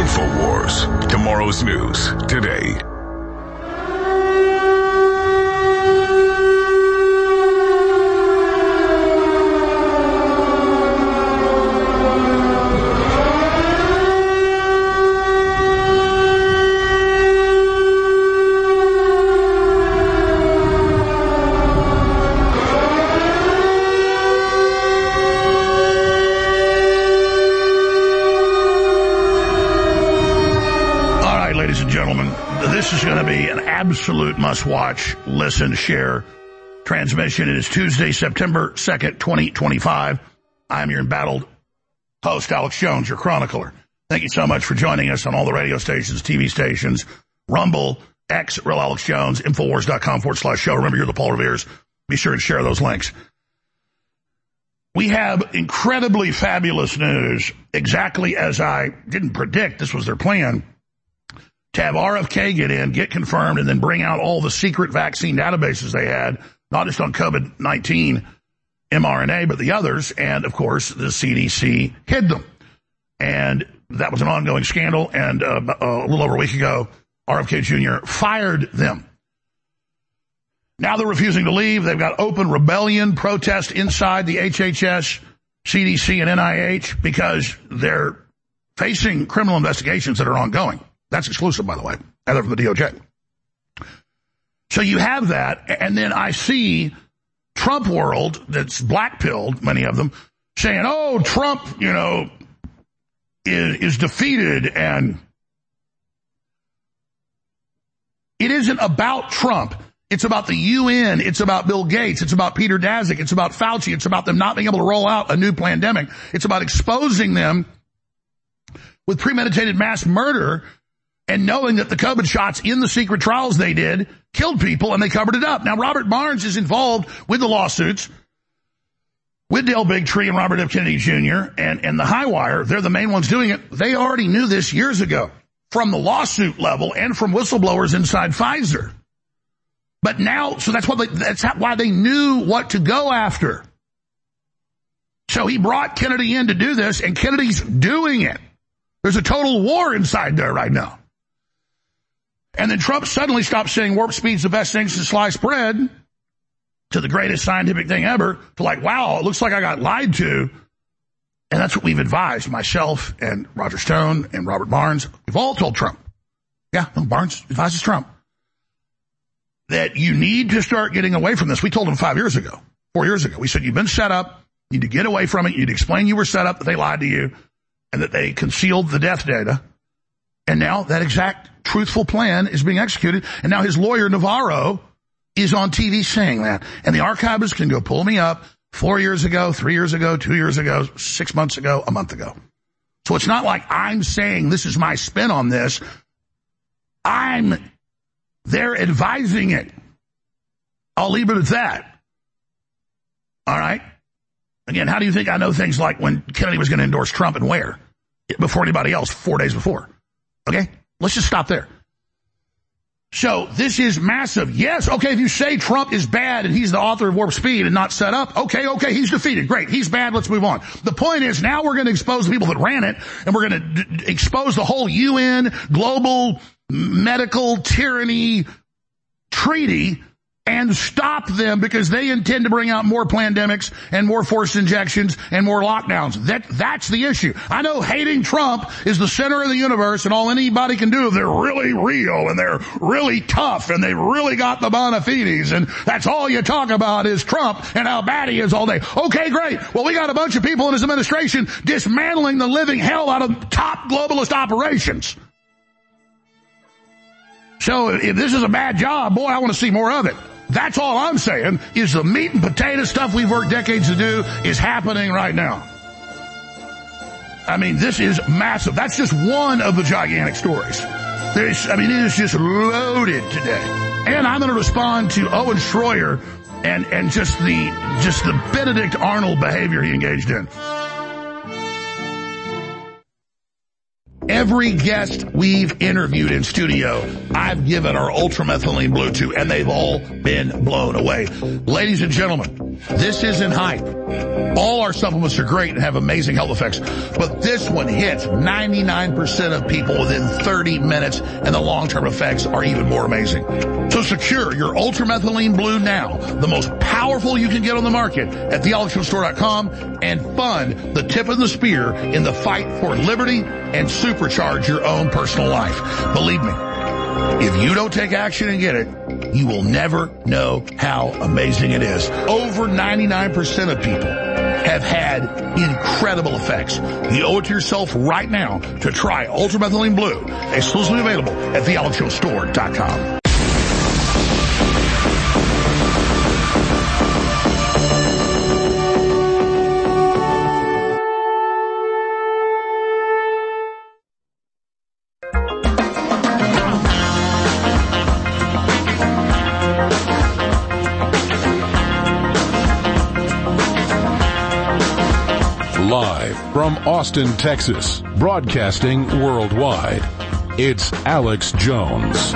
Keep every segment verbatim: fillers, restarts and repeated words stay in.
InfoWars. Tomorrow's news today. This is going to be an absolute must-watch, listen, share transmission. It is Tuesday, September second, twenty twenty-five. I'm your embattled host, Alex Jones, your chronicler. Thank you so much for joining us on all the radio stations, T V stations, Rumble, X, Real Alex Jones, Infowars.com forward slash show. Remember, you're the Paul Revere's. Be sure to share those links. We have incredibly fabulous news, exactly as I didn't predict. This was their plan. To have R F K get in, get confirmed, and then bring out all the secret vaccine databases they had, not just on COVID nineteen mRNA, but the others. And, of course, the C D C hid them. And that was an ongoing scandal. And uh, a little over a week ago, R F K Junior fired them. Now they're refusing to leave. They've got open rebellion, protest inside the H H S, C D C, and N I H because they're facing criminal investigations that are ongoing. That's exclusive, by the way, either from the D O J. So you have that, and then I see Trump world that's black-pilled, many of them, saying, oh, Trump, you know, is, is defeated, and it isn't about Trump. It's about the U N. It's about Bill Gates. It's about Peter Daszak. It's about Fauci. It's about them not being able to roll out a new pandemic. It's about exposing them with premeditated mass murder and knowing that the COVID shots in the secret trials they did killed people, and they covered it up. Now, Robert Barnes is involved with the lawsuits with Dale Bigtree and Robert F. Kennedy Junior and, and the Highwire. They're the main ones doing it. They already knew this years ago from the lawsuit level and from whistleblowers inside Pfizer. But now, so that's what they, that's why they knew what to go after. So he brought Kennedy in to do this, and Kennedy's doing it. There's a total war inside there right now. And then Trump suddenly stopped saying warp speed's the best thing since sliced bread to the greatest scientific thing ever to like, wow, it looks like I got lied to. And that's what we've advised, myself and Roger Stone and Robert Barnes. We've all told Trump. Yeah, no, Barnes advises Trump that you need to start getting away from this. We told him five years ago, four years ago. We said, you've been set up. You need to get away from it. You need to explain you were set up, that they lied to you, and that they concealed the death data. And now that exact truthful plan is being executed. And now his lawyer, Navarro, is on T V saying that. And the archivists can go pull me up four years ago, three years ago, two years ago, six months ago, a month ago. So it's not like I'm saying this is my spin on this. I'm there advising it. I'll leave it at that. All right? Again, how do you think I know things like when Kennedy was going to endorse Trump and where? Before anybody else, four days before. Okay? Let's just stop there. So this is massive. Yes, okay, if you say Trump is bad and he's the author of Warp Speed and not set up, okay, okay, he's defeated. Great, he's bad, let's move on. The point is now we're going to expose the people that ran it, and we're going to d- expose the whole U N global medical tyranny treaty and stop them because they intend to bring out more pandemics and more forced injections and more lockdowns. That, that's the issue. I know hating Trump is the center of the universe and all anybody can do if they're really real and they're really tough and they've really got the bona fides and that's all you talk about is Trump and how bad he is all day. Okay, great. Well, we got a bunch of people in his administration dismantling the living hell out of top globalist operations. So if this is a bad job, boy, I want to see more of it. That's all I'm saying is the meat and potato stuff we've worked decades to do is happening right now. I mean, this is massive. That's just one of the gigantic stories. There's, I mean, it is just loaded today. And I'm going to respond to Owen Schroyer and, and just the, just the Benedict Arnold behavior he engaged in. Every guest we've interviewed in studio, I've given our ultramethylene blue to, and they've all been blown away. Ladies and gentlemen, this isn't hype. All our supplements are great and have amazing health effects, but this one hits ninety-nine percent of people within thirty minutes, and the long-term effects are even more amazing. So secure your ultramethylene blue now, the most powerful you can get on the market, at the alex jones store dot com, and fund the tip of the spear in the fight for liberty and supercharge your own personal life. Believe me, if you don't take action and get it, you will never know how amazing it is. Over ninety-nine percent of people have had incredible effects. You owe it to yourself right now to try Ultramethylene Blue, exclusively available at the alex jones store dot com. Live from Austin, Texas, broadcasting worldwide, it's Alex Jones.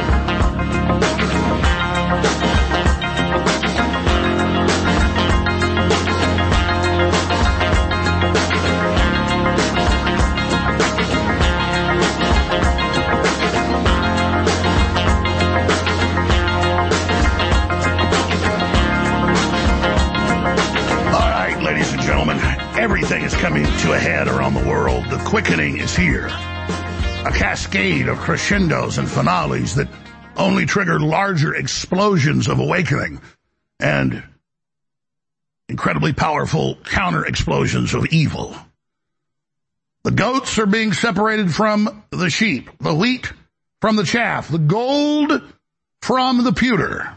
Everything is coming to a head around the world. The quickening is here. A cascade of crescendos and finales that only trigger larger explosions of awakening and incredibly powerful counter-explosions of evil. The goats are being separated from the sheep, the wheat from the chaff, the gold from the pewter.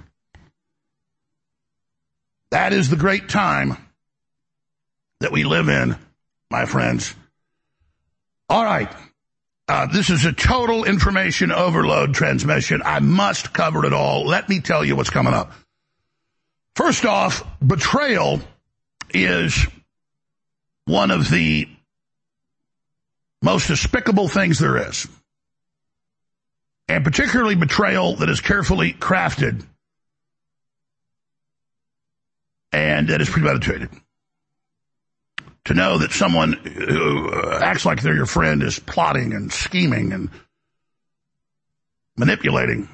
That is the great time that we live in, my friends. All right. Uh, this is a total information overload transmission. I must cover it all. Let me tell you what's coming up. First off, betrayal is one of the most despicable things there is. And particularly betrayal that is carefully crafted and that is premeditated. To know that someone who acts like they're your friend is plotting and scheming and manipulating,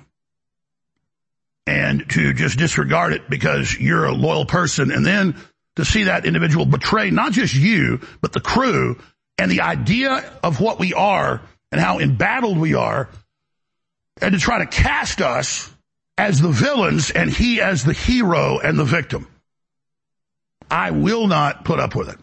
and to just disregard it because you're a loyal person, and then to see that individual betray not just you, but the crew and the idea of what we are and how embattled we are, and to try to cast us as the villains and he as the hero and the victim. I will not put up with it.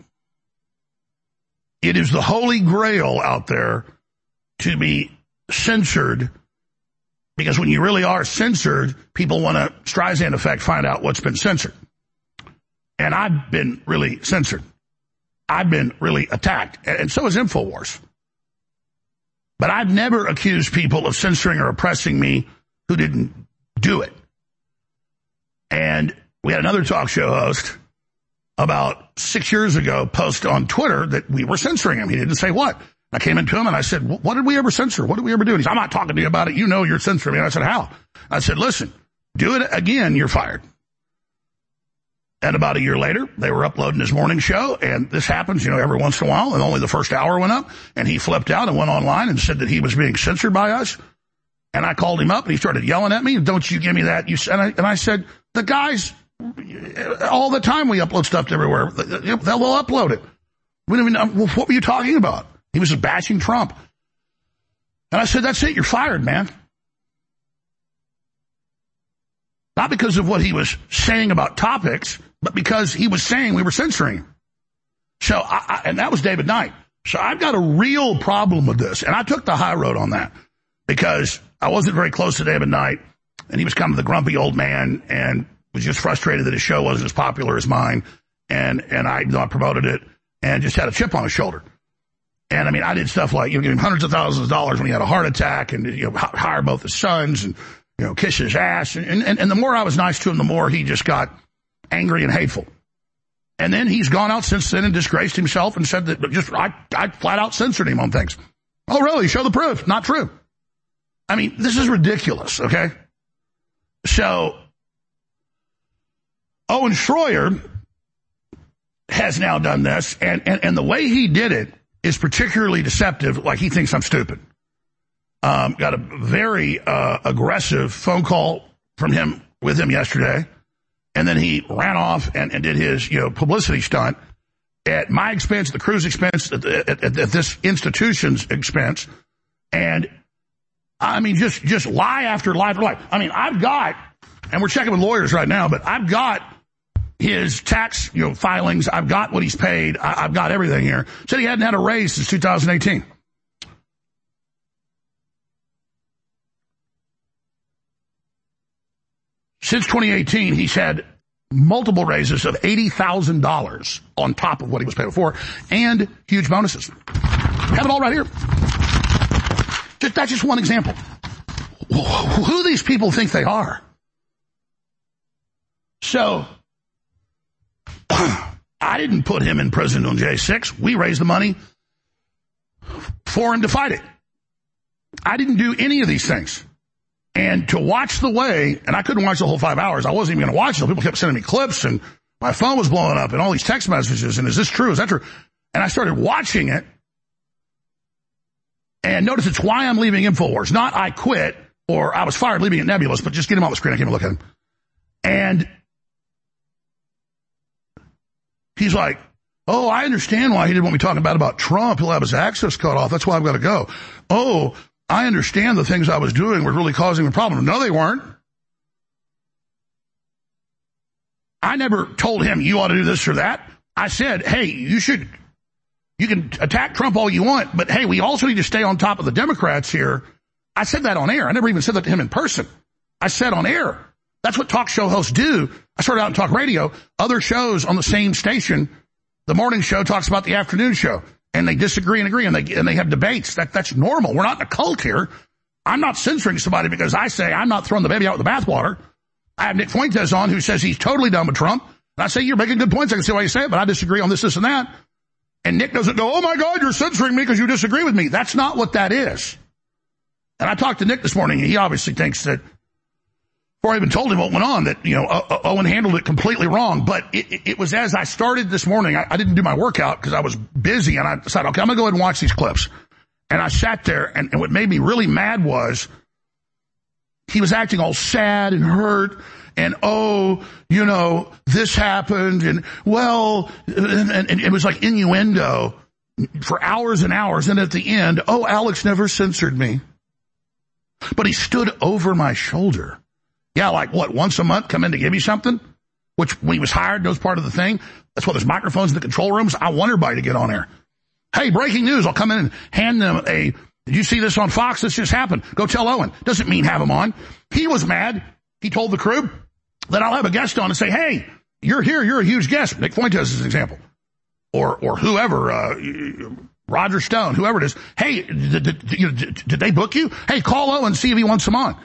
It is the holy grail out there to be censored, because when you really are censored, people want to Streisand effect find out what's been censored. And I've been really censored. I've been really attacked, and so has InfoWars. But I've never accused people of censoring or oppressing me who didn't do it. And we had another talk show host about six years ago post on Twitter that we were censoring him. He didn't say what. I came into him and I said, what did we ever censor? What did we ever do? And he said, I'm not talking to you about it. You know you're censoring me. And I said, how? I said, listen, do it again, you're fired. And about a year later, they were uploading his morning show, and this happens, you know, every once in a while, and only the first hour went up, and he flipped out and went online and said that he was being censored by us. And I called him up, and he started yelling at me, don't you give me that. You and I, and I said, the guys, all the time we upload stuff to everywhere. They'll, they'll upload it. We don't even know, what were you talking about? He was bashing Trump. And I said, that's it, you're fired, man. Not because of what he was saying about topics, but because he was saying we were censoring him. So, I, I, and that was David Knight. So I've got a real problem with this. And I took the high road on that because I wasn't very close to David Knight, and he was kind of the grumpy old man and was just frustrated that his show wasn't as popular as mine. And, and I not promoted it and just had a chip on his shoulder. And I mean, I did stuff like, you know, give him hundreds of thousands of dollars when he had a heart attack, and, you know, hire both his sons and, you know, kiss his ass. And, and, and the more I was nice to him, the more he just got angry and hateful. And then he's gone out since then and disgraced himself and said that just, I, I flat out censored him on things. Oh, really? Show the proof. Not true. I mean, this is ridiculous, okay? So, Owen Schroyer has now done this, and, and, and the way he did it is particularly deceptive, like he thinks I'm stupid. Um, got a very uh, aggressive phone call from him with him yesterday, and then he ran off and, and did his, you know, publicity stunt at my expense, the crew's expense, at, at, at, at this institution's expense, and I mean, just just lie after lie after lie. I mean, I've got, and we're checking with lawyers right now, but I've got his tax, you know, filings. I've got what he's paid. I, I've got everything here. Said he hadn't had a raise since two thousand eighteen. Since twenty eighteen, he's had multiple raises of eighty thousand dollars on top of what he was paid before, and huge bonuses. Have it all right here. Just, that's just one example. Who these people think they are. So, I didn't put him in prison on J six. We raised the money for him to fight it. I didn't do any of these things. And to watch the way, and I couldn't watch the whole five hours. I wasn't even going to watch it. People kept sending me clips, and my phone was blowing up, and all these text messages, and is this true? Is that true? And I started watching it. And notice it's why I'm leaving InfoWars. Not I quit or I was fired leaving at Nebulous, but just get him on the screen. I can't even look at him. And he's like, oh, I understand why he didn't want me talking bad about Trump. He'll have his access cut off. That's why I've got to go. Oh, I understand the things I was doing were really causing a problem. No, they weren't. I never told him you ought to do this or that. I said, hey, you should... You can attack Trump all you want, but hey, we also need to stay on top of the Democrats here. I said that on air. I never even said that to him in person. I said on air. That's what talk show hosts do. I started out in talk radio. Other shows on the same station, the morning show talks about the afternoon show, and they disagree and agree, and they and they have debates. That that's normal. We're not in a cult here. I'm not censoring somebody because I say I'm not throwing the baby out with the bathwater. I have Nick Fuentes on who says he's totally done with Trump, and I say you're making good points. I can see why you say it, but I disagree on this, this, and that. And Nick doesn't go, oh, my God, you're censoring me because you disagree with me. That's not what that is. And I talked to Nick this morning, and he obviously thinks that, before I even told him what went on, that, you know, Owen handled it completely wrong. But it, it, it was as I started this morning, I, I didn't do my workout because I was busy, and I decided, okay, I'm going to go ahead and watch these clips. And I sat there, and, and what made me really mad was he was acting all sad and hurt. And, oh, you know, this happened, and, well, and, and it was like innuendo for hours and hours. And at the end, oh, Alex never censored me. But he stood over my shoulder. Yeah, like what, once a month come in to give you something? Which, when he was hired, that was part of the thing. That's why there's microphones in the control rooms. I want everybody to get on there. Hey, breaking news. I'll come in and hand them a, did you see this on Fox? This just happened. Go tell Owen. Doesn't mean have him on. He was mad. He told the crew that I'll have a guest on and say, hey, you're here, you're a huge guest. Nick Fuentes is an example. Or or whoever, uh, Roger Stone, whoever it is. Hey, did, did, did they book you? Hey, call Owen and see if he wants them on.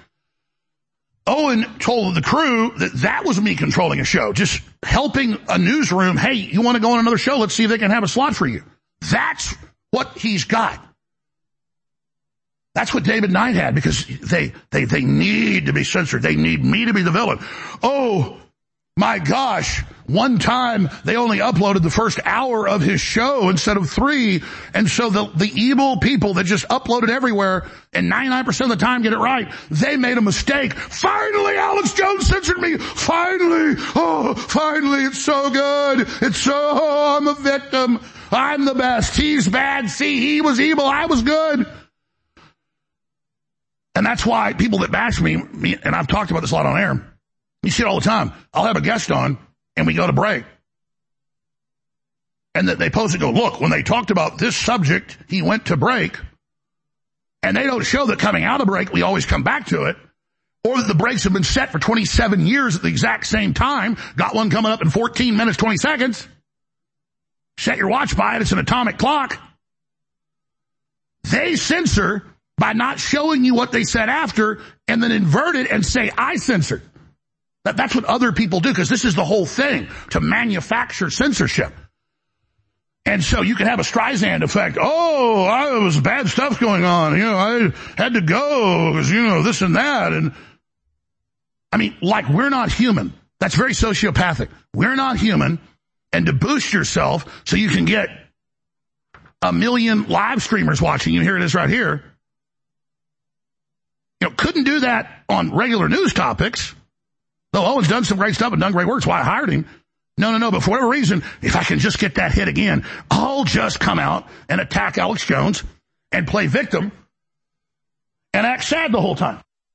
Owen told the crew that that was me controlling a show, just helping a newsroom. Hey, you want to go on another show? Let's see if they can have a slot for you. That's what he's got. That's what David Knight had, because they, they, they need to be censored. They need me to be the villain. Oh, my gosh. One time they only uploaded the first hour of his show instead of three. And so the, the evil people that just upload it everywhere and ninety-nine percent of the time get it right, they made a mistake. Finally, Alex Jones censored me. Finally. Oh, finally. It's so good. It's so, oh, I'm a victim. I'm the best. He's bad. See, he was evil. I was good. And that's why people that bash me, me, and I've talked about this a lot on air, you see it all the time. I'll have a guest on, and we go to break. And that they post and go, look, when they talked about this subject, he went to break. And they don't show that coming out of break, we always come back to it. Or that the breaks have been set for twenty-seven years at the exact same time. Got one coming up in fourteen minutes, twenty seconds. Set your watch by it. It's an atomic clock. They censor by not showing you what they said after, and then invert it and say, I censored. That, that's what other people do, because this is the whole thing, to manufacture censorship. And so you can have a Streisand effect. Oh, I was bad stuff going on. You know, I had to go because, you know, this and that. And I mean, like, we're not human. That's very sociopathic. We're not human. And to boost yourself so you can get a million live streamers watching you, here it is right here. You know, couldn't do that on regular news topics. Though Owen's done some great stuff and done great work, that's why I hired him. No, no, no, but for whatever reason, if I can just get that hit again, I'll just come out and attack Alex Jones and play victim and act sad the whole time.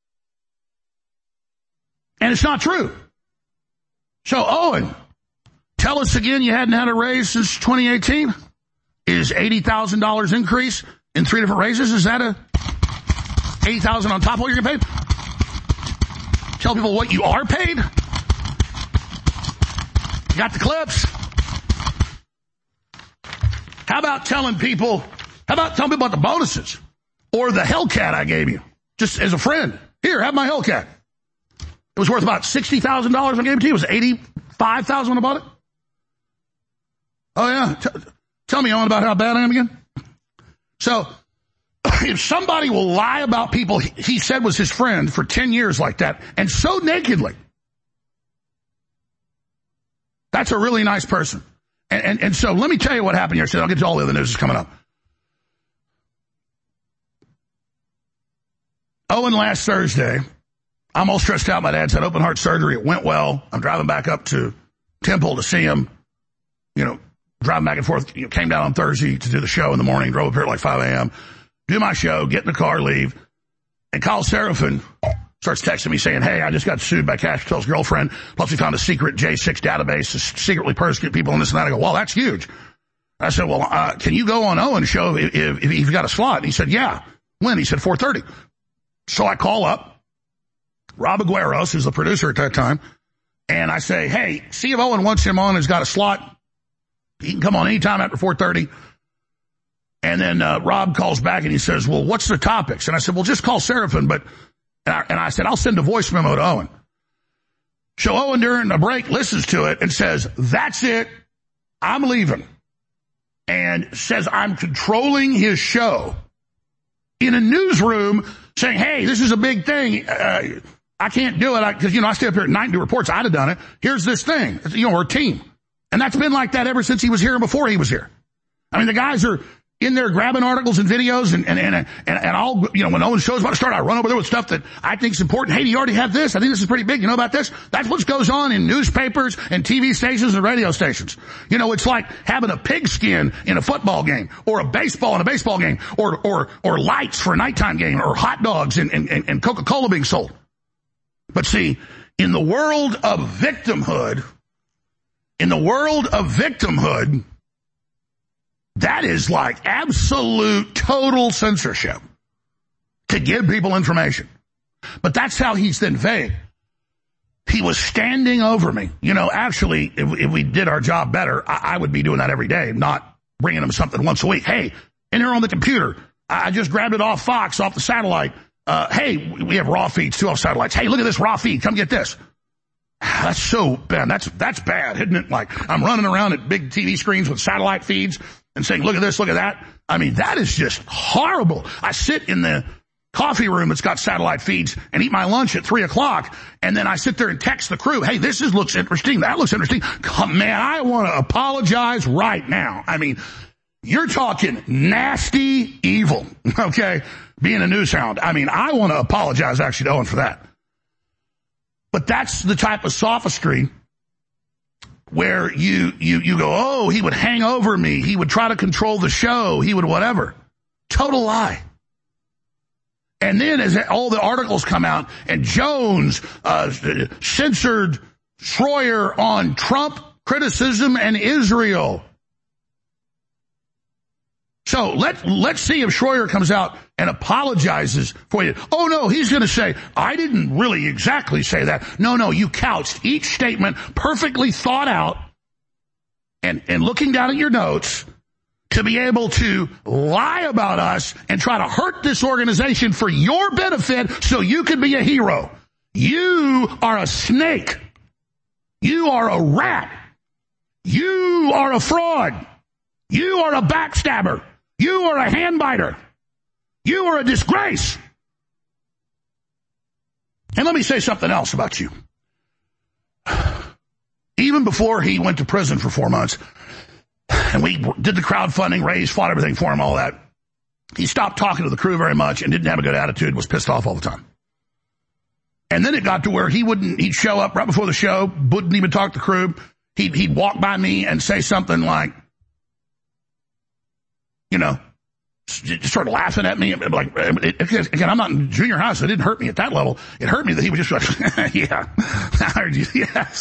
And it's not true. So, Owen, tell us again you hadn't had a raise since twenty eighteen? Is eighty thousand dollars increase in three different raises? Is that a eighty thousand dollars on top of what you're going to pay? Tell people what you are paid? You got the clips? How about telling people, how about telling people about the bonuses? Or the Hellcat I gave you, just as a friend. Here, have my Hellcat. It was worth about sixty thousand dollars when I gave it to you. It was eighty-five thousand dollars when I bought it. Oh, yeah. T- tell me, Owen, about how bad I am again. So, if somebody will lie about people he said was his friend for ten years like that, and so nakedly, that's a really nice person. And, and, and so let me tell you what happened yesterday. I'll get to all the other news that's coming up. Owen, last Thursday, I'm all stressed out. My dad's had open heart surgery. It went well. I'm driving back up to Temple to see him. You know, driving back and forth. You know, came down on Thursday to do the show in the morning. Drove up here at like five a.m. Do my show, get in the car, leave. And Kyle Seraphin starts texting me saying, hey, I just got sued by Cash Patel's girlfriend. Plus, we found a secret J six database to secretly persecute people and this and that. I go, well, that's huge. I said, well, uh, can you go on Owen's show if, if, if you've got a slot? And he said, yeah. When? He said, four thirty. So I call up Rob Agueros, who's the producer at that time, and I say, hey, see if Owen wants him on, has got a slot. He can come on anytime after four thirty. And then uh, Rob calls back and he says, well, what's the topics? And I said, well, just call Seraphin, but And I, and I said, I'll send a voice memo to Owen. So Owen, during the break, listens to it and says, that's it. I'm leaving. And says, I'm controlling his show in a newsroom saying, hey, this is a big thing. Uh, I can't do it because, you know, I stay up here at night and do reports. I'd have done it. Here's this thing. You know, we're a team. And that's been like that ever since he was here and before he was here. I mean, the guys are in there grabbing articles and videos and, and, and, and, and I'll, you know, when Owen's show's about to start, I run over there with stuff that I think is important. Hey, do you already have this? I think this is pretty big. You know about this? That's what goes on in newspapers and T V stations and radio stations. You know, it's like having a pigskin in a football game or a baseball in a baseball game or, or, or lights for a nighttime game or hot dogs and, and, and Coca-Cola being sold. But see, in the world of victimhood, in the world of victimhood, that is like absolute total censorship to give people information. But that's how he's then vague. He was standing over me. You know, actually, if, if we did our job better, I, I would be doing that every day, not bringing him something once a week. Hey, in here on the computer, I just grabbed it off Fox, off the satellite. Uh, hey, we have raw feeds too off satellites. Hey, look at this raw feed. Come get this. That's so bad. That's, that's bad, isn't it? Like, I'm running around at big T V screens with satellite feeds and saying, look at this, look at that. I mean, that is just horrible. I sit in the coffee room that's got satellite feeds and eat my lunch at three o'clock, and then I sit there and text the crew, hey, this is looks interesting, that looks interesting. Come, man, I want to apologize right now. I mean, you're talking nasty evil, okay, being a news hound. I mean, I want to apologize actually to Owen for that. But that's the type of sophistry where you, you, you go, oh, he would hang over me. He would try to control the show. He would whatever. Total lie. And then as all the articles come out and Jones uh, censored Schroyer on Trump criticism and Israel. So let, let's see if Schroyer comes out and apologizes for you. Oh, no, he's going to say, I didn't really exactly say that. No, no, you couched each statement perfectly thought out and, and looking down at your notes to be able to lie about us and try to hurt this organization for your benefit so you can be a hero. You are a snake. You are a rat. You are a fraud. You are a backstabber. You are a handbiter. You are a disgrace. And let me say something else about you. Even before he went to prison for four months, and we did the crowdfunding, raised, fought everything for him, all that, he stopped talking to the crew very much and didn't have a good attitude, was pissed off all the time. And then it got to where he wouldn't, he'd show up right before the show, wouldn't even talk to the crew. He'd, he'd walk by me and say something like, you know, just start laughing at me. Like, it, again, I'm not in junior high, so it didn't hurt me at that level. It hurt me that he was just like, yeah, I heard you. Yes.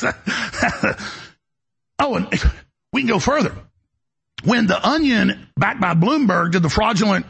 Oh, and we can go further. When The Onion, backed by Bloomberg, did the fraudulent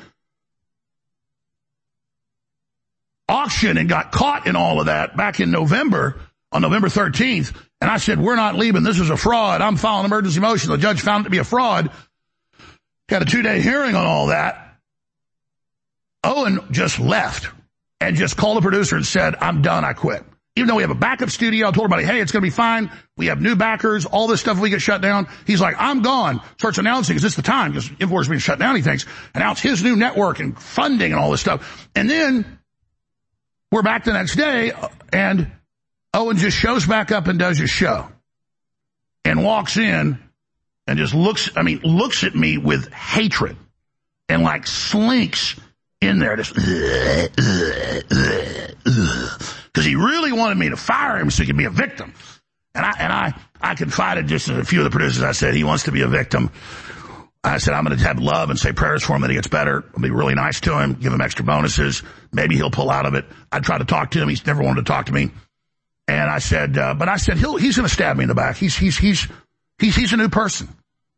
auction and got caught in all of that back in November, on November thirteenth, and I said, we're not leaving. This is a fraud. I'm filing emergency motion. The judge found it to be a fraud. Had a two-day hearing on all that. Owen just left and just called the producer and said, I'm done, I quit. Even though we have a backup studio, I told everybody, hey, it's going to be fine. We have new backers, all this stuff, we get shut down. He's like, I'm gone. Starts announcing, is this the time? Because InfoWars is being shut down, he thinks. Announce his new network and funding and all this stuff. And then we're back the next day, and Owen just shows back up and does his show. And walks in and just looks, I mean, looks at me with hatred and like slinks in there, just because he really wanted me to fire him so he could be a victim. And I and I I confided just in a few of the producers. I said he wants to be a victim. I said I'm going to have love and say prayers for him that he gets better. I'll be really nice to him, give him extra bonuses. Maybe he'll pull out of it. I tried to talk to him. He's never wanted to talk to me. And I said, uh, but I said he'll he's going to stab me in the back. He's he's he's he's he's a new person.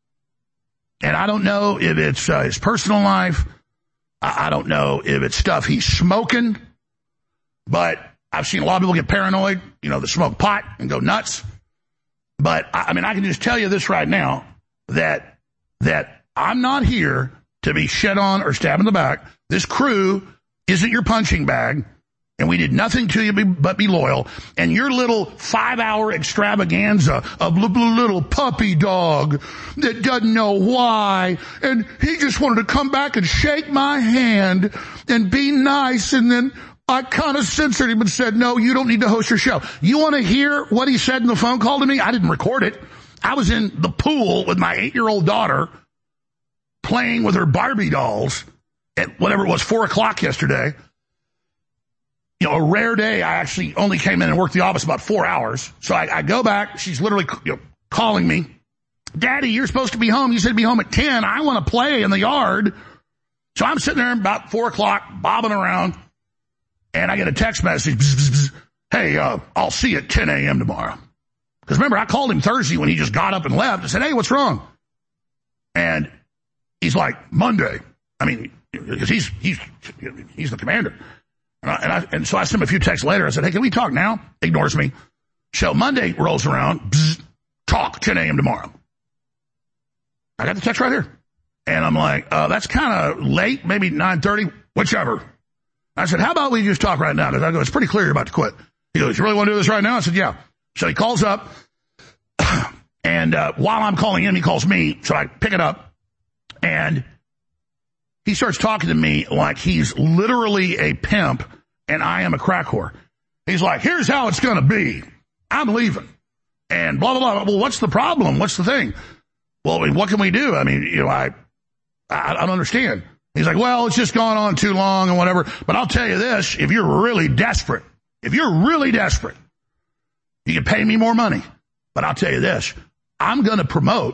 And I don't know if it's uh, his personal life. I don't know if it's stuff he's smoking, but I've seen a lot of people get paranoid, you know, they smoke pot and go nuts. But, I mean, I can just tell you this right now, that that I'm not here to be shit on or stabbed in the back. This crew isn't your punching bag, and we did nothing to you but be loyal. And your little five-hour extravaganza of little puppy dog that doesn't know why, and he just wanted to come back and shake my hand and be nice, and then I kind of censored him and said, no, you don't need to host your show. You want to hear what he said in the phone call to me? I didn't record it. I was in the pool with my eight-year-old daughter playing with her Barbie dolls at whatever it was, four o'clock yesterday. You know, a rare day, I actually only came in and worked the office about four hours. So I, I go back. She's literally, you know, calling me. Daddy, you're supposed to be home. You said be home at ten. I want to play in the yard. So I'm sitting there about four o'clock, bobbing around, and I get a text message. Bzz, bzz, bzz. Hey, uh, I'll see you at ten a.m. tomorrow. Because remember, I called him Thursday when he just got up and left. I said, hey, what's wrong? And he's like, Monday. I mean, because he's, he's, he's the commander. And, I, and, I, and so I sent him a few texts later. I said, hey, can we talk now? Ignores me. So Monday rolls around. Bzz, talk, ten a.m. tomorrow. I got the text right here. And I'm like, uh, that's kind of late, maybe nine thirty, whichever. I said, how about we just talk right now? Because I go, it's pretty clear you're about to quit. He goes, you really want to do this right now? I said, yeah. So he calls up. And uh, while I'm calling him, he calls me. So I pick it up. And he starts talking to me like he's literally a pimp and I am a crack whore. He's like, here's how it's going to be. I'm leaving. And blah, blah, blah. Well, what's the problem? What's the thing? Well, I mean, what can we do? I mean, you know, I, I, I don't understand. He's like, well, it's just gone on too long and whatever. But I'll tell you this, if you're really desperate, if you're really desperate, you can pay me more money. But I'll tell you this, I'm going to promote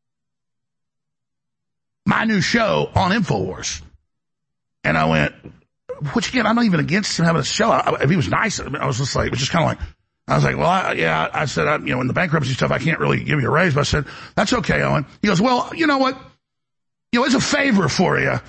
my new show on InfoWars. And I went, which again, I'm not even against him having a show. I, if he was nice, I was just like, it was just kind of like, I was like, well, I, yeah, I said, I, you know, in the bankruptcy stuff, I can't really give you a raise. But I said, that's okay, Owen. He goes, well, you know what? You know, it's a favor for you.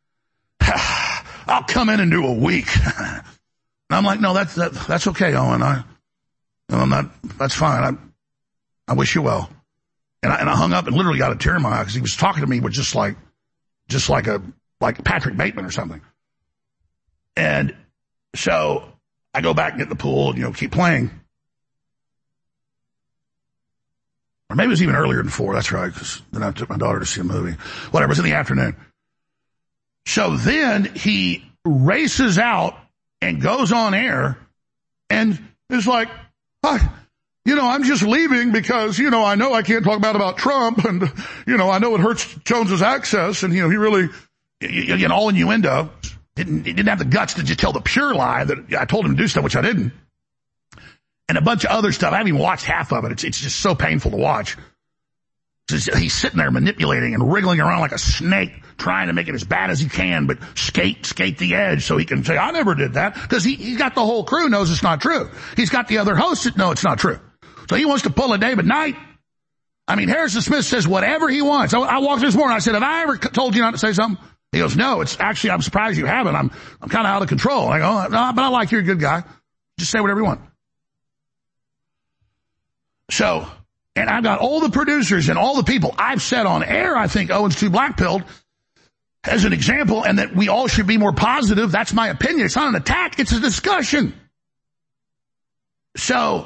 I'll come in and do a week. And I'm like, no, that's, that, that's okay, Owen. I, I'm not, that's fine. I, I wish you well. And I, and I hung up and literally got a tear in my eye because he was talking to me with just like, just like a, like Patrick Bateman or something. And so I go back and get in the pool and, you know, keep playing. Or maybe it was even earlier than four. That's right, because then I took my daughter to see a movie. Whatever, it was in the afternoon. So then he races out and goes on air and is like, I, you know, I'm just leaving because, you know, I know I can't talk bad about Trump and, you know, I know it hurts Jones's access and, you know, he really, you know, all innuendo. Didn't, he didn't have the guts to just tell the pure lie that I told him to do stuff, which I didn't. And a bunch of other stuff. I haven't even watched half of it. It's, it's just so painful to watch. Just, he's sitting there manipulating and wriggling around like a snake, trying to make it as bad as he can, but skate, skate the edge so he can say, I never did that. Because he, he's got the whole crew knows it's not true. He's got the other hosts that know it's not true. So he wants to pull a David Knight. I mean, Harrison Smith says whatever he wants. I, I walked this morning. I said, have I ever told you not to say something? He goes, no, it's actually, I'm surprised you haven't. I'm, I'm kind of out of control. I go, no, but I like you. You're a good guy. Just say whatever you want. So, and I've got all the producers and all the people I've said on air, I think Owen's too black-pilled as an example, and that we all should be more positive. That's my opinion. It's not an attack. It's a discussion. So,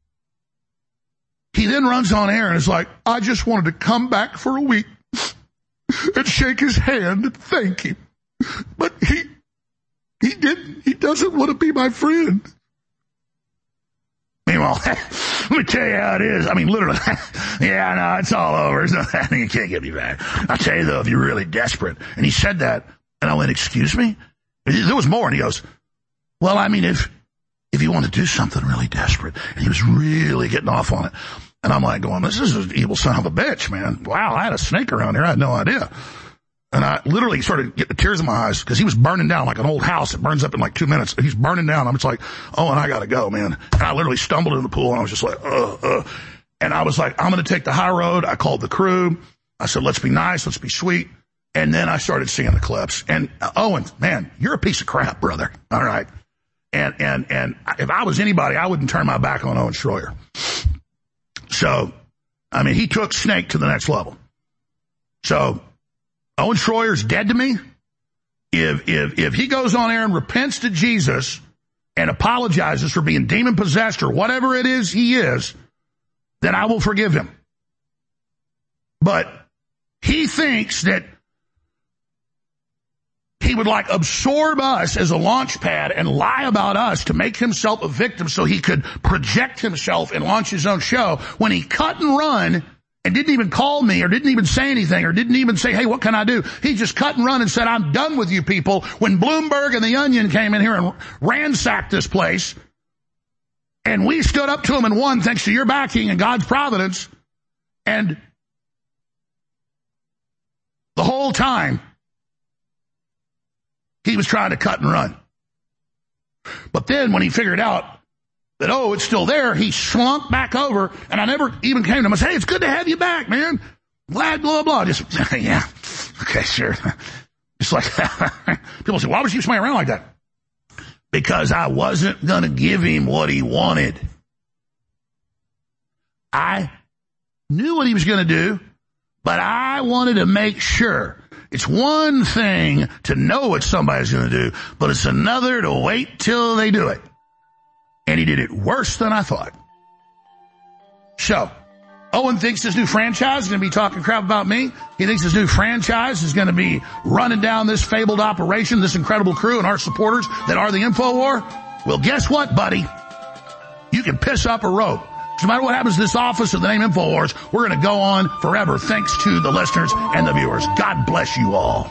he then runs on air and is like, I just wanted to come back for a week and shake his hand and thank him. But he, he didn't. He doesn't want to be my friend. Meanwhile, let me tell you how it is. I mean, literally, yeah, no, it's all over. It's not, you can't get me back. I'll tell you, though, if you're really desperate. And he said that, and I went, excuse me? There was more, and he goes, well, I mean, if if you want to do something really desperate, and he was really getting off on it. And I'm like going, this is an evil son of a bitch, man. Wow, I had a snake around here. I had no idea. And I literally started getting tears in my eyes because he was burning down like an old house. It burns up in like two minutes. He's burning down. I'm just like, oh, and I got to go, man. And I literally stumbled in the pool and I was just like, uh, uh. And I was like, I'm going to take the high road. I called the crew. I said, let's be nice. Let's be sweet. And then I started seeing the clips. And uh, Owen, man, you're a piece of crap, brother. All right. And, and, and if I was anybody, I wouldn't turn my back on Owen Schroyer. So, I mean, he took Snake to the next level. So, Owen Schroyer's dead to me. If, if, if he goes on air and repents to Jesus and apologizes for being demon possessed or whatever it is he is, then I will forgive him. But he thinks that he would like absorb us as a launch pad and lie about us to make himself a victim so he could project himself and launch his own show when he cut and run and didn't even call me or didn't even say anything or didn't even say, hey, what can I do? He just cut and run and said, I'm done with you people. When Bloomberg and The Onion came in here and ransacked this place, and we stood up to him and won thanks to your backing and God's providence, and the whole time, he was trying to cut and run. But then when he figured out that, oh, it's still there, he slunk back over, and I never even came to him and said, hey, it's good to have you back, man. Glad, blah, blah. Just, yeah, okay, sure. Just like, people say, why would you swing around like that? Because I wasn't going to give him what he wanted. I knew what he was going to do, but I wanted to make sure. It's one thing to know what somebody's going to do, but it's another to wait till they do it. And he did it worse than I thought. So, Owen thinks his new franchise is going to be talking crap about me. He thinks his new franchise is going to be running down this fabled operation, this incredible crew and our supporters that are the InfoWar. Well, guess what, buddy? You can piss up a rope. No matter what happens to this office of the name InfoWars, we're going to go on forever thanks to the listeners and the viewers. God bless you all.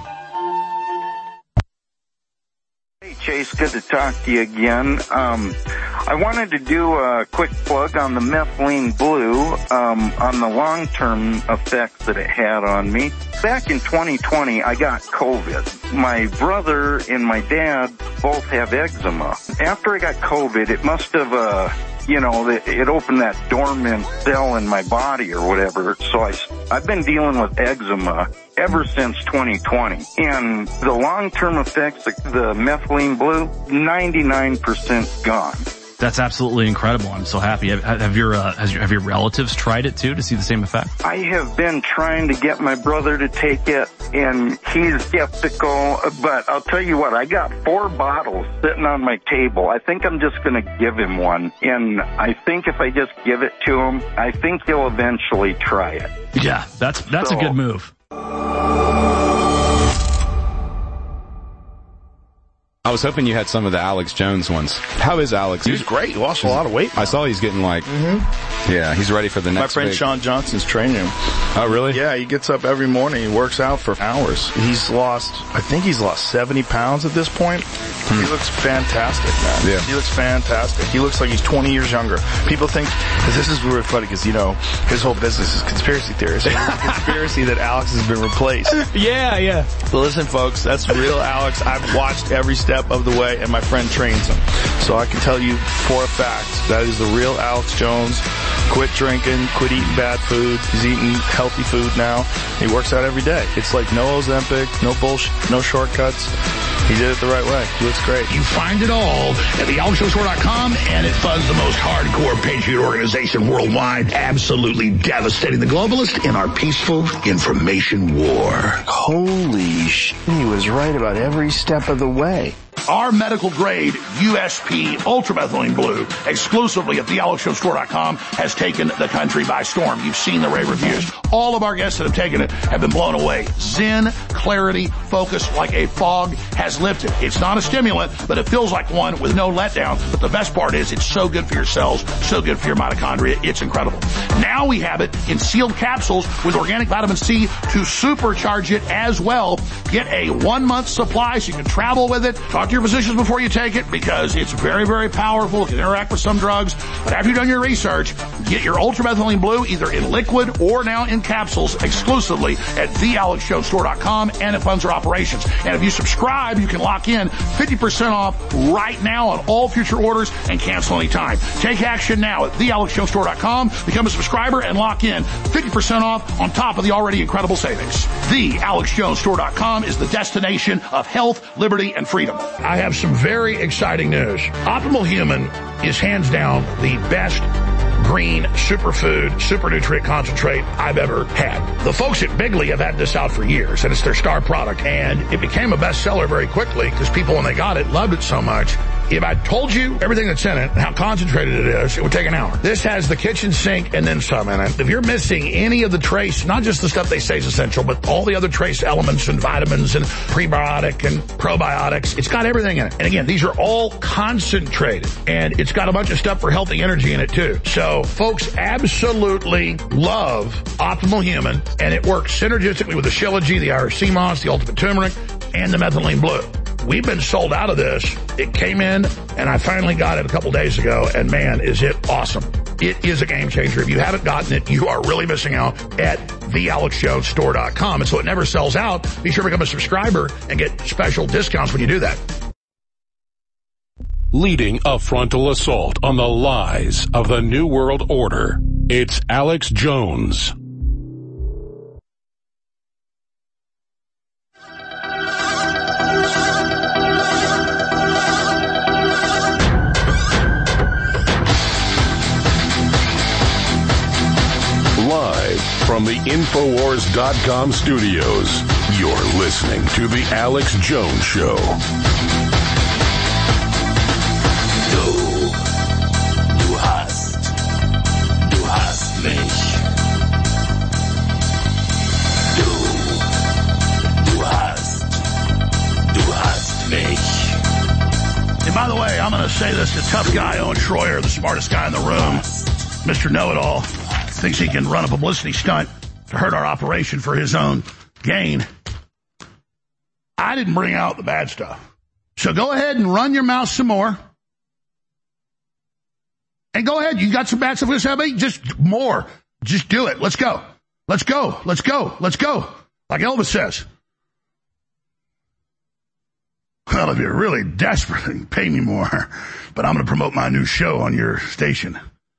Hey, Chase, good to talk to you again. Um, I wanted to do a quick plug on the methylene blue, um, on the long-term effects that it had on me. Back in twenty twenty, I got COVID. My brother and my dad both have eczema. After I got COVID, it must have, uh, you know, it opened that dormant cell in my body or whatever. So I, I've been dealing with eczema ever since twenty twenty. And the long-term effects, the, the methylene blue, ninety-nine percent gone. That's absolutely incredible. I'm so happy. Have, have your, uh, has your, have your relatives tried it too to see the same effect? I have been trying to get my brother to take it. and he's skeptical. But I'll tell you what, I got four bottles sitting on my table. I think I'm just going to give him one, and I think if I just give it to him, I think he'll eventually try it. Yeah, that's that's so, a good move. I was hoping you had some of the Alex Jones ones. How is Alex? He's great. He lost a lot of weight. I saw he's getting like, mm-hmm. yeah, he's ready for the next My friend big. Sean Johnson's training him. Oh, really? Yeah, he gets up every morning. He works out for hours. He's lost, I think he's lost seventy pounds at this point. Hmm. He looks fantastic, man. Yeah. He looks fantastic. He looks like he's twenty years younger. People think, because this is really funny, because, you know, his whole business is conspiracy theories. It's a conspiracy that Alex has been replaced. Yeah, yeah. But listen, folks, that's real Alex. I've watched every step of the way, and my friend trains him. So I can tell you for a fact that is the real Alex Jones. Quit drinking, quit eating bad food. He's eating healthy food now. He works out every day. It's like no Ozempic, no bullshit, no shortcuts. He did it the right way. He looks great. You find it all at the alex jones store dot com, and it funds the most hardcore patriot organization worldwide, absolutely devastating the globalists in our peaceful information war. Holy sh**, he was right about every step of the way. Our medical grade U S P ultramethylene blue, exclusively at the alex jones store dot com, has taken the country by storm. You've seen the rave reviews. All of our guests that have taken it have been blown away. Zen, clarity, focus like a fog has lifted. It's not a stimulant, but it feels like one with no letdown. But the best part is it's so good for your cells, so good for your mitochondria. It's incredible. Now we have it in sealed capsules with organic vitamin C to supercharge it as well. Get a one-month supply so you can travel with it. Talk to your physicians before you take it, because it's very, very powerful. It can interact with some drugs. But after you've done your research, get your ultramethylene blue either in liquid or now in capsules exclusively at the alex jones store dot com, and it funds our operations. And if you subscribe, you can lock in fifty percent off right now on all future orders and cancel anytime. Take action now at the alex jones store dot com. Become a subscriber and lock in fifty percent off on top of the already incredible savings. the alex jones store dot com is the destination of health, liberty, and freedom. I have some very exciting news. Optimal Human is hands down the best green superfood, super nutrient concentrate I've ever had. The folks at Bigley have had this out for years, and it's their star product, and it became a bestseller very quickly because people, when they got it, loved it so much. If I told you everything that's in it, how concentrated it is, it would take an hour. This has the kitchen sink and then some in it. If you're missing any of the trace, not just the stuff they say is essential, but all the other trace elements and vitamins and prebiotic and probiotics, it's got everything in it. And again, these are all concentrated, and it's got a bunch of stuff for healthy energy in it too. So folks absolutely love Optimal Human, and it works synergistically with the Shilajit, the Irish sea moss, the Ultimate Turmeric, and the Methylene Blue. We've been sold out of this. It came in, and I finally got it a couple days ago, and man, is it awesome. It is a game changer. If you haven't gotten it, you are really missing out at the alex jones store dot com. And so it never sells out. Be sure to become a subscriber and get special discounts when you do that. Leading a frontal assault on the lies of the New World Order, it's Alex Jones. Live from the Infowars dot com studios, you're listening to The Alex Jones Show. Du, du hast, du hast mich. Du, du hast, du hast mich. And by the way, I'm going to say this to tough guy Owen Schroyer, the smartest guy in the room, Mister Know-It-All. Thinks he can run a publicity stunt to hurt our operation for his own gain. I didn't bring out the bad stuff. So go ahead and run your mouth some more. And go ahead. You got some bad stuff to say? Just more. Just do it. Let's go. Let's go. Let's go. Let's go. Like Elvis says. Well, if you're really desperate, pay me more. But I'm going to promote my new show on your station.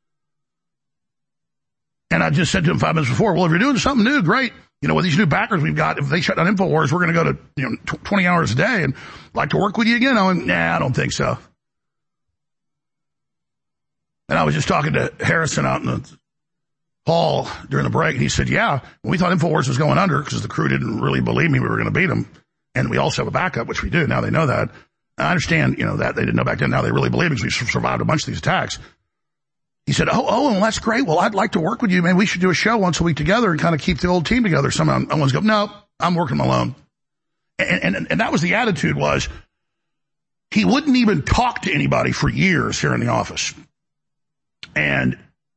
And I just said to him five minutes before, well, if you're doing something new, great. You know, with these new backers we've got, if they shut down InfoWars, we're going to go to, you know, twenty hours a day and like to work with you again. I went, nah, I don't think so. And I was just talking to Harrison out in the Paul during the break, and he said, yeah, we thought InfoWars was going under because the crew didn't really believe me we were going to beat them. And we also have a backup, which we do. Now they know that. I understand, you know, that they didn't know back then. Now they really believe it because we survived a bunch of these attacks. He said, oh, oh, well, that's great. Well, I'd like to work with you, man. We should do a show once a week together and kind of keep the old team together. Someone, someone's go, no, I'm working alone. And, and, and that was the attitude was he wouldn't even talk to anybody for years here in the office. And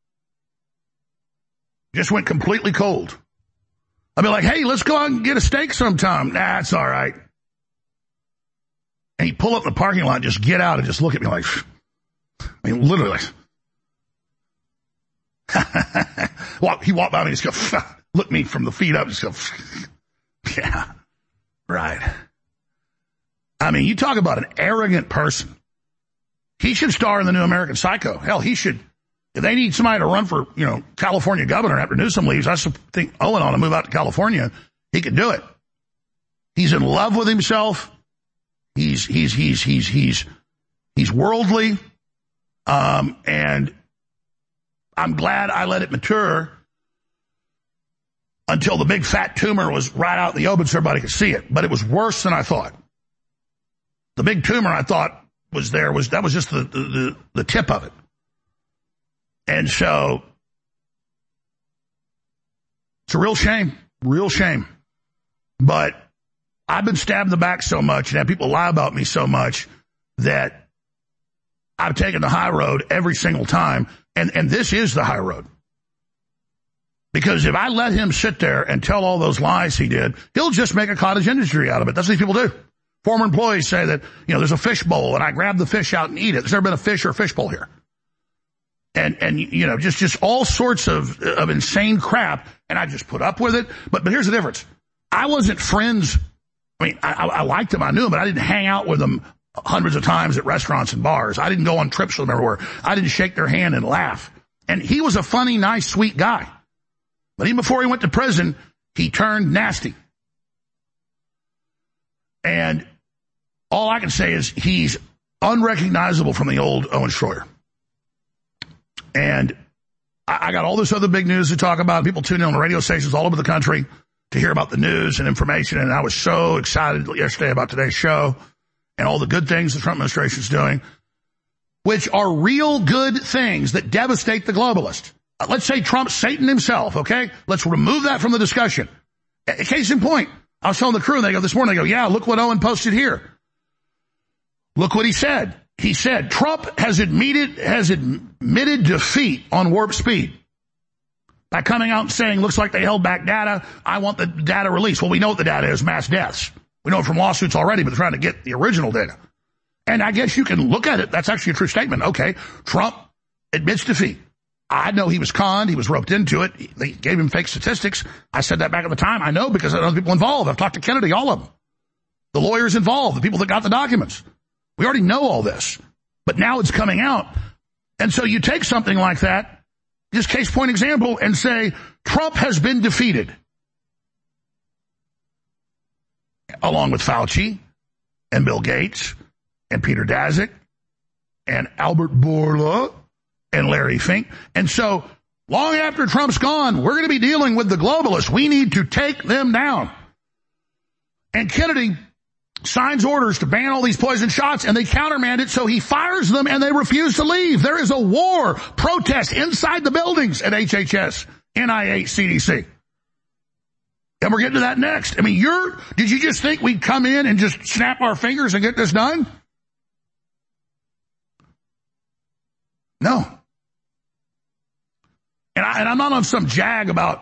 just went completely cold. I'd be like, hey, let's go out and get a steak sometime. Nah, it's all right. And he'd pull up in the parking lot, just get out and just look at me like, I mean, literally. Well, he walked by me and just go, look me from the feet up, just go, yeah, right. I mean, you talk about an arrogant person. He should star in the new American Psycho. Hell, he should. If they need somebody to run for, you know, California governor after Newsom leaves, I think Owen ought to move out to California. He could do it. He's in love with himself. He's, he's, he's, he's, he's, he's worldly. Um, and I'm glad I let it mature until the big fat tumor was right out in the open so everybody could see it. But it was worse than I thought. The big tumor I thought was there was, that was just the, the, the, the tip of it. And so it's a real shame, real shame. But I've been stabbed in the back so much and had people lie about me so much that I've taken the high road every single time. And, and this is the high road. Because if I let him sit there and tell all those lies he did, he'll just make a cottage industry out of it. That's what these people do. Former employees say that, you know, there's a fish bowl and I grab the fish out and eat it. There's never been a fish or a fish bowl here. And, and, you know, just, just all sorts of, of insane crap. And I just put up with it. But, but here's the difference. I wasn't friends. I mean, I, I liked them. I knew them, but I didn't hang out with them hundreds of times at restaurants and bars. I didn't go on trips with them everywhere. I didn't shake their hand and laugh. And he was a funny, nice, sweet guy. But even before he went to prison, he turned nasty. And all I can say is he's unrecognizable from the old Owen Schroyer. And I got all this other big news to talk about. People tune in on the radio stations all over the country to hear about the news and information. And I was so excited yesterday about today's show and all the good things the Trump administration is doing, which are real good things that devastate the globalist. Let's say Trump's Satan himself, okay? Let's remove that from the discussion. Case in point, I was telling the crew, and they go, this morning, they go, yeah, look what Owen posted here. Look what he said. He said, Trump has admitted, has admitted defeat on warp speed by coming out and saying, looks like they held back data. I want the data released. Well, we know what the data is, mass deaths. We know it from lawsuits already, but they're trying to get the original data. And I guess you can look at it. That's actually a true statement. Okay, Trump admits defeat. I know he was conned. He was roped into it. They gave him fake statistics. I said that back at the time. I know because I know the people involved. I've talked to Kennedy, all of them. The lawyers involved, the people that got the documents. We already know all this. But now it's coming out. And so you take something like that, just case point example, and say, Trump has been defeated. Along with Fauci and Bill Gates and Peter Daszak and Albert Bourla and Larry Fink. And so long after Trump's gone, we're going to be dealing with the globalists. We need to take them down. And Kennedy signs orders to ban all these poison shots, and they countermand it, so he fires them, and they refuse to leave. There is a war, protest inside the buildings at H H S, N I H, C D C. And we're getting to that next. I mean, you're, did you just think we'd come in and just snap our fingers and get this done? No. And, I, and I'm not on some jag about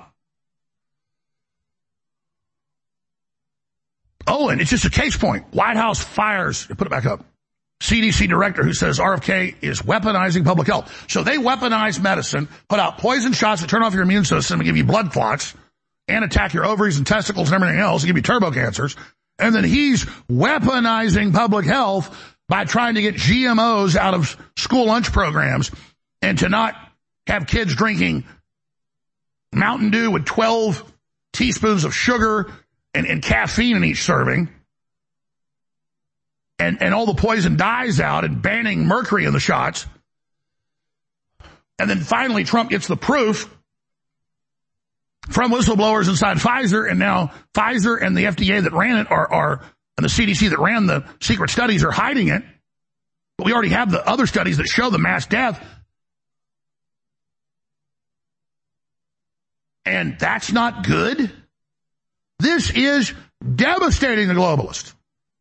Owen. It's just a case point. White House fires, put it back up, C D C director who says R F K is weaponizing public health. So they weaponize medicine, put out poison shots that turn off your immune system and give you blood clots and attack your ovaries and testicles and everything else and give you turbo cancers. And then he's weaponizing public health by trying to get G M Os out of school lunch programs and to not have kids drinking Mountain Dew with twelve teaspoons of sugar and, and caffeine in each serving. And, and all the poison dies out and banning mercury in the shots. And then finally Trump gets the proof from whistleblowers inside Pfizer, and now Pfizer and the F D A that ran it are, are and the C D C that ran the secret studies are hiding it. But we already have the other studies that show the mass death. And that's not good. This is devastating the globalists.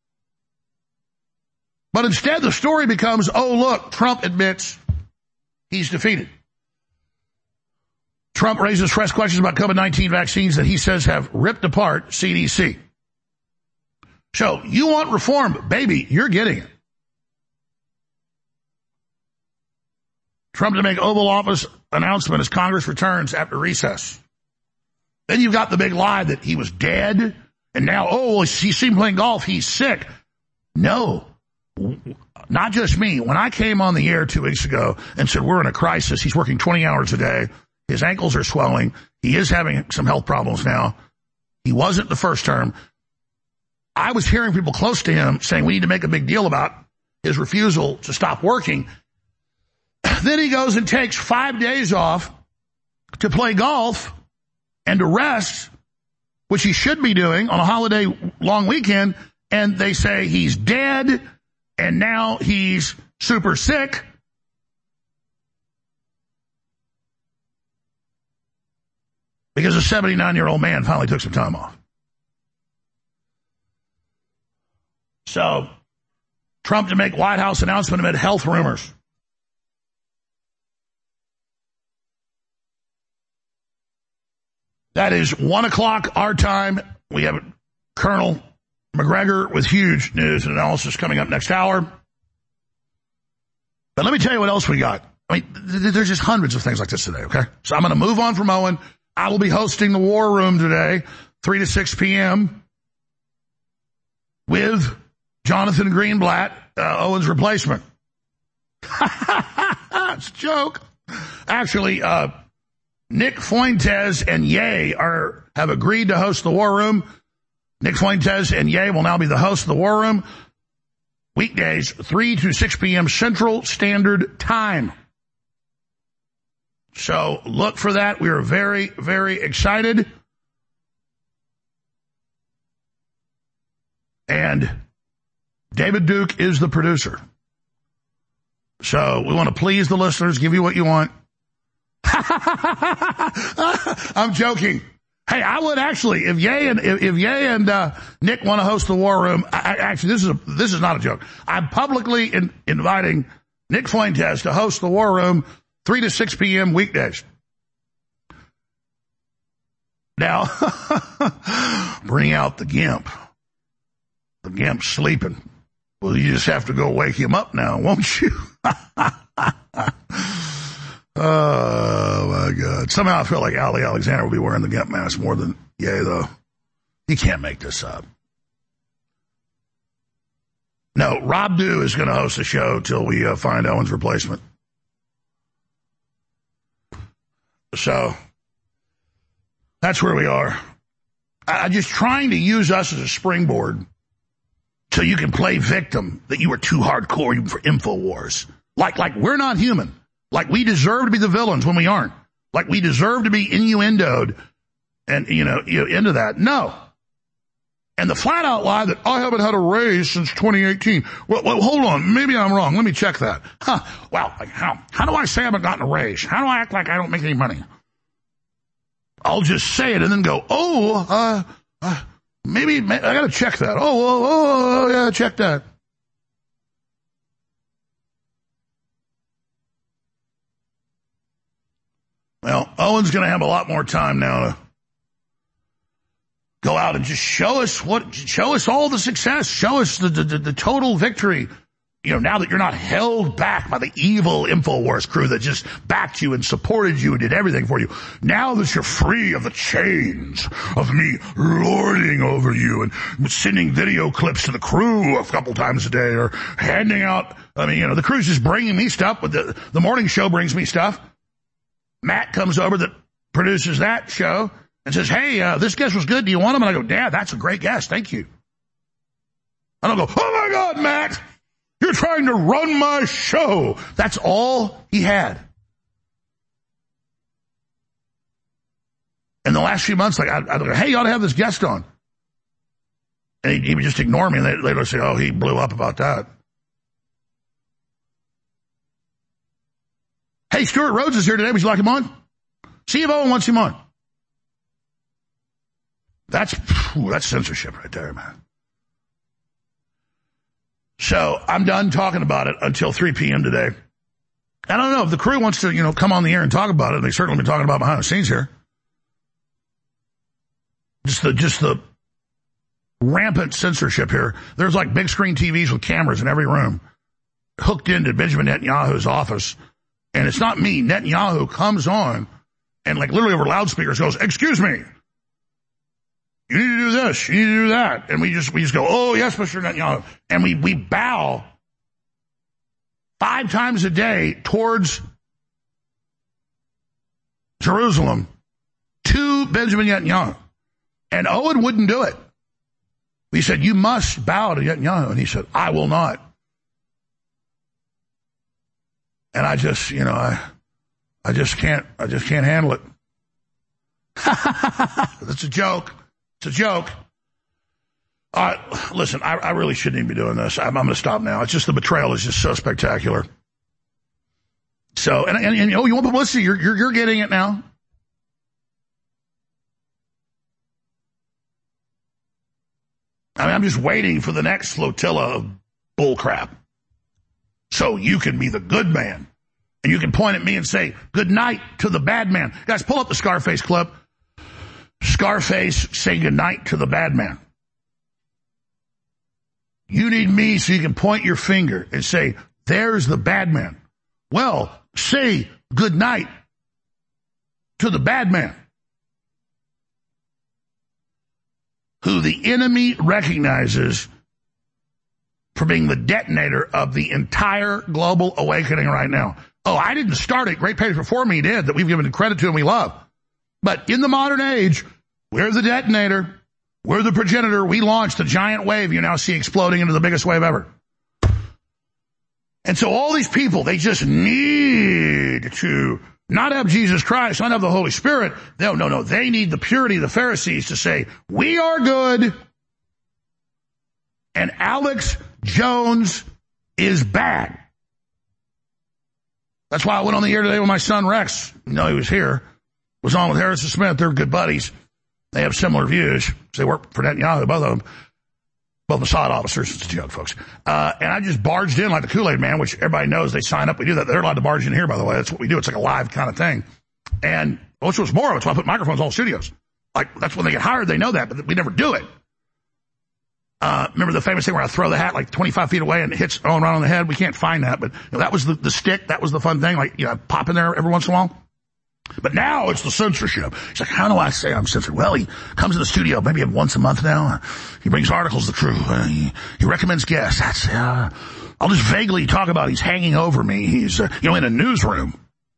But instead the story becomes, oh, look, Trump admits he's defeated. Trump raises fresh questions about COVID nineteen vaccines that he says have ripped apart C D C. So you want reform, baby, you're getting it. Trump to make Oval Office announcement as Congress returns after recess. Then you've got the big lie that he was dead, and now, oh, he's seen playing golf, he's sick. No, not just me. When I came on the air two weeks ago and said we're in a crisis, he's working twenty hours a day, his ankles are swelling, he is having some health problems now. He wasn't the first term. I was hearing people close to him saying we need to make a big deal about his refusal to stop working. Then he goes and takes five days off to play golf and to rest, which he should be doing on a holiday long weekend, and they say he's dead, and now he's super sick. Because a seventy-nine-year-old man finally took some time off. So, Trump to make White House announcement amid health rumors. That is one o'clock our time. We have Colonel McGregor with huge news and analysis coming up next hour. But let me tell you what else we got. I mean, th- there's just hundreds of things like this today, okay? So I'm going to move on from Owen. I will be hosting the War Room today, three to six p.m. with Jonathan Greenblatt, uh, Owen's replacement. It's a joke. Actually, uh, Nick Fuentes and Ye are have agreed to host the War Room. Nick Fuentes and Ye will now be the host of the War Room. Weekdays, three to six p.m. Central Standard Time. So look for that. We are very, very excited. And David Duke is the producer. So we want to please the listeners, give you what you want. I'm joking. Hey, I would actually, if Ye and if, if Ye and uh, Nick want to host the War Room, I, I, actually this is a, this is not a joke. I'm publicly in, inviting Nick Fuentes to host the War Room three to six p.m. weekdays. Now, bring out the Gimp. The Gimp's sleeping. Well, you just have to go wake him up now, won't you? Oh, my God. Somehow I feel like Ali Alexander will be wearing the Gimp mask more than Ye, though. You can't make this up. No, Rob Dew is going to host the show till we uh, find Owen's replacement. So, that's where we are. I'm just trying to use us as a springboard so you can play victim that you were too hardcore even for InfoWars. Like, like we're not human. Like we deserve to be the villains when we aren't. Like we deserve to be innuendoed and, you know, you know, into that. No. And the flat out lie that I haven't had a raise since twenty eighteen. Well, well, hold on. Maybe I'm wrong. Let me check that. Huh. Well, like how? How do I say I haven't gotten a raise? How do I act like I don't make any money? I'll just say it and then go, oh, uh, uh maybe, maybe I got to check that. Oh, oh, oh, oh, yeah, check that. Well, Owen's going to have a lot more time now to go out and just show us what, show us all the success, show us the, the, the total victory. You know, now that you're not held back by the evil InfoWars crew that just backed you and supported you and did everything for you. Now that you're free of the chains of me lording over you and sending video clips to the crew a couple times a day or handing out, I mean, you know, the crew's just bringing me stuff, but the, the morning show brings me stuff. Matt comes over that produces that show and says, hey, uh, this guest was good. Do you want him? And I go, Dad, that's a great guest. Thank you. I don't go, oh, my God, Matt, you're trying to run my show. That's all he had. In the last few months, like, I'd, I'd go, hey, you ought to have this guest on. And he, he would just ignore me, and they, they'd say, oh, he blew up about that. Hey, Stuart Rhodes is here today. Would you like him on? See if Owen wants him on. That's, whew, that's censorship right there, man. So I'm done talking about it until three p.m. today. I don't know if the crew wants to, you know, come on the air and talk about it. They certainly been talking about behind the scenes here. Just the, just the rampant censorship here. There's like big screen T Vs with cameras in every room hooked into Benjamin Netanyahu's office. And it's not me. Netanyahu comes on and like literally over loudspeakers goes, excuse me. You need to do this. You need to do that. And we just, we just go, oh yes, Mister Netanyahu. And we, we bow five times a day towards Jerusalem to Benjamin Netanyahu. And Owen wouldn't do it. We said, you must bow to Netanyahu. And he said, I will not. And I just, you know, I, I just can't, I just can't handle it. It's a joke. It's a joke. All right, listen, I, I really shouldn't even be doing this. I'm, I'm going to stop now. It's just the betrayal is just so spectacular. So, and, and, and oh, you want publicity? You're, you're, you're getting it now. I mean, I'm just waiting for the next flotilla of bullcrap. So you can be the good man. And you can point at me and say, good night to the bad man. Guys, pull up the Scarface clip. Scarface saying good night to the bad man. You need me so you can point your finger and say, there's the bad man. Well, say good night to the bad man, who the enemy recognizes for being the detonator of the entire global awakening right now. Oh, I didn't start it. Great page before me did that we've given credit to and we love. But in the modern age, we're the detonator. We're the progenitor. We launched the giant wave you now see exploding into the biggest wave ever. And so all these people, they just need to not have Jesus Christ, not have the Holy Spirit. No, no, no. They need the purity of the Pharisees to say, we are good. And Alex Jones is bad. That's why I went on the air today with my son Rex. You know, he was here. Was on with Harrison Smith. They're good buddies. They have similar views. They work for Netanyahu, both of them. Both Mossad officers. It's a joke, folks. Uh, and I just barged in like the Kool-Aid man, which everybody knows they sign up. We do that. They're allowed to barge in here, by the way. That's what we do. It's like a live kind of thing. And which was more of it. That's why I put microphones in all studios. Like, that's when they get hired. They know that, but we never do it. Uh, remember the famous thing where I throw the hat like twenty-five feet away and it hits Owen right on the head? We can't find that, but you know, that was the, the stick. That was the fun thing. Like, you know, pop in there every once in a while. But now it's the censorship. He's like, how do I say I'm censored? Well, he comes to the studio maybe once a month now. He brings articles to the crew. Uh, he, he recommends guests. That's, uh, I'll just vaguely talk about he's hanging over me. He's, uh, you know, in a newsroom.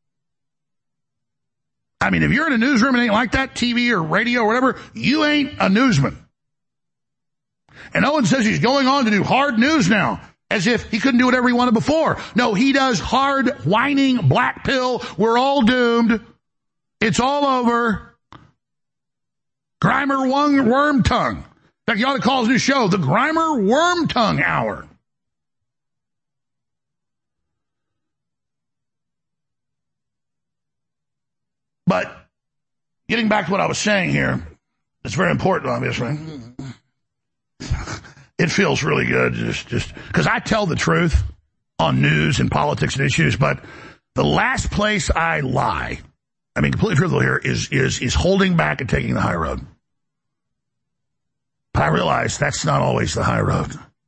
I mean, if you're in a newsroom and ain't like that, T V or radio or whatever, you ain't a newsman. And Owen says he's going on to do hard news now, as if he couldn't do whatever he wanted before. No, he does hard, whining, black pill. We're all doomed. It's all over. Grimer Wung Worm Tongue. In fact, you ought to call his new show the Grimer Worm Tongue Hour. But getting back to what I was saying here, it's very important, obviously. It feels really good just just because I tell the truth on news and politics and issues, but the last place I lie, I mean, completely truthful here, is is is holding back and taking the high road. But I realize that's not always the high road.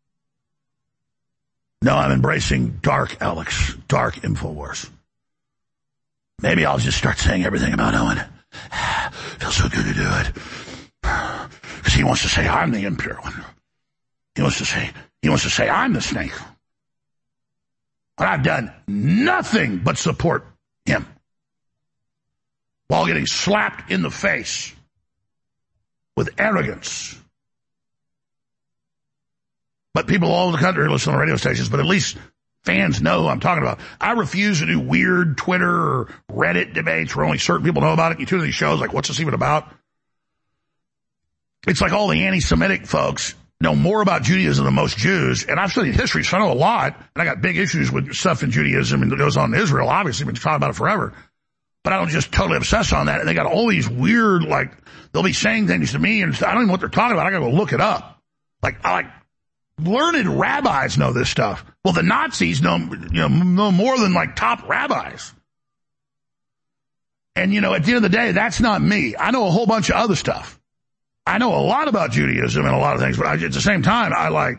No, I'm embracing dark Alex, dark InfoWars. Maybe I'll just start saying everything about Owen. Feels so good to do it. Because he wants to say I'm the impure one. He wants to say, he wants to say I'm the snake. But I've done nothing but support him while getting slapped in the face with arrogance. But people all over the country listen to radio stations, but at least fans know who I'm talking about. I refuse to do weird Twitter or Reddit debates where only certain people know about it. You tune to these shows like, what's this even about? It's like all the anti-Semitic folks know more about Judaism than most Jews, and I've studied history, so I know a lot, and I got big issues with stuff in Judaism and that goes on in Israel, obviously, we've been talking about it forever. But I don't just totally obsess on that, and they got all these weird, like, they'll be saying things to me, and I don't even know what they're talking about. I gotta go look it up. Like, I like, learned rabbis know this stuff. Well, the Nazis know, you know, know more than, like, top rabbis. And, you know, at the end of the day, that's not me. I know a whole bunch of other stuff. I know a lot about Judaism and a lot of things, but I, at the same time, I like,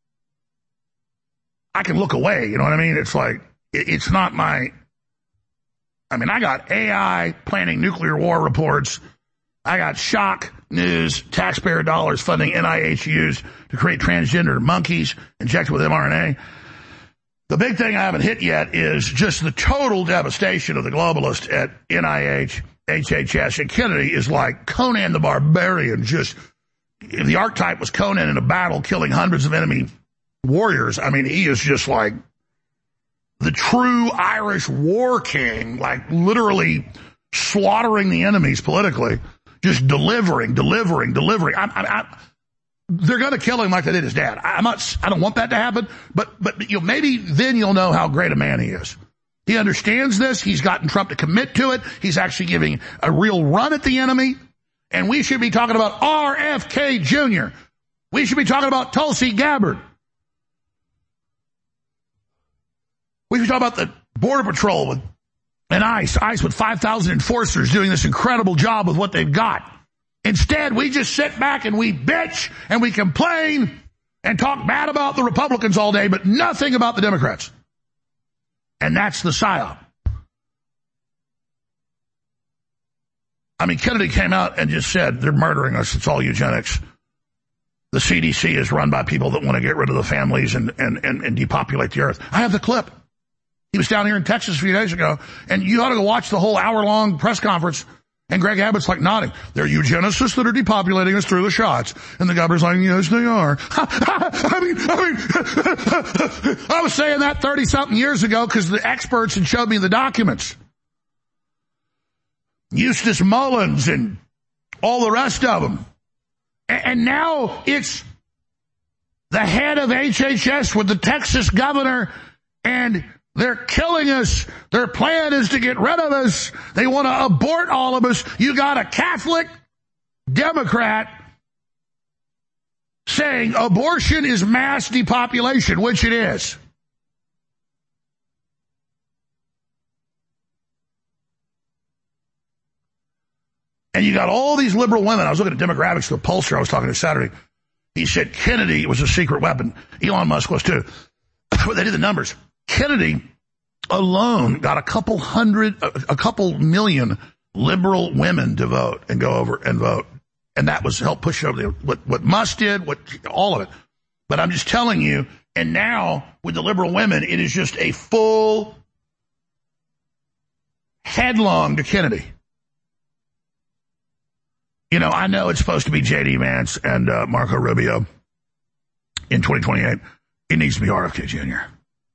I can look away, you know what I mean? It's like, it, it's not my, I mean, I got A I planning nuclear war reports. I got shock news, taxpayer dollars funding N I H used to create transgender monkeys injected with mRNA. The big thing I haven't hit yet is just the total devastation of the globalists at N I H, H H S, and Kennedy is like Conan the Barbarian. Just, if the archetype was Conan in a battle killing hundreds of enemy warriors, I mean, he is just like the true Irish war king, like literally slaughtering the enemies politically, just delivering, delivering, delivering. I, I, I, they're going to kill him like they did his dad. I'm not, I don't want that to happen, but, but you know, maybe then you'll know how great a man he is. He understands this. He's gotten Trump to commit to it. He's actually giving a real run at the enemy. And we should be talking about R F K Junior We should be talking about Tulsi Gabbard. We should talk about the Border Patrol with, and ICE, ICE with five thousand enforcers doing this incredible job with what they've got. Instead, we just sit back and we bitch and we complain and talk bad about the Republicans all day, but nothing about the Democrats. And that's the psyop. I mean, Kennedy came out and just said, they're murdering us. It's all eugenics. The C D C is run by people that want to get rid of the families and, and, and, and depopulate the earth. I have the clip. He was down here in Texas a few days ago, and you ought to go watch the whole hour-long press conference, and Greg Abbott's like nodding. They're eugenicists that are depopulating us through the shots. And the governor's like, yes, they are. I mean, I mean, I was saying that thirty-something years ago because the experts had showed me the documents. Eustace Mullins and all the rest of them. And now it's the head of H H S with the Texas governor, and they're killing us. Their plan is to get rid of us. They want to abort all of us. You got a Catholic Democrat saying abortion is mass depopulation, which it is. And you got all these liberal women. I was looking at demographics of the pollster I was talking to Saturday. He said Kennedy was a secret weapon. Elon Musk was too. But they did the numbers. Kennedy alone got a couple hundred, a couple million liberal women to vote and go over and vote. And that was help push over the, what, what Musk did, what, all of it. But I'm just telling you, and now with the liberal women, it is just a full headlong to Kennedy. You know, I know it's supposed to be J D Vance and uh, Marco Rubio in twenty twenty-eight. It needs to be R F K Junior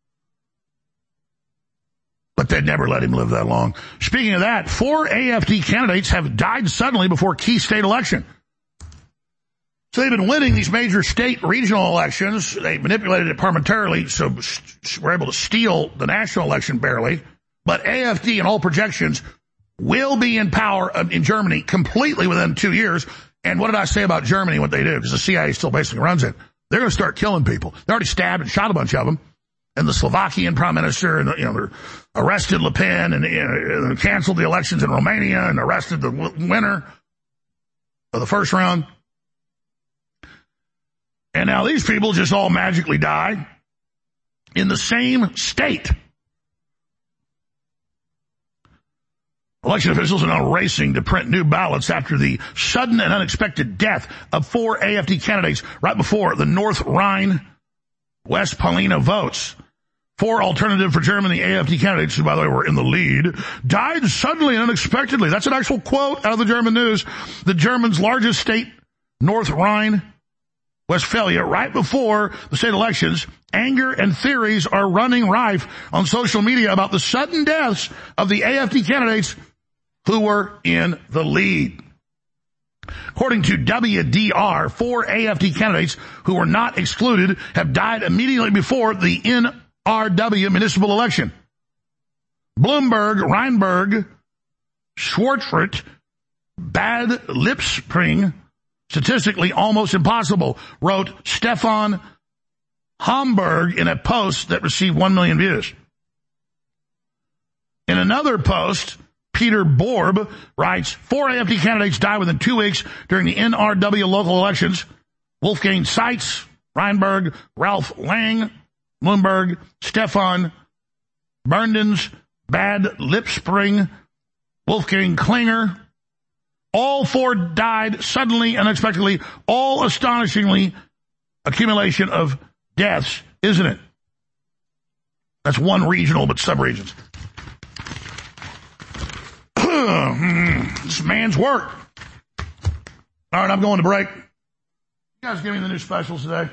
But they'd never let him live that long. Speaking of that, four A F D candidates have died suddenly before key state election. So they've been winning these major state regional elections. They manipulated it parliamentarily, so we're able to steal the national election barely. But A F D and all projections will be in power in Germany completely within two years. And what did I say about Germany, what they do? Because the C I A still basically runs it. They're going to start killing people. They already stabbed and shot a bunch of them. And the Slovakian prime minister, and you know, they're arrested Le Pen and, and canceled the elections in Romania and arrested the winner of the first round. And now these people just all magically die in the same state. Election officials are now racing to print new ballots after the sudden and unexpected death of four A F D candidates right before the North Rhine-Westphalia votes. Four Alternative for Germany A F D candidates, who, by the way, were in the lead, died suddenly and unexpectedly. That's an actual quote out of the German news. The Germans' largest state, North Rhine, Westphalia, right before the state elections, anger and theories are running rife on social media about the sudden deaths of the A F D candidates who were in the lead. According to W D R, four A F D candidates who were not excluded have died immediately before the N R W municipal election. Bloomberg, Reinberg, Schwartzert, Bad Lipspring, statistically almost impossible, wrote Stefan Homburg in a post that received one million views. In another post, Peter Borb writes, four A F D candidates died within two weeks during the N R W local elections. Wolfgang Seitz, Reinberg, Ralph Lang, Bloomberg, Stefan Berndens, Bad Lipspring, Wolfgang Klinger. All four died suddenly, unexpectedly, all astonishingly accumulation of deaths, isn't it? That's one regional, but sub-regions. This man's work. All right, I'm going to break. You guys give me the new specials today?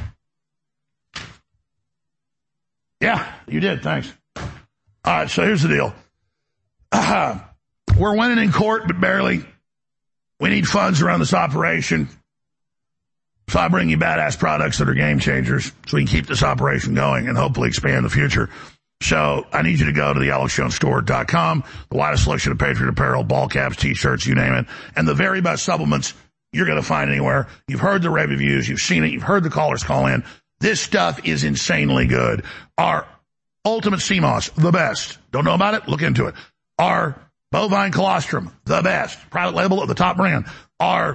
Yeah, you did. Thanks. All right, so here's the deal. Uh, we're winning in court, but barely. We need funds around this operation. So I bring you badass products that are game changers so we can keep this operation going and hopefully expand in the future. So I need you to go to the alex jones store dot com, the widest selection of Patriot apparel, ball caps, T-shirts, you name it, and the very best supplements you're going to find anywhere. You've heard the reviews, you've seen it, you've heard the callers call in. This stuff is insanely good. Our Ultimate Sea Moss, the best. Don't know about it? Look into it. Our Bovine Colostrum, the best. Private label of the top brand. Our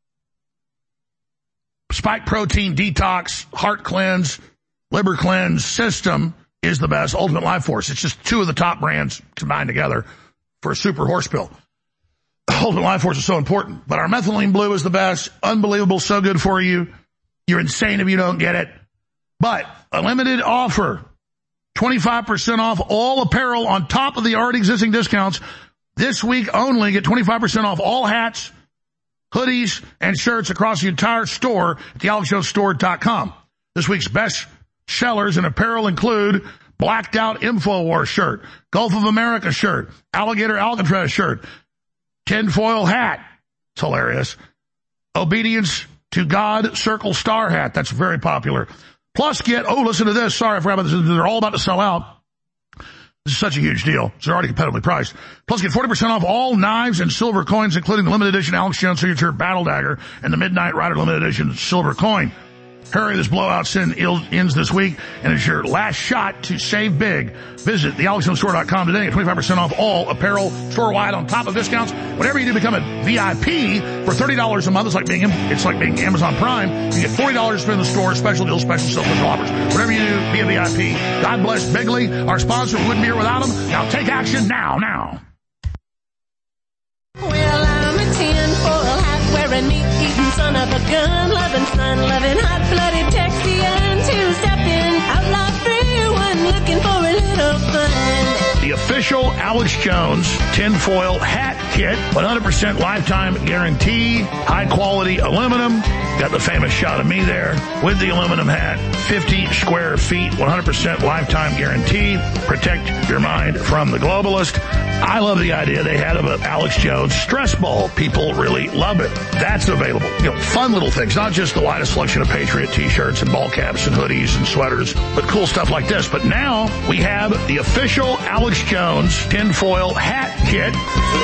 Spike Protein Detox, Heart Cleanse, Liver Cleanse system is the best. Ultimate Life Force. It's just two of the top brands combined together for a super horse pill. Ultimate Life Force is so important. But our Methylene Blue is the best. Unbelievable. So good for you. You're insane if you don't get it. But a limited offer. twenty-five percent off all apparel on top of the already existing discounts. This week only, get twenty-five percent off all hats, hoodies, and shirts across the entire store at the alex jones store dot com. This week's best sellers in apparel include Blacked Out InfoWars shirt, Gulf of America shirt, Alligator Alcatraz shirt, tinfoil hat. It's hilarious. Obedience to God Circle Star hat. That's very popular. Plus get, oh, listen to this. Sorry, I forgot about this. They're all about to sell out. This is such a huge deal. They're already competitively priced. Plus get forty percent off all knives and silver coins, including the limited edition Alex Jones Signature Battle Dagger and the Midnight Rider limited edition silver coin. Hurry, this blowout sin ends this week, and it's your last shot to save big. Visit the alex jones store dot com today at twenty-five percent off all apparel store-wide on top of discounts. Whenever you do become a V I P for thirty dollars a month, it's like being, it's like being Amazon Prime. You get forty dollars to spend in the store, special deals, special special offers. Whatever you do, be a V I P. God bless Bigley, our sponsor. We wouldn't be here without him. Now take action now, now. Well, I'm a tinfoil hat wearing meat-eating son of a gun, loving son, loving hot-blooded Texian, two-stepping outlaw free one, looking for a little fun. The official Alex Jones tinfoil hat kit, one hundred percent lifetime guarantee, high-quality aluminum. Got the famous shot of me there with the aluminum hat. fifty square feet, one hundred percent lifetime guarantee. Protect your mind from the globalist. I love the idea they had of an Alex Jones stress ball. People really love it. That's available. You know, fun little things, not just the widest selection of Patriot T-shirts and ball caps and hoodies and sweaters, but cool stuff like this. But now we have the official Alex Jones tinfoil hat kit.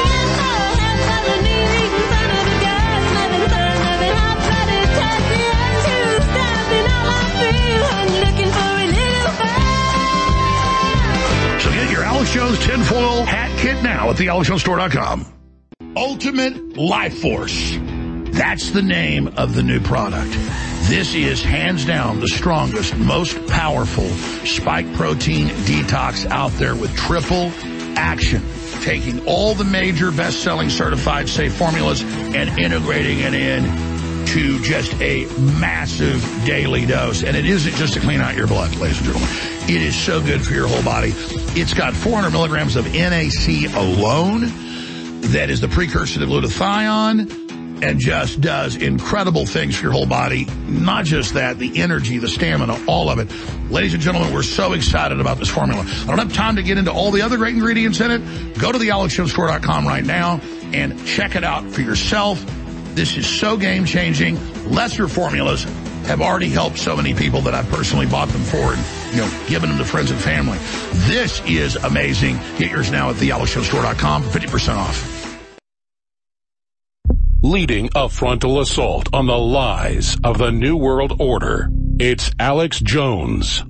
So get your Alex Jones tinfoil hat kit now at the alex jones store dot com. Ultimate Life Force. That's the name of the new product. This is hands down the strongest, most powerful spike protein detox out there with triple action. Taking all the major best-selling certified safe formulas and integrating it in to just a massive daily dose. And it isn't just to clean out your blood, ladies and gentlemen. It is so good for your whole body. It's got four hundred milligrams of N A C alone. That is the precursor to glutathione. and just does incredible things for your whole body. Not just that, the energy, the stamina, all of it. Ladies and gentlemen, we're so excited about this formula. I don't have time to get into all the other great ingredients in it. Go to the alex jones store dot com right now and check it out for yourself. This is so game-changing. Lesser formulas have already helped so many people that I've personally bought them for and, you know, given them to friends and family. This is amazing. Get yours now at the alex jones store dot com for fifty percent off. Leading a frontal assault on the lies of the New World Order, it's Alex Jones.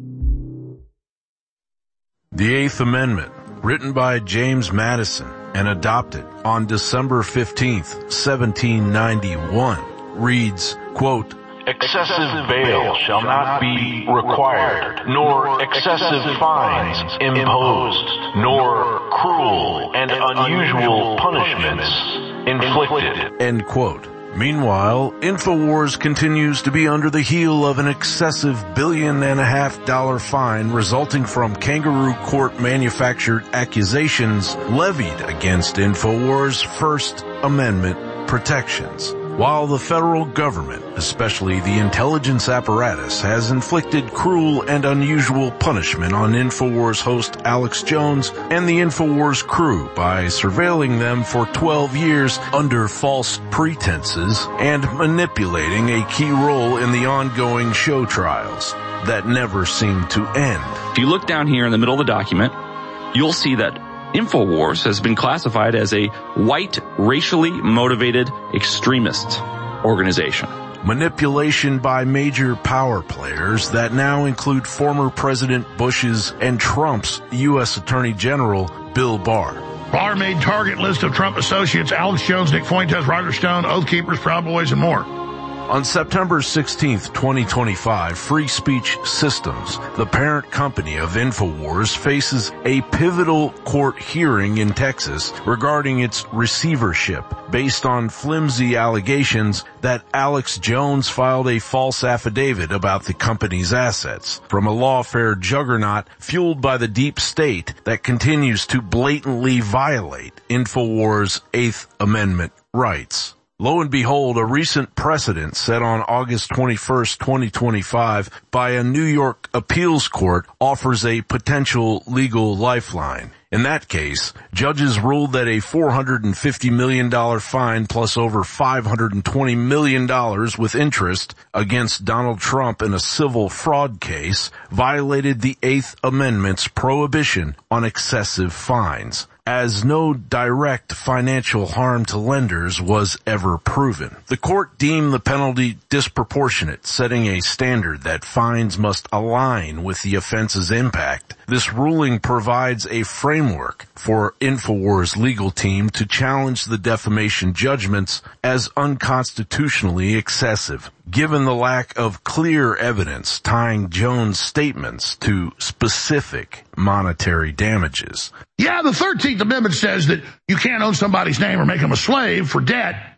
The Eighth Amendment, written by James Madison and adopted on December fifteenth, seventeen ninety-one, reads, quote, "Excessive bail shall not be required, nor excessive fines imposed, nor cruel and unusual punishments inflicted." End quote. Meanwhile, InfoWars continues to be under the heel of an excessive billion and a half dollar fine resulting from kangaroo court manufactured accusations levied against InfoWars' First Amendment protections. While the federal government, especially the intelligence apparatus, has inflicted cruel and unusual punishment on InfoWars host Alex Jones and the InfoWars crew by surveilling them for twelve years under false pretenses and manipulating a key role in the ongoing show trials that never seem to end. If you look down here in the middle of the document, you'll see that InfoWars has been classified as a white, racially motivated extremist organization. Manipulation by major power players that now include former President Bush's and Trump's U S Attorney General, Bill Barr. Barr made target list of Trump associates: Alex Jones, Nick Fuentes, Roger Stone, Oath Keepers, Proud Boys, and more. On September sixteenth, twenty twenty-five, Free Speech Systems, the parent company of InfoWars, faces a pivotal court hearing in Texas regarding its receivership based on flimsy allegations that Alex Jones filed a false affidavit about the company's assets from a lawfare juggernaut fueled by the deep state that continues to blatantly violate InfoWars' Eighth Amendment rights. Lo and behold, a recent precedent set on August twenty-first, twenty twenty-five by a New York appeals court offers a potential legal lifeline. In that case, judges ruled that a four hundred fifty million dollars fine plus over five hundred twenty million dollars with interest against Donald Trump in a civil fraud case violated the Eighth Amendment's prohibition on excessive fines, as no direct financial harm to lenders was ever proven. The court deemed the penalty disproportionate, setting a standard that fines must align with the offense's impact. This ruling provides a framework for InfoWars' legal team to challenge the defamation judgments as unconstitutionally excessive, given the lack of clear evidence tying Jones' statements to specific monetary damages. Yeah, the thirteenth Amendment says that you can't own somebody's name or make them a slave for debt.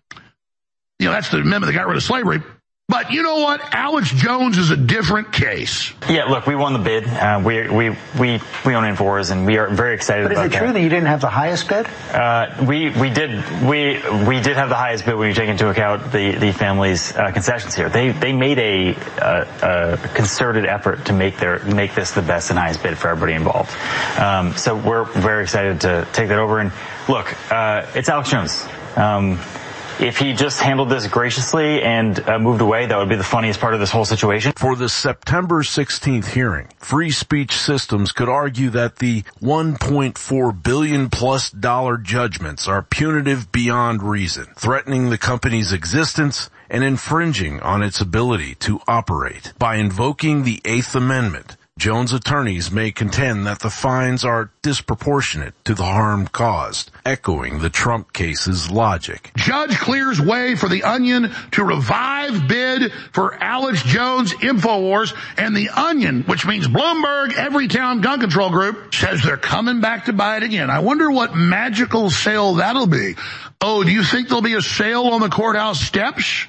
You know, that's the amendment that got rid of slavery. But you know what? Alex Jones is a different case. Yeah, look, we won the bid. Uh, we we we we own InfoWars, and we are very excited about that. But is it true that you didn't have the highest bid? Uh, we we did we we did have the highest bid when you take into account the the family's uh, concessions here. They they made a, a, a concerted effort to make their make this the best and highest bid for everybody involved. Um, so we're very excited to take that over. And look, uh, it's Alex Jones. Um, If he just handled this graciously and uh, moved away, that would be the funniest part of this whole situation. For the September sixteenth hearing, Free Speech Systems could argue that the one point four billion plus dollar judgments are punitive beyond reason, threatening the company's existence and infringing on its ability to operate. By invoking the Eighth Amendment, Jones' attorneys may contend that the fines are disproportionate to the harm caused, echoing the Trump case's logic. Judge clears way for the Onion to revive bid for Alex Jones' InfoWars, and the Onion, which means Bloomberg Everytown Gun Control Group, says they're coming back to buy it again. I wonder what magical sale that'll be. Oh, do you think there'll be a sale on the courthouse steps,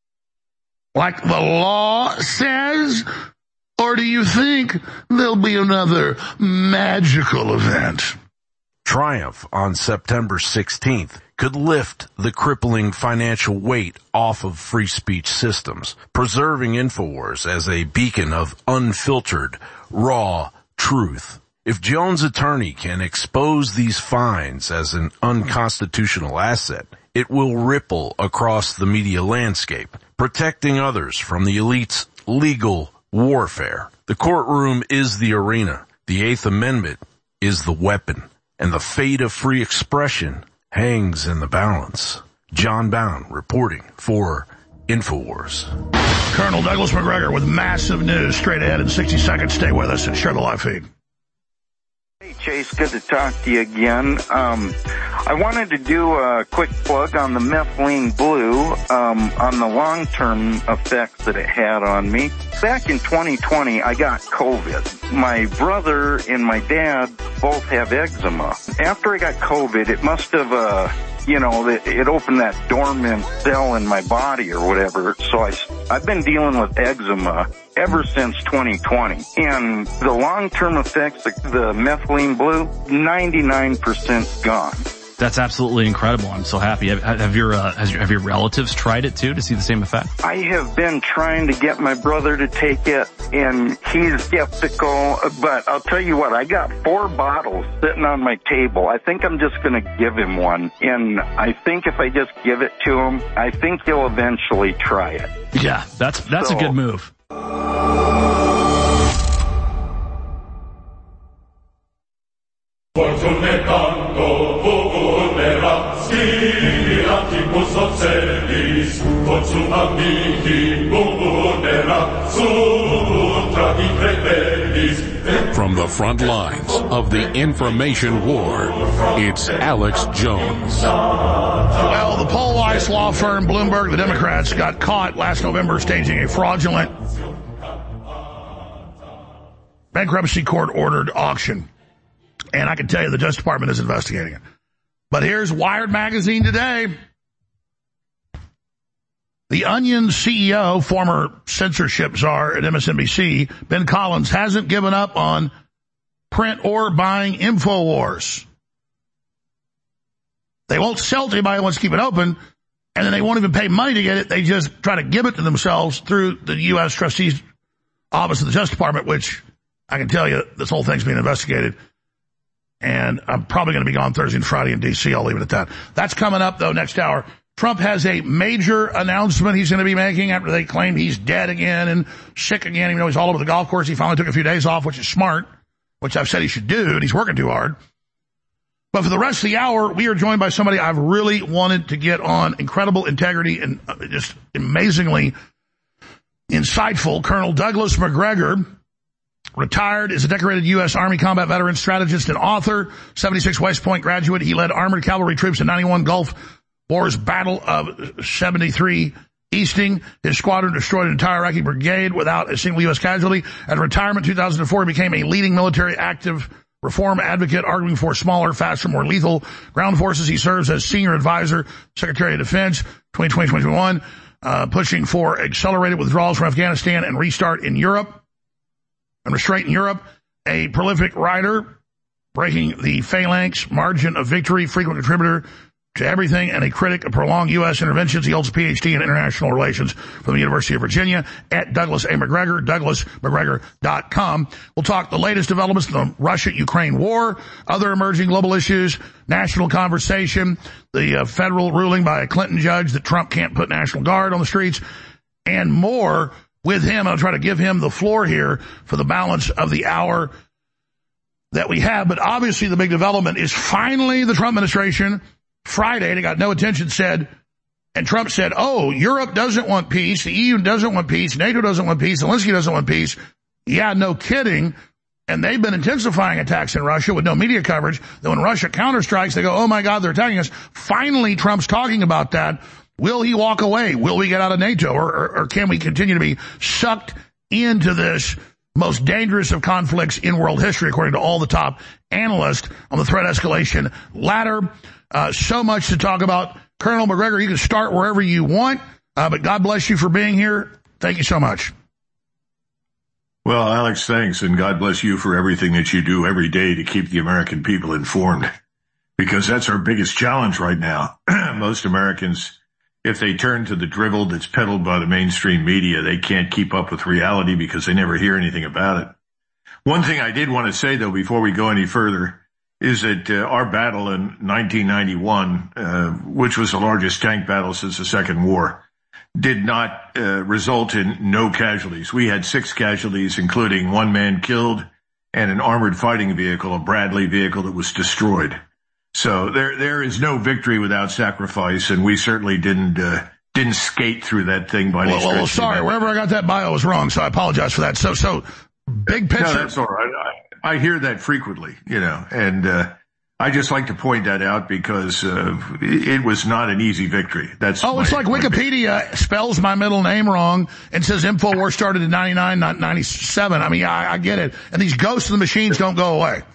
like the law says? Or do you think there'll be another magical event? triumph on September sixteenth could lift the crippling financial weight off of free speech systems, preserving InfoWars as a beacon of unfiltered, raw truth. If Jones' attorney can expose these fines as an unconstitutional asset, it will ripple across the media landscape, protecting others from the elite's legal warfare. The courtroom is the arena. The Eighth Amendment is the weapon. And the fate of free expression hangs in the balance. John Bound reporting for InfoWars. Colonel Douglas Macgregor with massive news straight ahead in sixty seconds. Stay with us and share the live feed. Hey, Chase, good to talk to you again. Um, I wanted to do a quick plug on the methylene blue, um, on the long-term effects that it had on me. Back in twenty twenty, I got COVID. My brother and my dad both have eczema. After I got COVID, it must have, uh, you know, it, it opened that dormant cell in my body or whatever. So I, I've been dealing with eczema ever since twenty twenty. And the long-term effects, the, the methylene blue, ninety-nine percent gone. That's absolutely incredible. I'm so happy. Have, have your uh, has your, have your relatives tried it too to see the same effect? I have been trying to get my brother to take it, and he's skeptical. But I'll tell you what, I got four bottles sitting on my table. I think I'm just going to give him one, and I think if I just give it to him, I think he'll eventually try it. Yeah, that's that's so, a good move. From the front lines of the information war, it's Alex Jones. Well, the poll-wise law firm Bloomberg, the Democrats, got caught last November staging a fraudulent bankruptcy court-ordered auction. And I can tell you the Justice Department is investigating it. But here's Wired Magazine today. The Onion C E O, former censorship czar at M S N B C, Ben Collins, hasn't given up on print or buying InfoWars. They won't sell to anybody who wants to keep it open, and then they won't even pay money to get it. They just try to give it to themselves through the U S Trustee's Office of the Justice Department, which I can tell you this whole thing's being investigated. And I'm probably going to be gone Thursday and Friday in D C. I'll leave it at that. That's coming up, though, next hour. Trump has a major announcement he's going to be making after they claim he's dead again and sick again. Even though he's all over the golf course, he finally took a few days off, which is smart, which I've said he should do, and he's working too hard. But for the rest of the hour, we are joined by somebody I've really wanted to get on. Incredible integrity and just amazingly insightful. Colonel Douglas Macgregor, retired, is a decorated U S Army combat veteran, strategist, and author, seventy-six West Point graduate. He led armored cavalry troops in ninety-one Gulf War's Battle of seventy-three Easting. His squadron destroyed an entire Iraqi brigade without a single U S casualty. At retirement in two thousand four, he became a leading military active reform advocate, arguing for smaller, faster, more lethal ground forces. He serves as senior advisor, Secretary of Defense, twenty twenty to twenty twenty-one, uh, pushing for accelerated withdrawals from Afghanistan and restart in Europe. And restraint in Europe, a prolific writer, breaking the phalanx margin of victory, frequent contributor to everything, and a critic of prolonged U S interventions. He holds a P H D in international relations from the University of Virginia at Douglas A. Macgregor, douglas macgregor dot com. We'll talk the latest developments in the Russia-Ukraine war, other emerging global issues, national conversation, the uh, federal ruling by a Clinton judge that Trump can't put National Guard on the streets, and more. With him, I'll try to give him the floor here for the balance of the hour that we have. But obviously the big development is finally the Trump administration, Friday, they got no attention, said, and Trump said, oh, Europe doesn't want peace, the E U doesn't want peace, NATO doesn't want peace, Zelensky doesn't want peace. Yeah, no kidding. And they've been intensifying attacks in Russia with no media coverage. Then when Russia counterstrikes, they go, oh my God, they're attacking us. Finally, Trump's talking about that. Will he walk away? Will we get out of NATO? Or, or, or can we continue to be sucked into this most dangerous of conflicts in world history, according to all the top analysts on the threat escalation ladder? Uh, so much to talk about. Colonel Macgregor, you can start wherever you want, uh, but God bless you for being here. Thank you so much. Well, Alex, thanks, and God bless you for everything that you do every day to keep the American people informed. because that's our biggest challenge right now. Most Americans, if they turn to the drivel that's peddled by the mainstream media, they can't keep up with reality because they never hear anything about it. One thing I did want to say, though, before we go any further, is that uh, our battle in nineteen ninety-one, uh, which was the largest tank battle since the Second War, did not uh, result in no casualties. We had six casualties, including one man killed and an armored fighting vehicle, a Bradley vehicle that was destroyed. So there there is no victory without sacrifice, and we certainly didn't uh, didn't skate through that thing by any well, well, sorry, wherever I got that bio was wrong, so I apologize for that. So so big picture. No, that's all right. I, I hear that frequently, you know, and uh, I just like to point that out because uh, it was not an easy victory. That's oh, it's like Wikipedia spells my middle name wrong and says InfoWars started in ninety-nine, not ninety-seven. I mean, I, I get it. And these ghosts of the machines don't go away.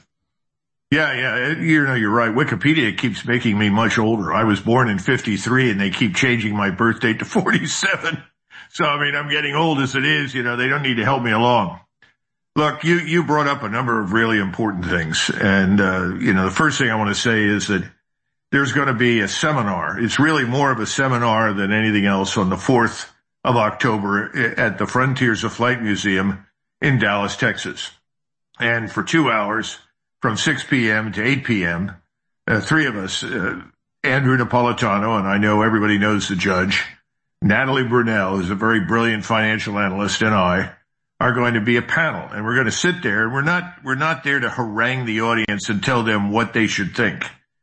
Yeah, yeah, you know, you're right. Wikipedia keeps making me much older. I was born in fifty-three, and they keep changing my birth date to forty-seven. So, I mean, I'm getting old as it is. You know, they don't need to help me along. Look, you, you brought up a number of really important things. And, uh, you know, the first thing I want to say is that there's going to be a seminar. It's really more of a seminar than anything else on the fourth of October at the Frontiers of Flight Museum in Dallas, Texas. And for two hours, from six p.m. to eight p.m., uh, three of us, uh, Andrew Napolitano, and I know everybody knows the judge, Natalie Brunell, who's a very brilliant financial analyst, and I, are going to be a panel, and we're going to sit there, and we're not, we're not there to harangue the audience and tell them what they should think.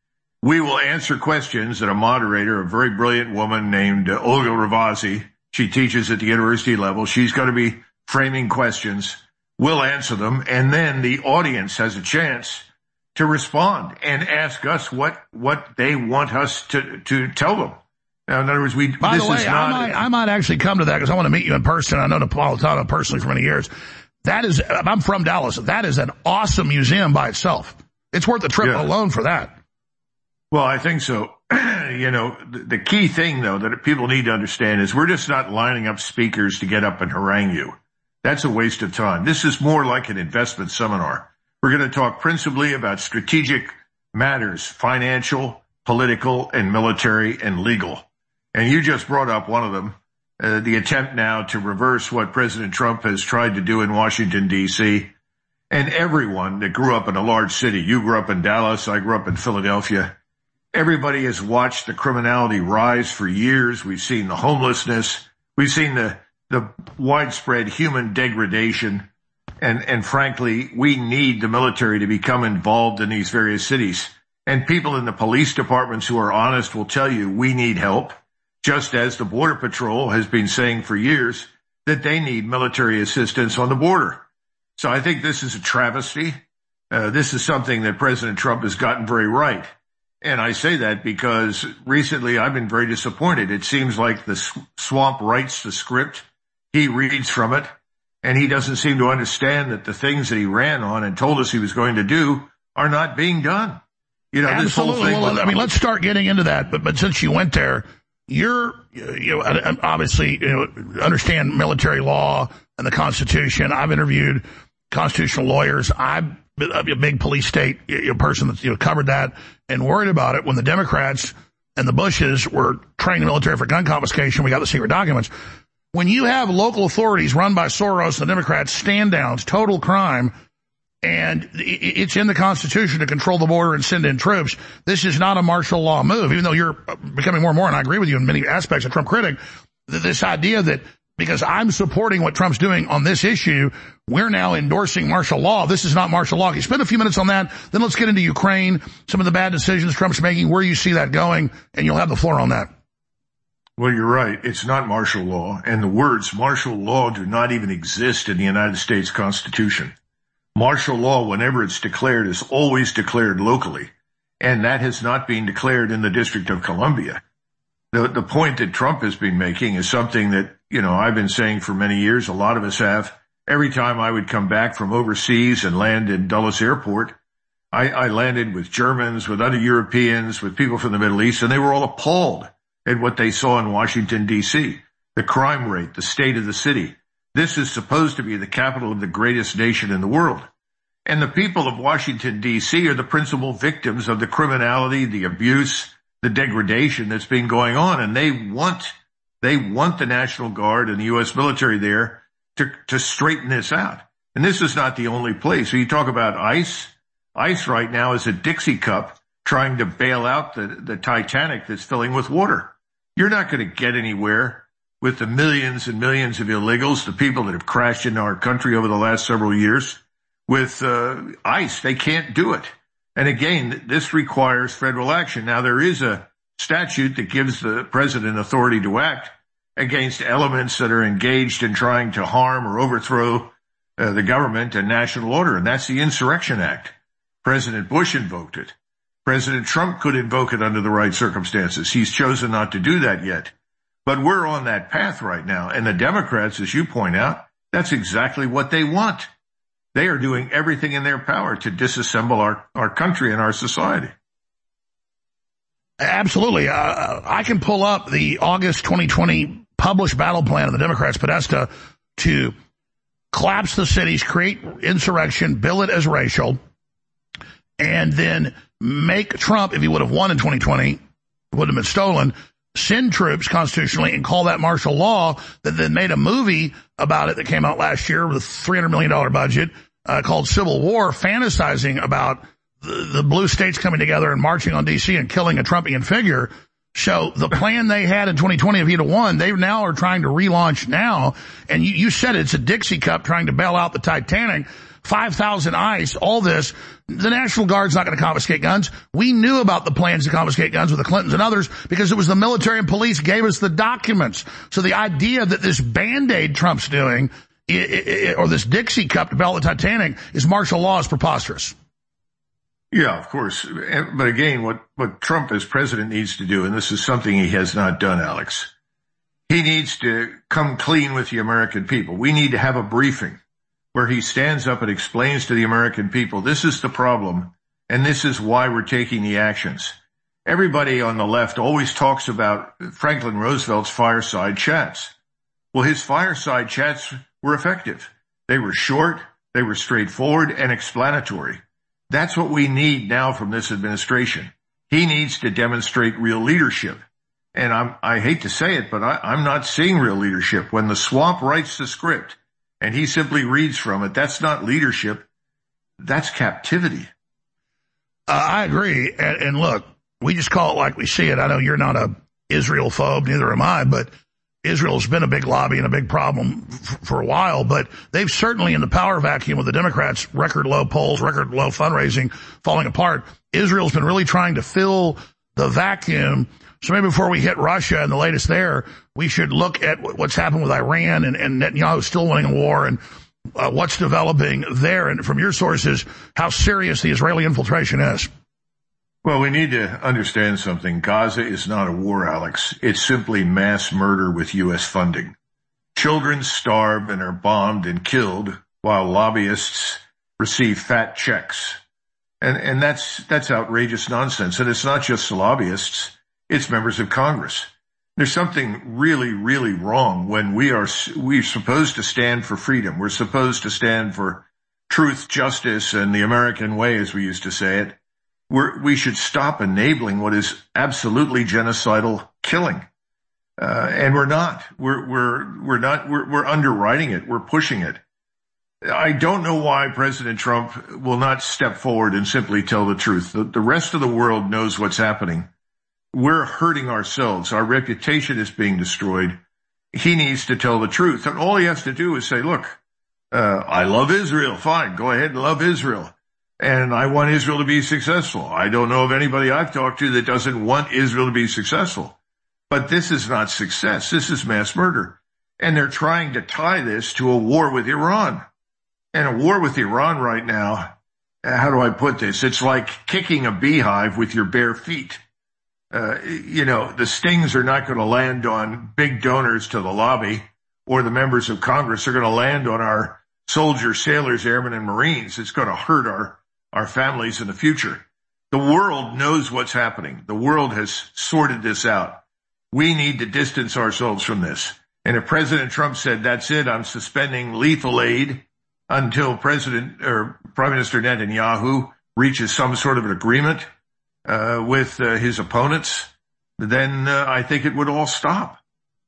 We will answer questions that a moderator, a very brilliant woman named uh, Olga Ravazzi, she teaches at the university level, she's going to be framing questions. We'll answer them, and then the audience has a chance to respond and ask us what, what they want us to, to tell them. Now, in other words, we, By this the way, is not, I might, I might actually come to that because I want to meet you in person. I know Napolitano personally for many years. That is, I'm from Dallas. That is an awesome museum by itself. It's worth the trip Yeah. alone for that. Well, I think so. You know, the, the key thing, though, that people need to understand is we're just not lining up speakers to get up and harangue you. That's a waste of time. This is more like an investment seminar. We're going to talk principally about strategic matters, financial, political, and military and legal. And you just brought up one of them, uh, the attempt now to reverse what President Trump has tried to do in Washington, D C. And everyone that grew up in a large city, you grew up in Dallas, I grew up in Philadelphia, everybody has watched the criminality rise for years. We've seen the homelessness. We've seen the, the widespread human degradation. And, and frankly, we need the military to become involved in these various cities. And people in the police departments who are honest will tell you we need help. Just as the Border Patrol has been saying for years that they need military assistance on the border. So I think this is a travesty. Uh, this is something that President Trump has gotten very right. And I say that because recently I've been very disappointed. It seems like the swamp writes the script. He reads from it, and he doesn't seem to understand that the things that he ran on and told us he was going to do are not being done. You know, Absolutely. this whole thing. Well, I mean, let's start getting into that. But, but since you went there, You're, you know, obviously, you know, understand military law and the Constitution. I've interviewed constitutional lawyers. I'm a big police state you know, person that's, you know, covered that and worried about it when the Democrats and the Bushes were training the military for gun confiscation. We got the secret documents. When you have local authorities run by Soros and the Democrats, stand downs, total crime, and it's in the Constitution to control the border and send in troops. This is not a martial law move, even though you're becoming more and more, and I agree with you in many aspects, a Trump critic, this idea that because I'm supporting what Trump's doing on this issue, we're now endorsing martial law. This is not martial law. Can you spend a few minutes on that? Then let's get into Ukraine, some of the bad decisions Trump's making, where you see that going, and you'll have the floor on that. Well, you're right. It's not martial law, and the words martial law do not even exist in the United States Constitution. Martial law, whenever it's declared, is always declared locally, and that has not been declared in the District of Columbia. The, the point that Trump has been making is something that, you know, I've been saying for many years, a lot of us have. Every time I would come back from overseas and land in Dulles Airport, I, I landed with Germans, with other Europeans, with people from the Middle East, and they were all appalled at what they saw in Washington, D C, the crime rate, the state of the city. This is supposed to be the capital of the greatest nation in the world. And the people of Washington, D C are the principal victims of the criminality, the abuse, the degradation that's been going on. And they want, they want the National Guard and the U S military there to, to straighten this out. And this is not the only place. So you talk about ICE. ICE right now is a Dixie cup trying to bail out the, the Titanic that's filling with water. You're not going to get anywhere with the millions and millions of illegals, the people that have crashed into our country over the last several years. With uh, ICE, they can't do it. And again, this requires federal action. Now, there is a statute that gives the president authority to act against elements that are engaged in trying to harm or overthrow uh, the government and national order, and that's the Insurrection Act. President Bush invoked it. President Trump could invoke it under the right circumstances. He's chosen not to do that yet. But we're on that path right now. And the Democrats, as you point out, that's exactly what they want. They are doing everything in their power to disassemble our, our country and our society. Absolutely. Uh, I can pull up the August twenty twenty published battle plan of the Democrats, Podesta, to collapse the cities, create insurrection, bill it as racial, and then make Trump, if he would have won in twenty twenty, would have been stolen, send troops constitutionally and call that martial law, that then made a movie about it that came out last year with a three hundred million dollars budget uh, called Civil War, fantasizing about the, the blue states coming together and marching on D C and killing a Trumpian figure. So the plan they had in twenty twenty, if he'd have won, they now are trying to relaunch now. And you, you said it's a Dixie cup trying to bail out the Titanic. five thousand ICE, all this. The National Guard's not going to confiscate guns. We knew about the plans to confiscate guns with the Clintons and others because it was the military and police gave us the documents. So the idea that this Band-Aid Trump's doing, or this Dixie cup to bail out the Titanic, is martial law is preposterous. Yeah, of course. But again, what, what Trump as president needs to do, and this is something he has not done, Alex, he needs to come clean with the American people. We need to have a briefing where he stands up and explains to the American people, this is the problem, and this is why we're taking the actions. Everybody on the left always talks about Franklin Roosevelt's fireside chats. Well, his fireside chats were effective. They were short, they were straightforward, and explanatory. That's what we need now from this administration. He needs to demonstrate real leadership. And I'm, I hate to say it, but I, I'm not seeing real leadership. When the swamp writes the script, and he simply reads from it, that's not leadership. That's captivity. Uh, I agree. And, and look, we just call it like we see it. I know you're not a Israel phobe, neither am I, but Israel's been a big lobby and a big problem f- for a while. But they've certainly, in the power vacuum with the Democrats, record low polls, record low fundraising, falling apart. Israel's been really trying to fill the vacuum. So maybe before we hit Russia and the latest there, we should look at what's happened with Iran and, and Netanyahu still winning a war and uh, what's developing there. And from your sources, how serious the Israeli infiltration is. Well, we need to understand something. Gaza is not a war, Alex. It's simply mass murder with U S funding. Children starve and are bombed and killed while lobbyists receive fat checks. And, and that's, that's outrageous nonsense. And it's not just the lobbyists. It's members of Congress. There's something really, really wrong when we are, we're supposed to stand for freedom. We're supposed to stand for truth, justice, and the American way, as we used to say it. We're, we should stop enabling what is absolutely genocidal killing. Uh, and we're not. We're, we're, we're not, we're, we're underwriting it. We're pushing it. I don't know why President Trump will not step forward and simply tell the truth. The, the rest of the world knows what's happening. We're hurting ourselves. Our reputation is being destroyed. He needs to tell the truth. And all he has to do is say, look, uh, I love Israel. Fine. Go ahead and love Israel. And I want Israel to be successful. I don't know of anybody I've talked to that doesn't want Israel to be successful. But this is not success. This is mass murder. And they're trying to tie this to a war with Iran. And a war with Iran right now, how do I put this? It's like kicking a beehive with your bare feet. Uh, you know, the stings are not going to land on big donors to the lobby or the members of Congress. Are going to land on our soldiers, sailors, airmen, and Marines. It's going to hurt our, our families in the future. The world knows what's happening. The world has sorted this out. We need to distance ourselves from this. And if President Trump said, that's it, I'm suspending lethal aid until President or Prime Minister Netanyahu reaches some sort of an agreement uh, with uh, his opponents, then uh, I think it would all stop.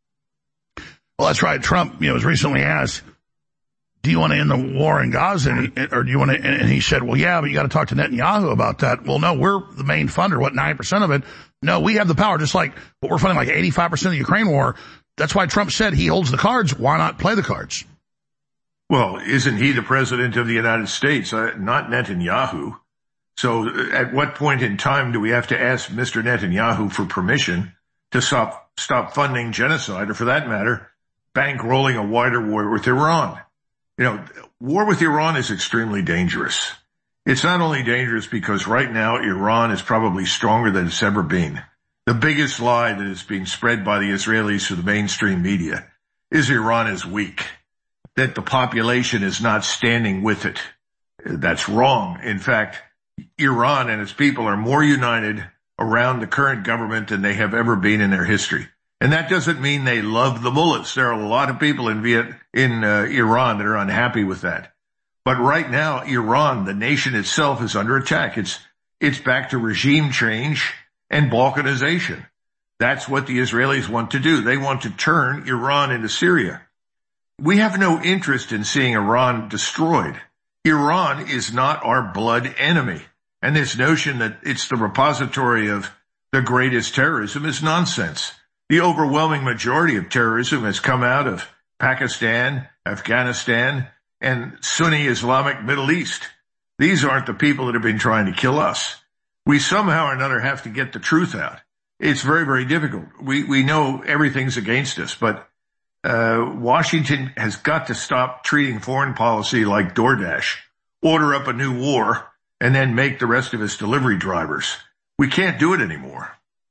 Well, that's right. Trump, you know, was recently asked, do you want to end the war in Gaza? And he, or do you want to, and he said, well, yeah, but you got to talk to Netanyahu about that. Well, no, we're the main funder. What, ninety percent of it? No, we have the power, just like what we're funding like eighty-five percent of the Ukraine war. That's why Trump said he holds the cards. Why not play the cards? Well, isn't he the president of the United States, uh, not Netanyahu? So at what point in time do we have to ask Mister Netanyahu for permission to stop, stop funding genocide, or for that matter, bankrolling a wider war with Iran? You know, war with Iran is extremely dangerous. It's not only dangerous because right now Iran is probably stronger than it's ever been. The biggest lie that is being spread by the Israelis through the mainstream media is Iran is weak, that the population is not standing with it. That's wrong. In fact, Iran and its people are more united around the current government than they have ever been in their history. And that doesn't mean they love the mullahs. There are a lot of people in Viet, in uh, Iran that are unhappy with that. But right now, Iran, the nation itself, is under attack. It's, it's back to regime change and balkanization. That's what the Israelis want to do. They want to turn Iran into Syria. We have no interest in seeing Iran destroyed. Iran is not our blood enemy. And this notion that it's the repository of the greatest terrorism is nonsense. The overwhelming majority of terrorism has come out of Pakistan, Afghanistan, and Sunni Islamic Middle East. These aren't the people that have been trying to kill us. We somehow or another have to get the truth out. It's very, very difficult. We, we know everything's against us, but uh, Washington has got to stop treating foreign policy like DoorDash, order up a new war, and then make the rest of us delivery drivers. We can't do it anymore.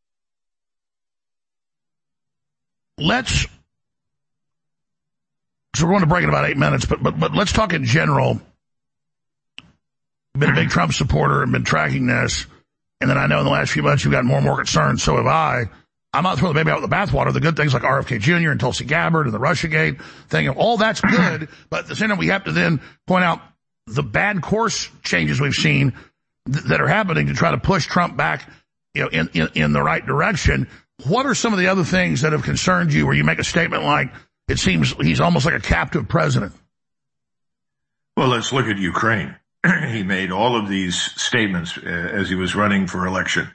Let's, so we're going to break in about eight minutes, but, but, but let's talk in general. I've been a big Trump supporter and been tracking this. And then I know in the last few months you've gotten more and more concerned. So have I. I'm not throwing the baby out with the bathwater. The good things like R F K Junior and Tulsi Gabbard and the Russiagate thing, all that's good. But at the same time, we have to then point out the bad course changes we've seen th- that are happening to try to push Trump back, you know, in, in, in the right direction. What are some of the other things that have concerned you where you make a statement like, it seems he's almost like a captive president? Well, let's look at Ukraine. He made all of these statements uh, as he was running for election.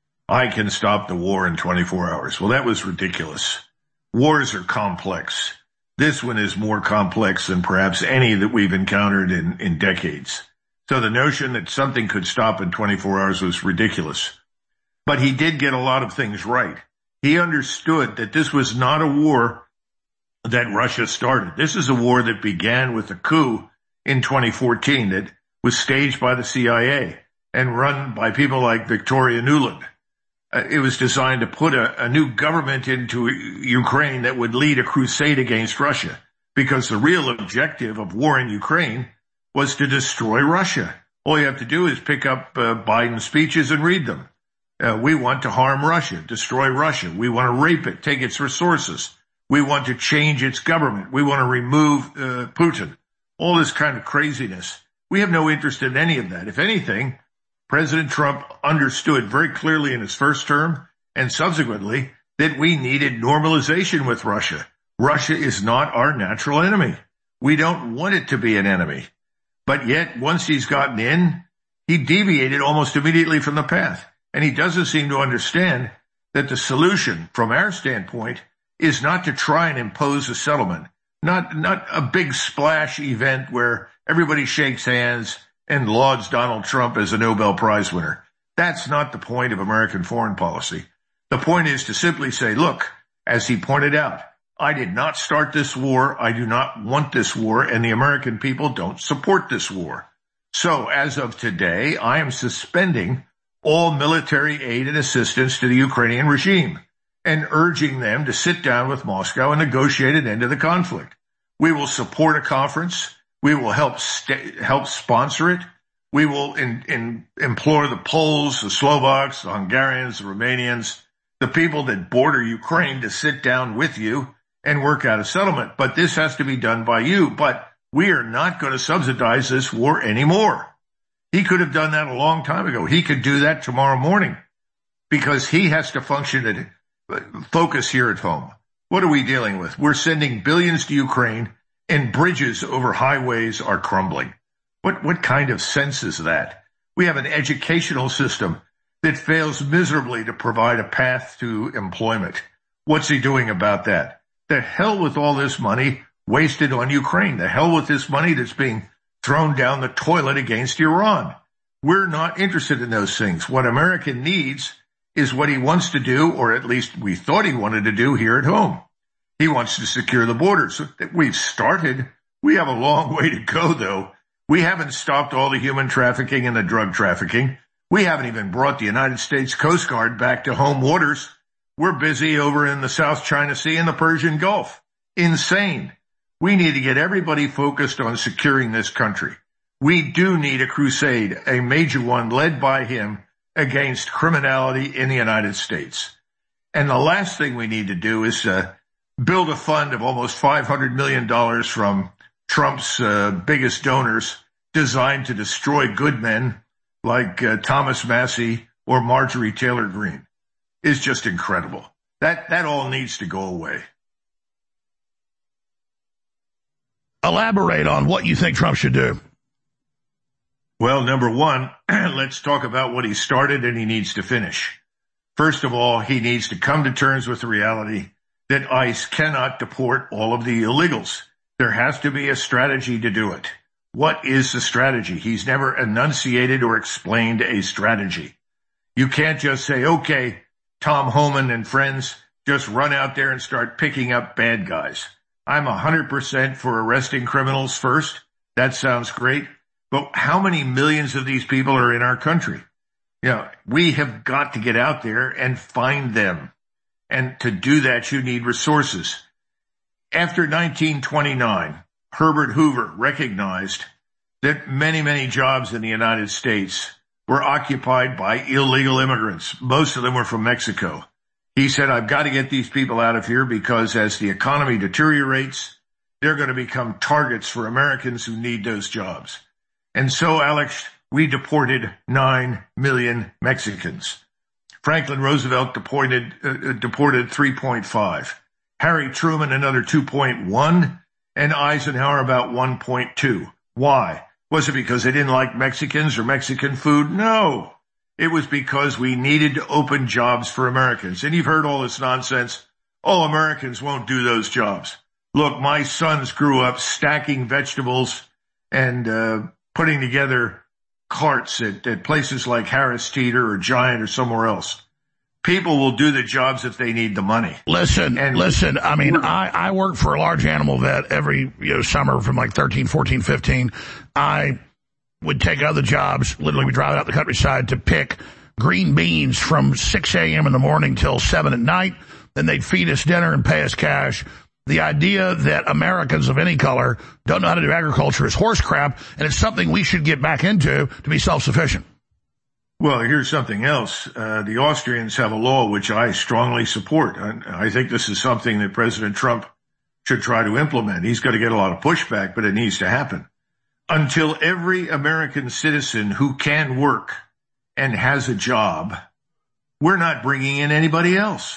I can stop the war in twenty-four hours. Well, that was ridiculous. Wars are complex. This one is more complex than perhaps any that we've encountered in, in decades. So the notion that something could stop in twenty-four hours was ridiculous. But he did get a lot of things right. He understood that this was not a war that Russia started. This is a war that began with a coup in twenty fourteen that was staged by the C I A and run by people like Victoria Nuland. Uh, it was designed to put a, a new government into Ukraine that would lead a crusade against Russia, because the real objective of war in Ukraine was to destroy Russia. All you have to do is pick up uh, Biden's speeches and read them. Uh, we want to harm Russia, destroy Russia. We want to rape it, take its resources. We want to change its government. We want to remove uh, Putin. All this kind of craziness. We have no interest in any of that. If anything, President Trump understood very clearly in his first term and subsequently that we needed normalization with Russia. Russia is not our natural enemy. We don't want it to be an enemy. But yet, once he's gotten in, he deviated almost immediately from the path. And he doesn't seem to understand that the solution, from our standpoint, is not to try and impose a settlement, not not a big splash event where everybody shakes hands and lauds Donald Trump as a Nobel Prize winner. That's not the point of American foreign policy. The point is to simply say, look, as he pointed out, I did not start this war. I do not want this war, and the American people don't support this war. So as of today, I am suspending all military aid and assistance to the Ukrainian regime and urging them to sit down with Moscow and negotiate an end to the conflict. We will support a conference. We will help st- help sponsor it. We will in, in, implore the Poles, the Slovaks, the Hungarians, the Romanians, the people that border Ukraine to sit down with you and work out a settlement. But this has to be done by you. But We are not going to subsidize this war anymore. He could have done that a long time ago. He could do that tomorrow morning because he has to function and focus here at home. What are we dealing with? We're sending billions to Ukraine and bridges over highways are crumbling. What, what kind of sense is that? We have an educational system that fails miserably to provide a path to employment. What's he doing about that? The hell with all this money wasted on Ukraine. The hell with this money that's being thrown down the toilet against Iran. We're not interested in those things. What America needs is what he wants to do, or at least we thought he wanted to do here at home. He wants to secure the borders. We've started. We have a long way to go, though. We haven't stopped all the human trafficking and the drug trafficking. We haven't even brought the United States Coast Guard back to home waters. We're busy over in the South China Sea and the Persian Gulf. Insane. We need to get everybody focused on securing this country. We do need a crusade, a major one led by him against criminality in the United States. And the last thing we need to do is uh, build a fund of almost five hundred million dollars from Trump's uh, biggest donors designed to destroy good men like uh, Thomas Massie or Marjorie Taylor Greene. Is just incredible. That that all needs to go away. Elaborate on what you think Trump should do. Well, number one, let's talk about what he started and he needs to finish. First of all, he needs to come to terms with the reality that ICE cannot deport all of the illegals. There has to be a strategy to do it. What is the strategy? He's never enunciated or explained a strategy. You can't just say, okay, Tom Homan and friends, just run out there and start picking up bad guys. I'm one hundred percent for arresting criminals first. That sounds great. But how many millions of these people are in our country? You know, we have got to get out there and find them. And to do that, you need resources. After nineteen twenty-nine, Herbert Hoover recognized that many, many jobs in the United States were occupied by illegal immigrants. Most of them were from Mexico. He said, I've got to get these people out of here because as the economy deteriorates, they're going to become targets for Americans who need those jobs. And so, Alex, we deported nine million Mexicans. Franklin Roosevelt deported, uh, deported three point five. Harry Truman, another two point one. And Eisenhower, about one point two. Why? Was it because they didn't like Mexicans or Mexican food? No. It was because we needed to open jobs for Americans. And you've heard all this nonsense. Oh, Americans won't do those jobs. Look, my sons grew up stacking vegetables and uh, putting together carts at, at places like Harris Teeter or Giant or somewhere else. People will do the jobs if they need the money. Listen, and listen, I mean, I, I work for a large animal vet every you know, summer from like thirteen, fourteen, fifteen. I would take other jobs, literally we drive out the countryside to pick green beans from six a.m. in the morning till seven at night. Then they'd feed us dinner and pay us cash. The idea that Americans of any color don't know how to do agriculture is horse crap, and it's something we should get back into to be self-sufficient. Well, here's something else. Uh, the Austrians have a law which I strongly support. I, I think this is something that President Trump should try to implement. He's going to get a lot of pushback, but it needs to happen. Until every American citizen who can work and has a job, we're not bringing in anybody else.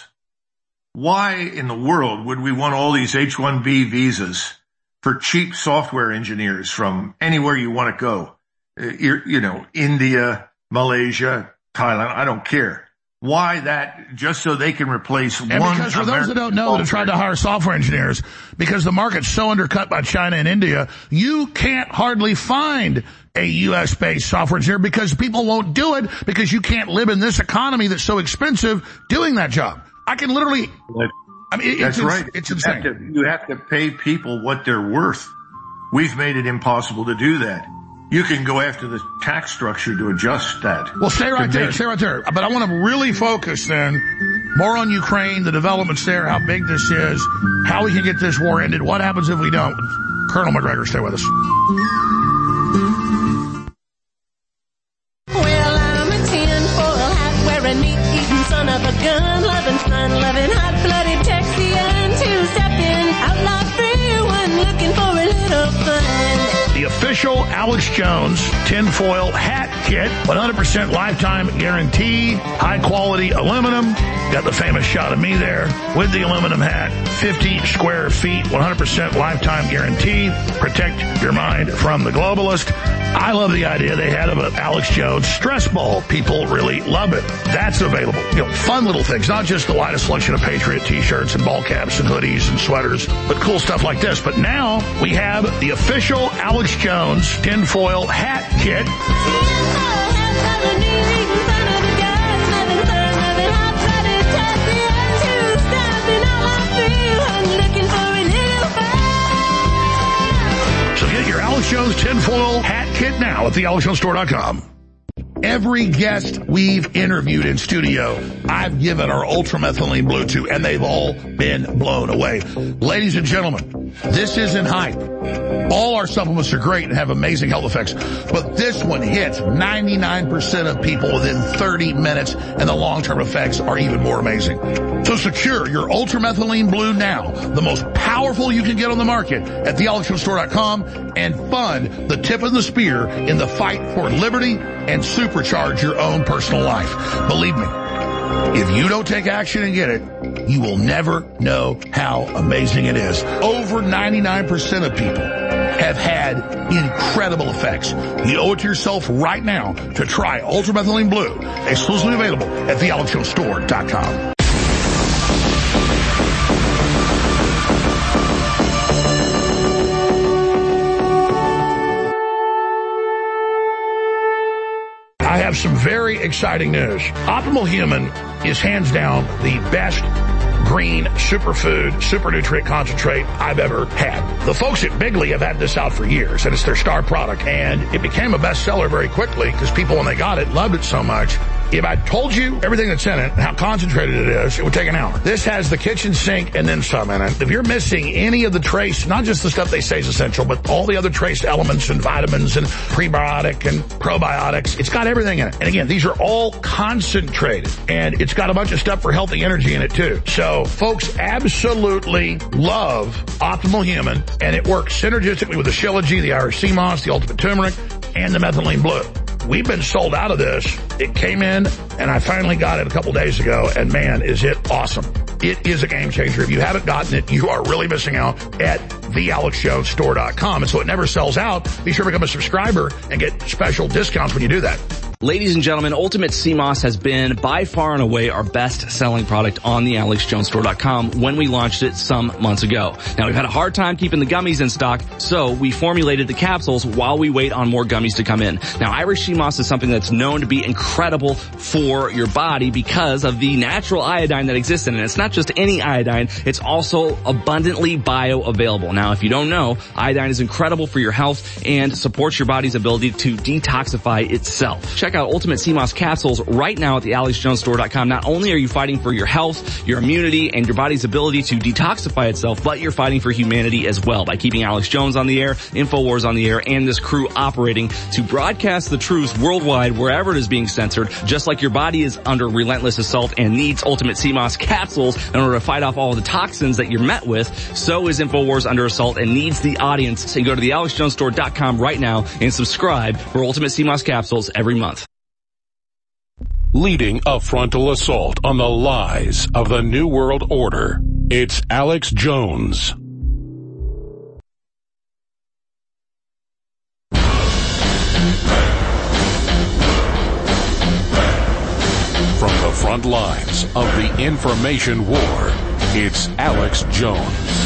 Why in the world would we want all these H one B visas for cheap software engineers from anywhere you want to go? Uh, you, you know, India, Malaysia, Thailand, I don't care. Why that? Just so they can replace and one because for American those that don't know that have tried to hire software engineers, because the market's so undercut by China and India, you can't hardly find a U S-based software engineer because people won't do it because you can't live in this economy that's so expensive doing that job. I can literally, I mean, it, That's it's, right. It's you insane. Have to, you have to pay people what they're worth. We've made it impossible to do that. You can go after the tax structure to adjust that. Well, stay right there, make, stay right there. But I want to really focus then more on Ukraine, the developments there, how big this is, how we can get this war ended, what happens if we don't. Colonel McGregor, stay with us. Well, I'm a tinfoil hat wearing meat-eating son of a gun, loving fun-loving hot-blooded Texian, two-stepping outlaw free one, looking for a little fun. official Alex Jones tinfoil hat kit, one hundred percent lifetime guarantee, high quality aluminum. Got the famous shot of me there with the aluminum hat, fifty square feet, one hundred percent lifetime guarantee. Protect your mind from the globalist. I love the idea they had of an Alex Jones stress ball. People really love it. That's available. You know, fun little things, not just the lightest selection of Patriot t-shirts and ball caps and hoodies and sweaters, but cool stuff like this. But now we have the official Alex Jones tinfoil hat kit. So get your Alex Jones tinfoil hat kit now at the alex jones store dot com. Every guest we've interviewed in studio, I've given our ultramethylene blue to, and they've all been blown away. Ladies and gentlemen, this isn't hype. All our supplements are great and have amazing health effects, but this one hits ninety-nine percent of people within thirty minutes, and the long-term effects are even more amazing. So secure your ultramethylene blue now, the most powerful you can get on the market at the alex jones store dot com, and fund the tip of the spear in the fight for liberty and supercharge your own personal life. Believe me, if you don't take action and get it, you will never know how amazing it is. Over ninety-nine percent of people have had incredible effects. You owe it to yourself right now to try Ultramethylene Blue, exclusively available at the alex jones store dot com. I have some very exciting news. Optimal Human is hands down the best green superfood, super nutrient concentrate I've ever had. The folks at Bigley have had this out for years, and it's their star product, and it became a bestseller very quickly because people, when they got it, loved it so much. If I told you everything that's in it, how concentrated it is, it would take an hour. This has the kitchen sink and then some in it. If you're missing any of the trace, not just the stuff they say is essential, but all the other trace elements and vitamins and prebiotic and probiotics, it's got everything in it. And again, these are all concentrated, and it's got a bunch of stuff for healthy energy in it too. So folks absolutely love Optimal Human, and it works synergistically with the Shilajit, the Irish Sea Moss, the Ultimate Turmeric, and the Methylene Blue. We've been sold out of this. It came in, and I finally got it a couple days ago, and man, is it awesome. It is a game changer. If you haven't gotten it, you are really missing out at the alex jones store dot com. And so it never sells out. Be sure to become a subscriber and get special discounts when you do that. Ladies and gentlemen, Ultimate Sea Moss has been by far and away our best-selling product on the alex jones store dot com when we launched it some months ago. Now, we've had a hard time keeping the gummies in stock, so we formulated the capsules while we wait on more gummies to come in. Now, Irish Sea Moss is something that's known to be incredible for your body because of the natural iodine that exists in it. It's not just any iodine, it's also abundantly bioavailable. Now, if you don't know, iodine is incredible for your health and supports your body's ability to detoxify itself. Check out Ultimate Sea Moss capsules right now at the alex jones store dot com. Not only are you fighting for your health, your immunity, and your body's ability to detoxify itself, but you're fighting for humanity as well by keeping Alex Jones on the air, InfoWars on the air, and this crew operating to broadcast the truth worldwide wherever it is being censored. Just like your body is under relentless assault and needs Ultimate Sea Moss capsules in order to fight off all the toxins that you're met with, so is InfoWars under assault and needs the audience. So go to the alex jones store dot com right now and subscribe for Ultimate Sea Moss capsules every month. Leading a frontal assault on the lies of the New World Order, it's Alex Jones. From the front lines of the information war, it's Alex Jones.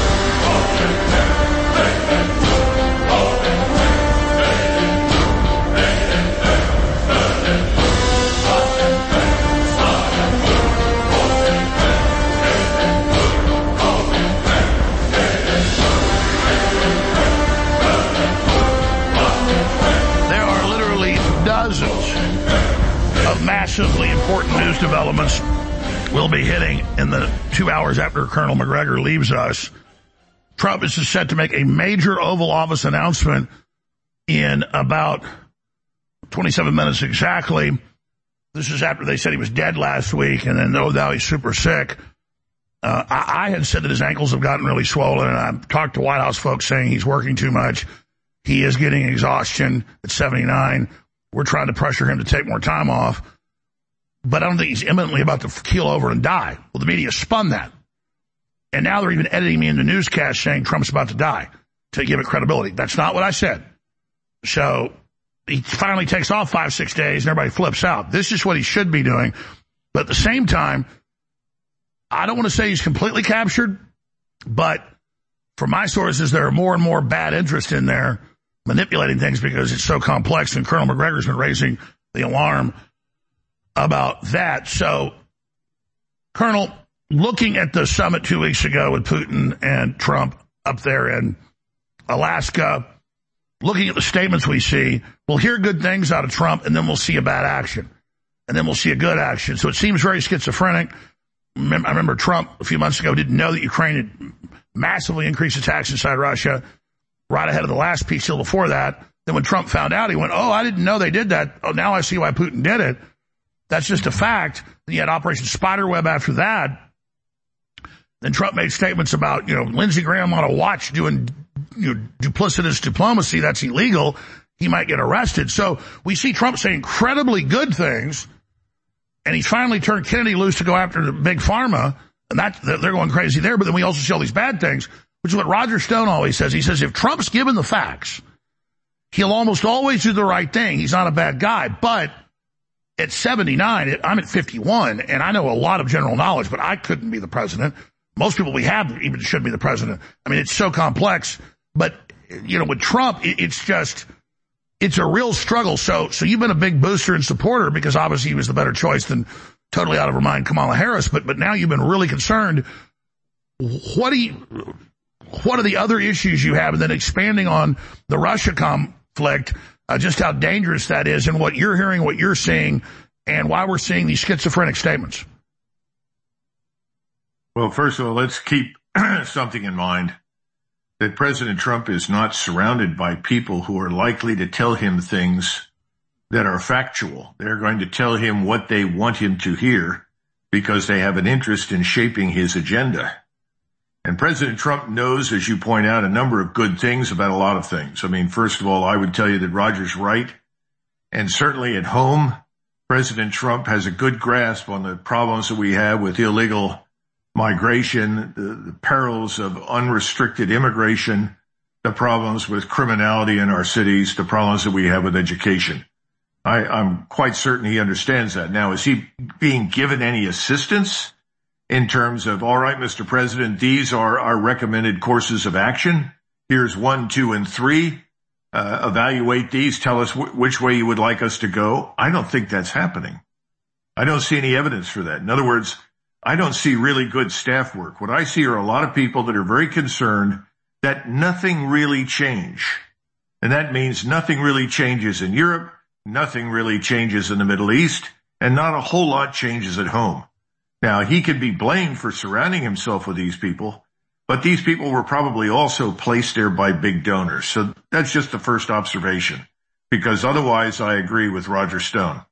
Of massively important news developments will be hitting in the two hours after Colonel McGregor leaves us. Trump is set to make a major Oval Office announcement in about twenty-seven minutes exactly. This is after they said he was dead last week, and then, oh, now he's super sick. Uh, I, I had said that his ankles have gotten really swollen, and I've talked to White House folks saying he's working too much. He is getting exhaustion at seventy-nine. We're trying to pressure him to take more time off. But I don't think he's imminently about to keel over and die. Well, the media spun that. And now they're even editing me into newscasts saying Trump's about to die to give it credibility. That's not what I said. So he finally takes off five, six days, and everybody flips out. This is what he should be doing. But at the same time, I don't want to say he's completely captured, but from my sources, there are more and more bad interest in there manipulating things because it's so complex, and Colonel McGregor's been raising the alarm about that. So, Colonel, looking at the summit two weeks ago with Putin and Trump up there in Alaska, looking at the statements we see, we'll hear good things out of Trump, and then we'll see a bad action. And then we'll see a good action. So it seems very schizophrenic. I remember Trump a few months ago didn't know that Ukraine had massively increased attacks inside Russia right ahead of the last peace deal before that. Then when Trump found out, he went, oh, I didn't know they did that. Oh, now I see why Putin did it. That's just a fact. Then you had Operation Spiderweb after that. Then Trump made statements about, you know, Lindsey Graham on a watch doing, you know, duplicitous diplomacy. That's illegal. He might get arrested. So we see Trump say incredibly good things, and he's finally turned Kennedy loose to go after the big pharma, and that, they're going crazy there. But then we also see all these bad things, which is what Roger Stone always says. He says if Trump's given the facts, he'll almost always do the right thing. He's not a bad guy. But at seventy-nine, I'm at fifty-one, and I know a lot of general knowledge, but I couldn't be the president. Most people we have even should be the president. I mean, it's so complex. But, you know, with Trump, it's just, it's a real struggle. So, so you've been a big booster and supporter because obviously he was the better choice than totally out of her mind Kamala Harris. But, but now you've been really concerned. What do you, what are the other issues you have? And then expanding on the Russia conflict, uh, just how dangerous that is and what you're hearing, what you're seeing, and why we're seeing these schizophrenic statements. Well, first of all, let's keep something in mind, that President Trump is not surrounded by people who are likely to tell him things that are factual. They're going to tell him what they want him to hear because they have an interest in shaping his agenda. And President Trump knows, as you point out, a number of good things about a lot of things. I mean, first of all, I would tell you that Roger's right. And certainly at home, President Trump has a good grasp on the problems that we have with illegal migration, the, the perils of unrestricted immigration, the problems with criminality in our cities, the problems that we have with education. I, I'm quite certain he understands that. Now, is he being given any assistance in terms of, all right, Mister President, these are our recommended courses of action. Here's one, two, and three. Uh, evaluate these. Tell us w- which way you would like us to go. I don't think that's happening. I don't see any evidence for that. In other words, I don't see really good staff work. What I see are a lot of people that are very concerned that nothing really changed. And that means nothing really changes in Europe, nothing really changes in the Middle East, and not a whole lot changes at home. Now, he could be blamed for surrounding himself with these people, but these people were probably also placed there by big donors. So that's just the first observation, because otherwise I agree with Roger Stone.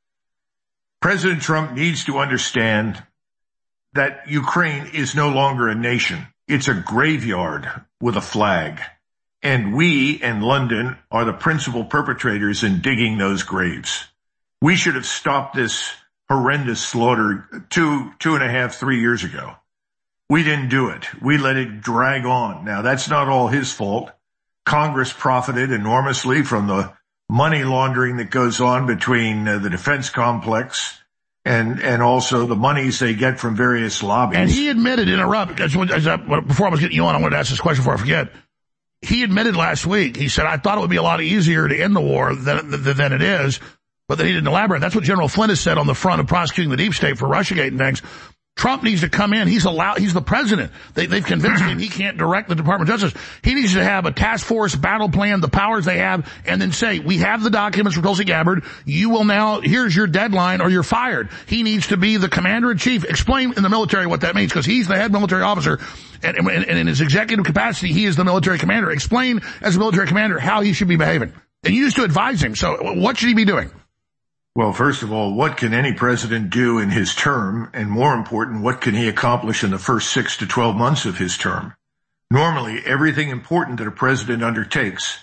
President Trump needs to understand that Ukraine is no longer a nation. It's a graveyard with a flag. And we and London are the principal perpetrators in digging those graves. We should have stopped this horrendous slaughter two, two and a half, three years ago. We didn't do it. We let it drag on. Now, that's not all his fault. Congress profited enormously from the money laundering that goes on between uh, the defense complex and and also the monies they get from various lobbies. And he admitted, interrupt, as, as I, before I was getting you on, I wanted to ask this question before I forget. He admitted last week, he said, I thought it would be a lot easier to end the war than, than, than it is, but then he didn't elaborate. That's what General Flynn has said on the front of prosecuting the deep state for Russiagate and things. Trump needs to come in. He's allowed, he's the president. They, they've convinced him he can't direct the Department of Justice. He needs to have a task force battle plan, the powers they have, and then say, we have the documents from Tulsi Gabbard. You will now, here's your deadline or you're fired. He needs to be the commander in chief. Explain in the military what that means, because he's the head military officer, and, and, and in his executive capacity, he is the military commander. Explain as a military commander how he should be behaving. And you used to advise him. So what should he be doing? Well, first of all, what can any president do in his term? And more important, what can he accomplish in the first six to twelve months of his term? Normally, everything important that a president undertakes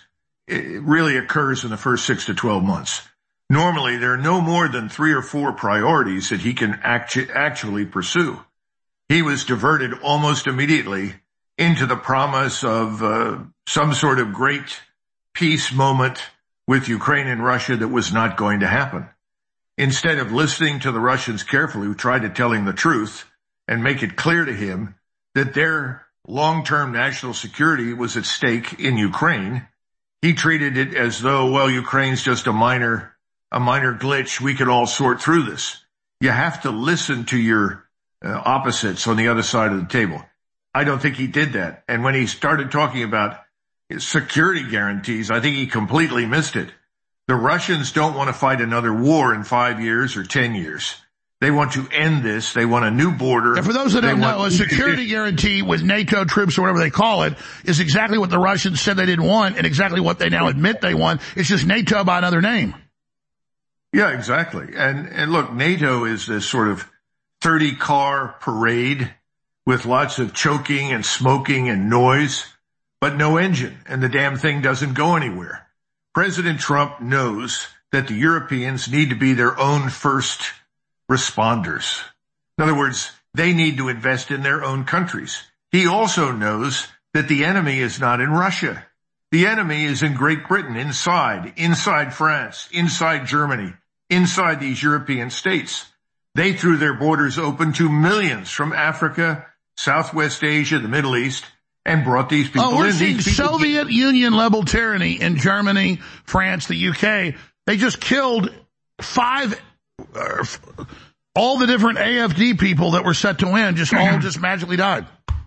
it really occurs in the first six to twelve months. Normally, there are no more than three or four priorities that he can actu- actually pursue. He was diverted almost immediately into the promise of uh, some sort of great peace moment with Ukraine and Russia that was not going to happen. Instead of listening to the Russians carefully, who tried to tell him the truth and make it clear to him that their long-term national security was at stake in Ukraine, he treated it as though, well, Ukraine's just a minor, a minor glitch. We can all sort through this. You have to listen to your uh, opposites on the other side of the table. I don't think he did that. And when he started talking about security guarantees, I think he completely missed it. The Russians don't want to fight another war in five years or ten years. They want to end this. They want a new border. And for those that don't know, a security guarantee with NATO troops or whatever they call it is exactly what the Russians said they didn't want and exactly what they now admit they want. It's just NATO by another name. Yeah, exactly. And, and look, NATO is this sort of thirty car parade with lots of choking and smoking and noise, but no engine, and the damn thing doesn't go anywhere. President Trump knows that the Europeans need to be their own first responders. In other words, they need to invest in their own countries. He also knows that the enemy is not in Russia. The enemy is in Great Britain, inside, inside France, inside Germany, inside these European states. They threw their borders open to millions from Africa, Southwest Asia, the Middle East, and brought these people in. Oh, we're in. seeing These people Soviet Union level tyranny in Germany, France, the U K. They just killed five, uh, all the different A F D people that were set to win, just all just magically died.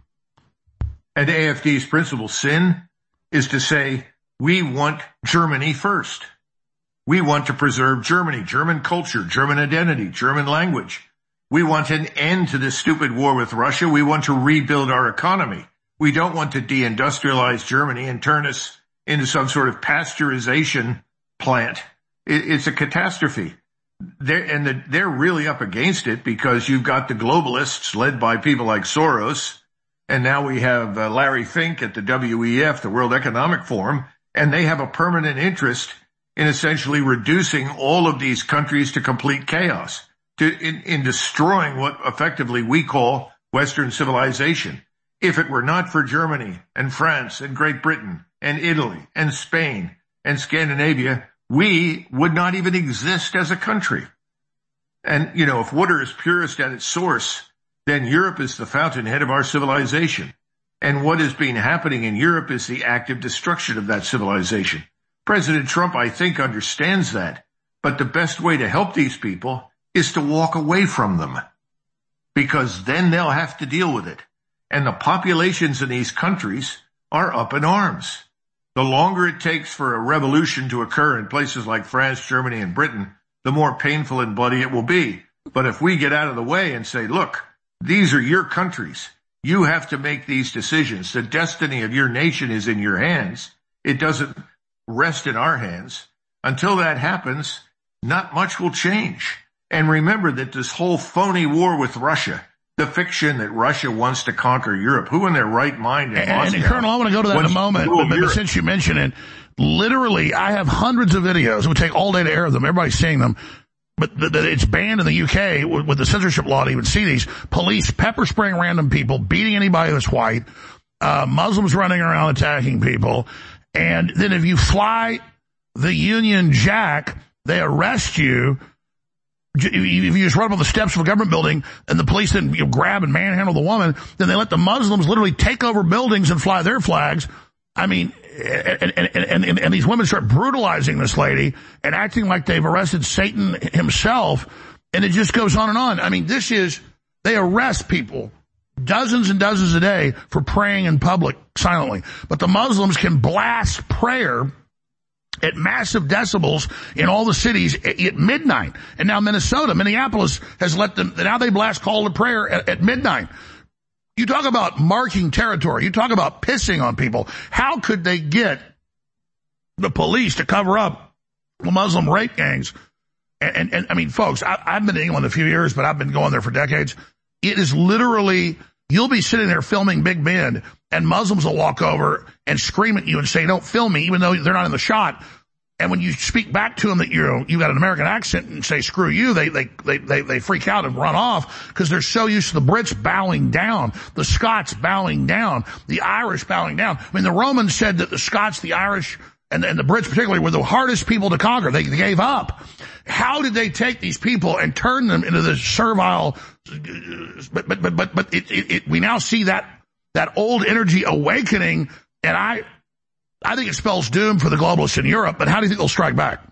And A F D's principal sin is to say, we want Germany first. We want to preserve Germany, German culture, German identity, German language. We want an end to this stupid war with Russia. We want to rebuild our economy. We don't want to deindustrialize Germany and turn us into some sort of pasteurization plant. It, it's a catastrophe. They're, and the, they're really up against it because you've got the globalists led by people like Soros. And now we have uh, Larry Fink at the W E F, the World Economic Forum, and they have a permanent interest in essentially reducing all of these countries to complete chaos, to in, in destroying what effectively we call Western civilization. If it were not for Germany and France and Great Britain and Italy and Spain and Scandinavia, we would not even exist as a country. And, you know, if water is purest at its source, then Europe is the fountainhead of our civilization. And what has been happening in Europe is the active destruction of that civilization. President Trump, I think, understands that. But the best way to help these people is to walk away from them, because then they'll have to deal with it. And the populations in these countries are up in arms. The longer it takes for a revolution to occur in places like France, Germany, and Britain, the more painful and bloody it will be. But if we get out of the way and say, look, these are your countries. You have to make these decisions. The destiny of your nation is in your hands. It doesn't rest in our hands. Until that happens, not much will change. And remember that this whole phony war with Russia, the fiction that Russia wants to conquer Europe, who in their right mind in and, Moscow? And Colonel, I want to go to that in a moment, but, but since you mention it, literally, I have hundreds of videos. It would take all day to air them. Everybody's seeing them. But th- th- it's banned in the U K with, with the censorship law to even see these. Police pepper spraying random people, beating anybody that's white, uh, Muslims running around attacking people. And then if you fly the Union Jack, they arrest you. If you just run up on the steps of a government building and the police then you know, grab and manhandle the woman, then they let the Muslims literally take over buildings and fly their flags. I mean, and, and, and, and, and these women start brutalizing this lady and acting like they've arrested Satan himself. And it just goes on and on. I mean, this is, they arrest people dozens and dozens a day for praying in public silently. But the Muslims can blast prayer at massive decibels in all the cities at midnight. And now Minnesota, Minneapolis has let them, now they blast call to prayer at, at midnight. You talk about marking territory. You talk about pissing on people. How could they get the police to cover up the Muslim rape gangs? And, and, and I mean, folks, I, I've been to England a few years, but I've been going there for decades. It is literally you'll be sitting there filming Big Ben, and Muslims will walk over and scream at you and say, don't film me, even though they're not in the shot. And when you speak back to them that you're, you've got an American accent and say, screw you, they, they, they, they, they freak out and run off because they're so used to the Brits bowing down, the Scots bowing down, the Irish bowing down. I mean, the Romans said that the Scots, the Irish, and, and the Brits particularly were the hardest people to conquer. They, they gave up. How did they take these people and turn them into the servile, but, but, but, but, but it, it, it, we now see that, that old energy awakening, and I, I think it spells doom for the globalists in Europe, but how do you think they'll strike back?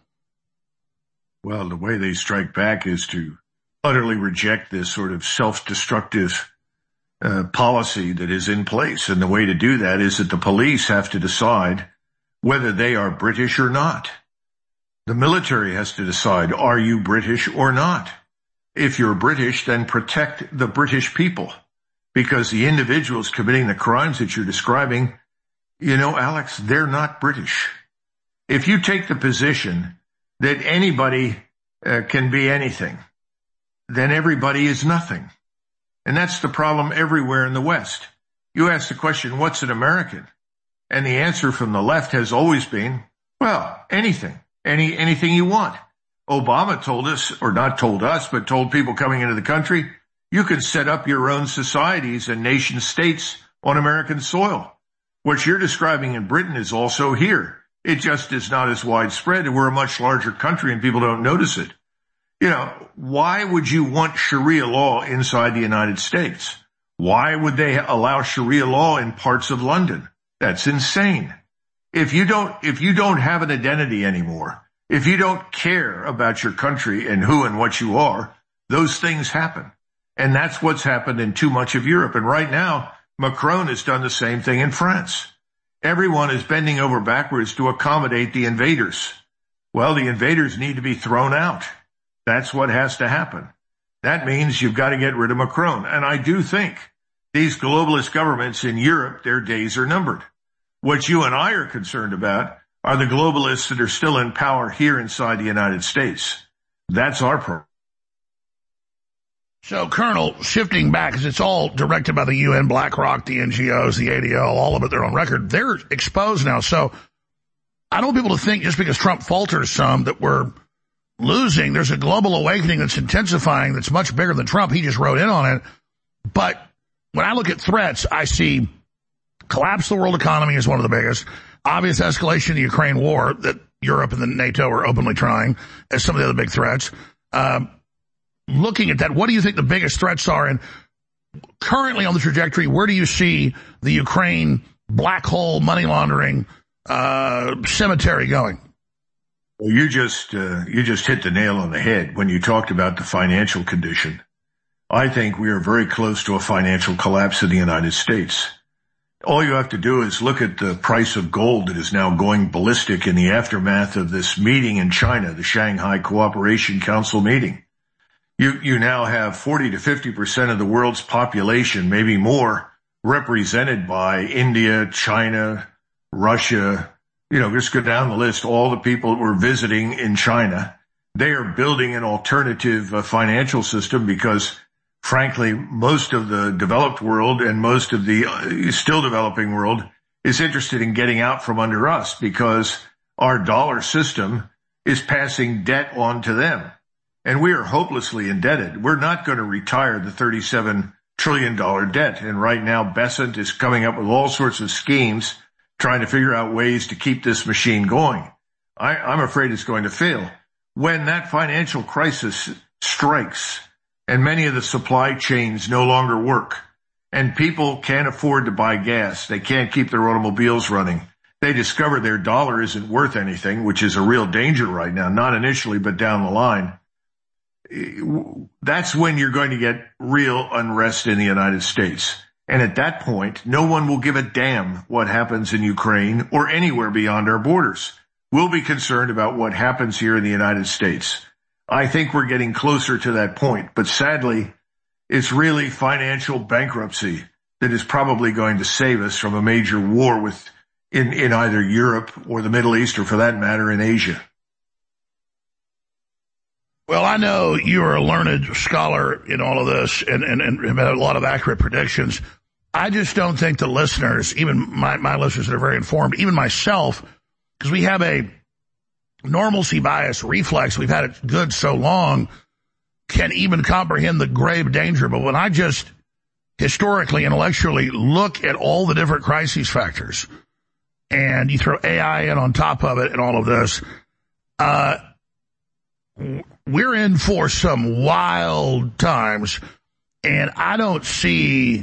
Well, the way they strike back is to utterly reject this sort of self-destructive uh, policy that is in place. And the way to do that is that the police have to decide whether they are British or not. The military has to decide, are you British or not? If you're British, then protect the British people, because the individuals committing the crimes that you're describing, you know, Alex, they're not British. If you take the position that anybody uh, can be anything, then everybody is nothing. And that's the problem everywhere in the West. You ask the question, what's an American? And the answer from the left has always been, well, anything, any anything you want. Obama told us, or not told us, but told people coming into the country, you can set up your own societies and nation states on American soil. What you're describing in Britain is also here. It just is not as widespread, and we're a much larger country and people don't notice it. You know, why would you want Sharia law inside the United States? Why would they allow Sharia law in parts of London? That's insane. If you don't, if you don't have an identity anymore, if you don't care about your country and who and what you are, those things happen. And that's what's happened in too much of Europe. And right now, Macron has done the same thing in France. Everyone is bending over backwards to accommodate the invaders. Well, the invaders need to be thrown out. That's what has to happen. That means you've got to get rid of Macron. And I do think these globalist governments in Europe, their days are numbered. What you and I are concerned about are the globalists that are still in power here inside the United States. That's our problem. So, Colonel, shifting back, because it's all directed by the U N, BlackRock, the N G Os, the A D L, all of it, they're on record. They're exposed now. So I don't want people to think just because Trump falters some that we're losing. There's a global awakening that's intensifying that's much bigger than Trump. He just wrote in on it. But when I look at threats, I see collapse of the world economy is one of the biggest. Obvious escalation of the Ukraine war that Europe and the NATO are openly trying as some of the other big threats. Um, Looking at that, what do you think the biggest threats are? And currently on the trajectory, where do you see the Ukraine black hole money laundering uh, cemetery going? Well, you just uh, you just hit the nail on the head when you talked about the financial condition. I think we are very close to a financial collapse in the United States. All you have to do is look at the price of gold that is now going ballistic in the aftermath of this meeting in China, the Shanghai Cooperation Council meeting. You, you now have forty to fifty percent of the world's population, maybe more, represented by India, China, Russia. You know, just go down the list, all the people that were visiting in China. They are building an alternative uh, financial system because, frankly, most of the developed world and most of the uh, still developing world is interested in getting out from under us because our dollar system is passing debt on to them. And we are hopelessly indebted. We're not going to retire the thirty-seven trillion dollars debt. And right now, Bessent is coming up with all sorts of schemes trying to figure out ways to keep this machine going. I, I'm afraid it's going to fail. When that financial crisis strikes and many of the supply chains no longer work and people can't afford to buy gas, they can't keep their automobiles running, they discover their dollar isn't worth anything, which is a real danger right now, not initially, but down the line. That's when you're going to get real unrest in the United States. And at that point, no one will give a damn what happens in Ukraine or anywhere beyond our borders. We'll be concerned about what happens here in the United States. I think we're getting closer to that point, but sadly, it's really financial bankruptcy that is probably going to save us from a major war with in, in either Europe or the Middle East, or for that matter, in Asia. Well, I know you are a learned scholar in all of this and, and, and have had a lot of accurate predictions. I just don't think the listeners, even my, my listeners that are very informed, even myself, because we have a normalcy bias reflex, we've had it good so long, can even comprehend the grave danger. But when I just historically, intellectually look at all the different crises factors, and you throw A I in on top of it and all of this, uh, we're in for some wild times, and I don't see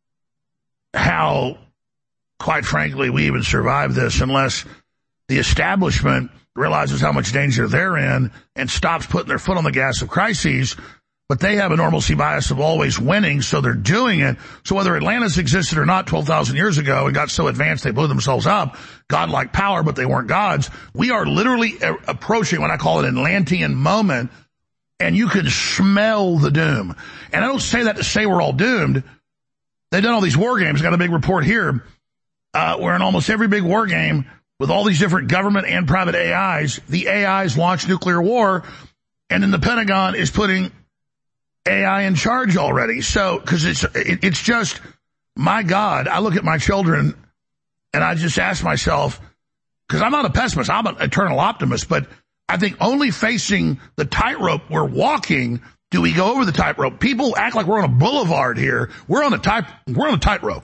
how, quite frankly, we even survive this unless the establishment realizes how much danger they're in and stops putting their foot on the gas of crises. But they have a normalcy bias of always winning, so they're doing it. So whether Atlantis existed or not twelve thousand years ago and got so advanced they blew themselves up, godlike power, but they weren't gods, we are literally a- approaching what I call an Atlantean moment, and you can smell the doom. And I don't say that to say we're all doomed. They've done all these war games. Got a big report here uh, where in almost every big war game with all these different government and private A Is, the A Is launch nuclear war, and then the Pentagon is putting A I in charge already. So, because it's it, it's just, my God, I look at my children and I just ask myself, because I'm not a pessimist, I'm an eternal optimist, but I think only facing the tightrope we're walking do we go over the tightrope. People act like we're on a boulevard here. We're on a tight we're on a tightrope.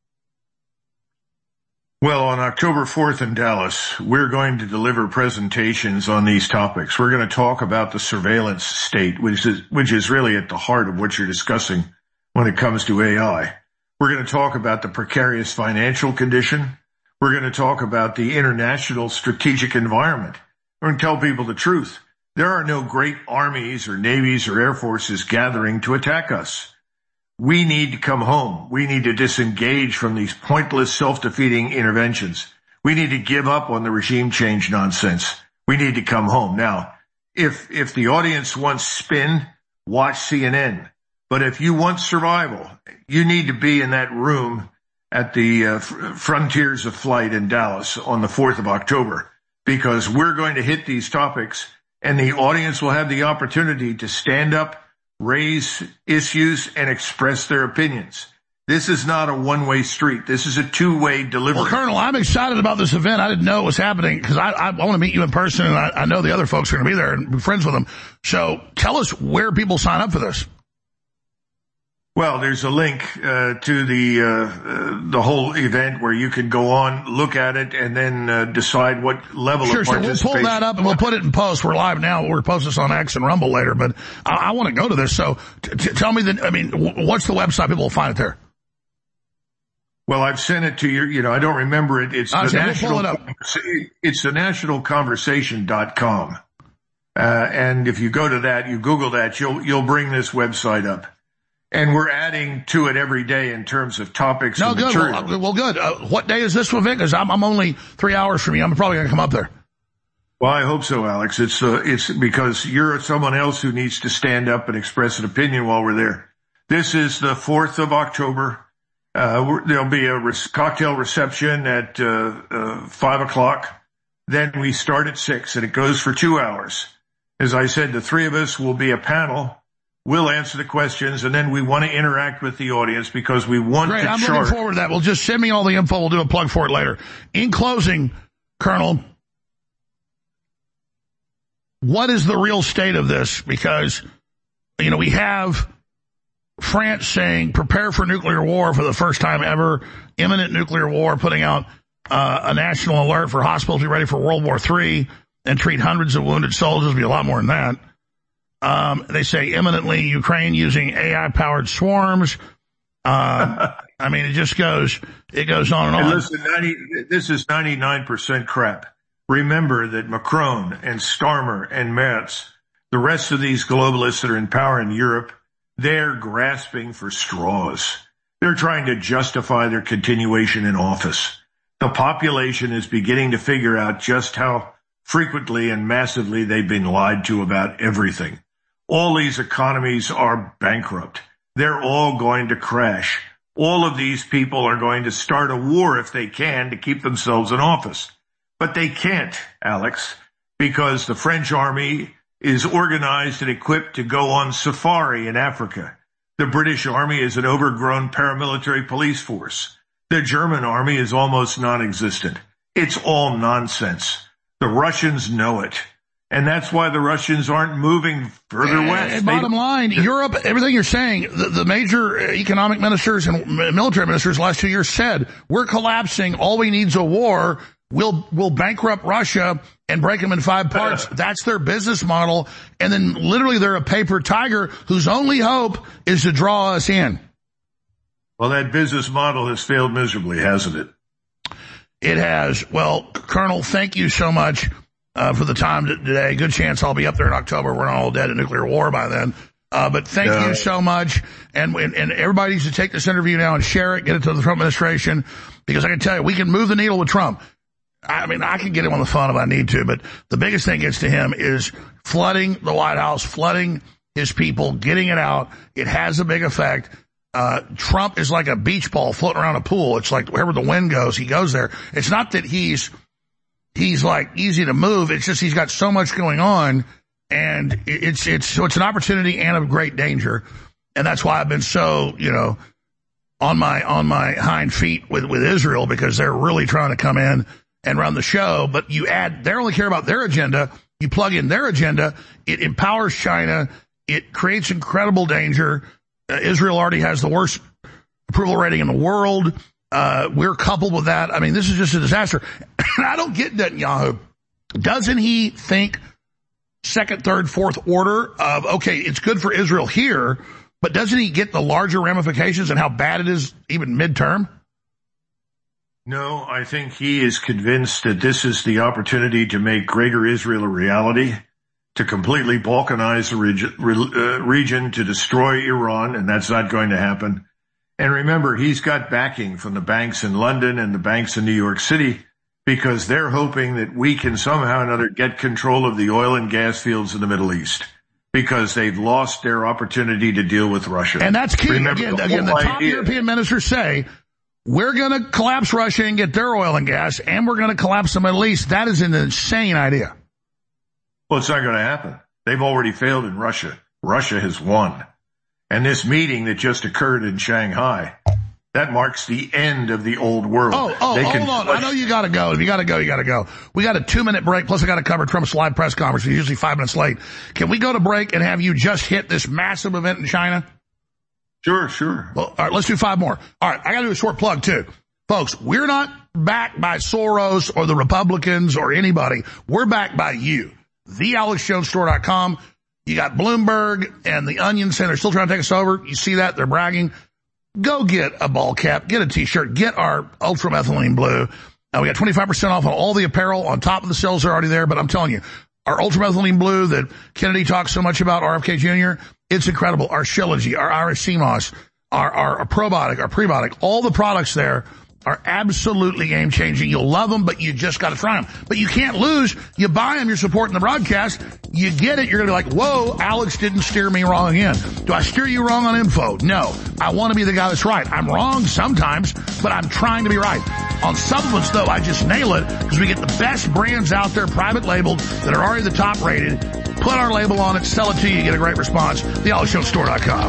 Well, on October fourth in Dallas, we're going to deliver presentations on these topics. We're going to talk about the surveillance state, which is, which is really at the heart of what you're discussing when it comes to A I. We're going to talk about the precarious financial condition. We're going to talk about the international strategic environment. We're going to tell people the truth. There are no great armies or navies or air forces gathering to attack us. We need to come home. We need to disengage from these pointless, self-defeating interventions. We need to give up on the regime change nonsense. We need to come home. Now, if if the audience wants spin, watch C N N. But if you want survival, you need to be in that room at the uh, Frontiers of Flight in Dallas on the fourth of October, because we're going to hit these topics, and the audience will have the opportunity to stand up, raise issues, and express their opinions. This is not a one-way street. This is a two-way delivery. Well, Colonel, I'm excited about this event. I didn't know it was happening because I, I want to meet you in person, and I, I know the other folks are going to be there and be friends with them. So tell us where people sign up for this. Well, there's a link uh, to the uh, uh, the whole event where you can go on, look at it, and then uh, decide what level sure, of sure. participation. We'll pull that up and we'll put it in post. We're live now. We'll post this on X and Rumble later, but I, I want to go to this. So t- t- tell me, the, I mean, w- what's the website? People will find it there. Well, I've sent it to you. You know, I don't remember it. It's I the see, we'll national. pull it up. It's the national conversation dot com, uh, and if you go to that, you Google that, you'll you'll bring this website up. And we're adding to it every day in terms of topics No, and good. material. Well, well good. Uh, what day is this one, Vic? Because I'm, I'm only three hours from you. I'm probably going to come up there. Well, I hope so, Alex. It's uh, it's because you're someone else who needs to stand up and express an opinion while we're there. This is the fourth of October. Uh, we're, there'll be a res- cocktail reception at uh, uh, five o'clock. Then we start at six, and it goes for two hours. As I said, the three of us will be a panel. We'll answer the questions, and then we want to interact with the audience because we want Great, to I'm chart. looking forward to that. Well, just send me all the info. We'll do a plug for it later. In closing, Colonel, what is the real state of this? Because, you know, we have France saying prepare for nuclear war for the first time ever, imminent nuclear war, putting out uh, a national alert for hospitals to be ready for World War Three and treat hundreds of wounded soldiers. It'll be a lot more than that. Um, they say imminently Ukraine using A I-powered swarms. Um, I mean, it just goes, it goes on and on. And listen, ninety, this is ninety-nine percent crap. Remember that Macron and Starmer and Merz, the rest of these globalists that are in power in Europe, they're grasping for straws. They're trying to justify their continuation in office. The population is beginning to figure out just how frequently and massively they've been lied to about everything. All these economies are bankrupt. They're all going to crash. All of these people are going to start a war if they can to keep themselves in office. But they can't, Alex, because the French army is organized and equipped to go on safari in Africa. The British Army is an overgrown paramilitary police force. The German Army is almost non-existent. It's all nonsense. The Russians know it. And that's why the Russians aren't moving further and, west. And bottom line, Europe, everything you're saying, the, the major economic ministers and military ministers the last two years said, we're collapsing. All we need is a war. We'll, we'll bankrupt Russia and break them in five parts. That's their business model. And then literally they're a paper tiger whose only hope is to draw us in. Well, that business model has failed miserably, hasn't it? It has. Well, Colonel, thank you so much uh, for the time today. Good chance I'll be up there in October. We're not all dead in nuclear war by then. Uh, but thank yeah. you so much. And, and, and everybody needs to take this interview now and share it, get it to the Trump administration, because I can tell you, we can move the needle with Trump. I mean, I can get him on the phone if I need to, but the biggest thing gets to him is flooding the White House, flooding his people, getting it out. It has a big effect. Uh, Trump is like a beach ball floating around a pool. It's like wherever the wind goes, he goes there. It's not that he's, he's like easy to move. It's just he's got so much going on, and it's, it's, so it's an opportunity and a great danger. And that's why I've been so, you know, on my, on my hind feet with, with Israel, because they're really trying to come in and run the show. But you add, they only care about their agenda. You plug in their agenda. It empowers China. It creates incredible danger. Uh, Israel already has the worst approval rating in the world. Uh, we're coupled with that. I mean, this is just a disaster. I don't get Netanyahu. Doesn't he think second, third, fourth order of, okay, it's good for Israel here, but doesn't he get the larger ramifications and how bad it is even midterm? No, I think he is convinced that this is the opportunity to make Greater Israel a reality, to completely balkanize the region, uh, region, to destroy Iran, and that's not going to happen. And remember, he's got backing from the banks in London and the banks in New York City, because they're hoping that we can somehow or another get control of the oil and gas fields in the Middle East, because they've lost their opportunity to deal with Russia. And that's key. Remember, again, the, again, the top idea. European ministers say, we're going to collapse Russia and get their oil and gas, and we're going to collapse the Middle East. That is an insane idea. Well, it's not going to happen. They've already failed in Russia. Russia has won. And this meeting that just occurred in Shanghai, that marks the end of the old world. Oh, oh, they hold can on. push- I know you got to go. If you got to go, you got to go. We got a two-minute break, plus I got to cover Trump's live press conference. He's usually five minutes late. Can we go to break and have you just hit this massive event in China? Sure, sure. Well, all right, let's do five more. All right, I got to do a short plug, too. Folks, we're not backed by Soros or the Republicans or anybody. We're backed by you. the alex jones store dot com. You got Bloomberg and the Onion Center still trying to take us over. You see that? They're bragging. Go get a ball cap, get a t-shirt, get our Ultra Methylene Blue. Uh, we got twenty-five percent off on all the apparel. On top of the sales are already there, but I'm telling you, our Ultra Methylene Blue that Kennedy talks so much about, R F K Junior, it's incredible. Our Shilajit, our Irish Sea Moss, our, our, our probiotic, our prebiotic, all the products there are absolutely game-changing. You'll love them, but you just got to try them. But you can't lose. You buy them, you're supporting the broadcast. You get it, you're going to be like, whoa, Alex didn't steer me wrong again. Do I steer you wrong on info? No. I want to be the guy that's right. I'm wrong sometimes, but I'm trying to be right. On supplements, though, I just nail it because we get the best brands out there, private labeled, that are already the top rated. Put our label on it, sell it to you, you get a great response. the alex jones store dot com.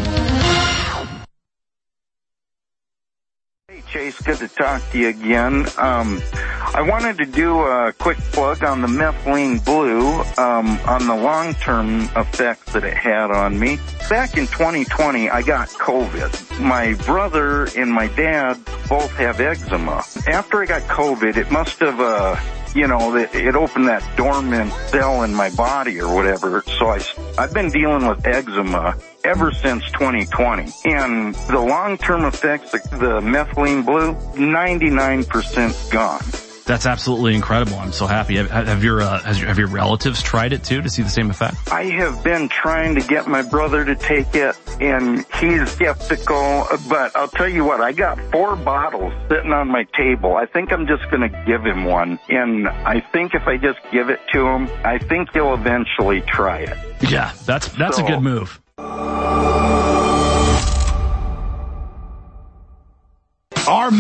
Chase, good to talk to you again. Um, I wanted to do a quick plug on the Methylene Blue, um, on the long-term effects that it had on me. Back in twenty twenty, I got COVID. My brother and my dad both have eczema. After I got COVID, it must have, uh, you know, it opened that dormant cell in my body or whatever. So I, I've been dealing with eczema ever since twenty twenty. And the long-term effects, the, the Methylene Blue, ninety-nine percent gone. That's absolutely incredible. I'm so happy. Have, have your uh, has your, have your relatives tried it too to see the same effect? I have been trying to get my brother to take it, and he's skeptical. But I'll tell you what, I got four bottles sitting on my table. I think I'm just going to give him one, and I think if I just give it to him, I think he'll eventually try it. Yeah, that's that's so, a good move. Our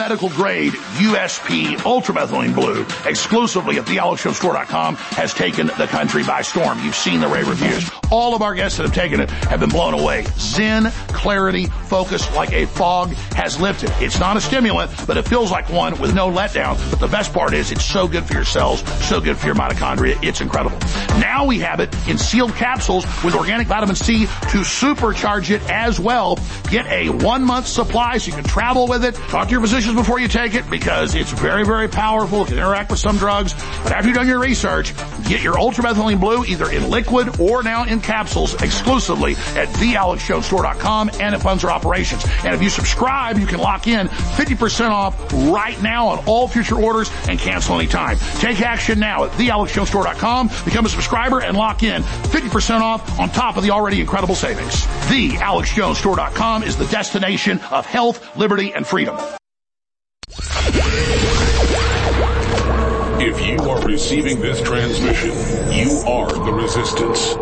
medical grade U S P ultramethylene blue exclusively at the alex jones store dot com has taken the country by storm. You've seen the rave reviews. All of our guests that have taken it have been blown away. Zen, clarity, focus like a fog has lifted. It's not a stimulant, but it feels like one with no letdown. But the best part is it's so good for your cells, so good for your mitochondria. It's incredible. Now we have it in sealed capsules with organic vitamin C to supercharge it as well. Get a one-month supply so you can travel with it. Talk to your physicians before you take it because it's very, very powerful. It can interact with some drugs. But after you've done your research, get your ultramethylene blue either in liquid or now in capsules exclusively at the alex jones store dot com and at Funds or Operations. And if you subscribe, you can lock in fifty percent off right now on all future orders and cancel anytime. Take action now at the alex jones store dot com. Become a subscriber and lock in fifty percent off on top of the already incredible savings. the alex jones store dot com is the destination of health, liberty, and freedom. If you are receiving this transmission, you are the resistance.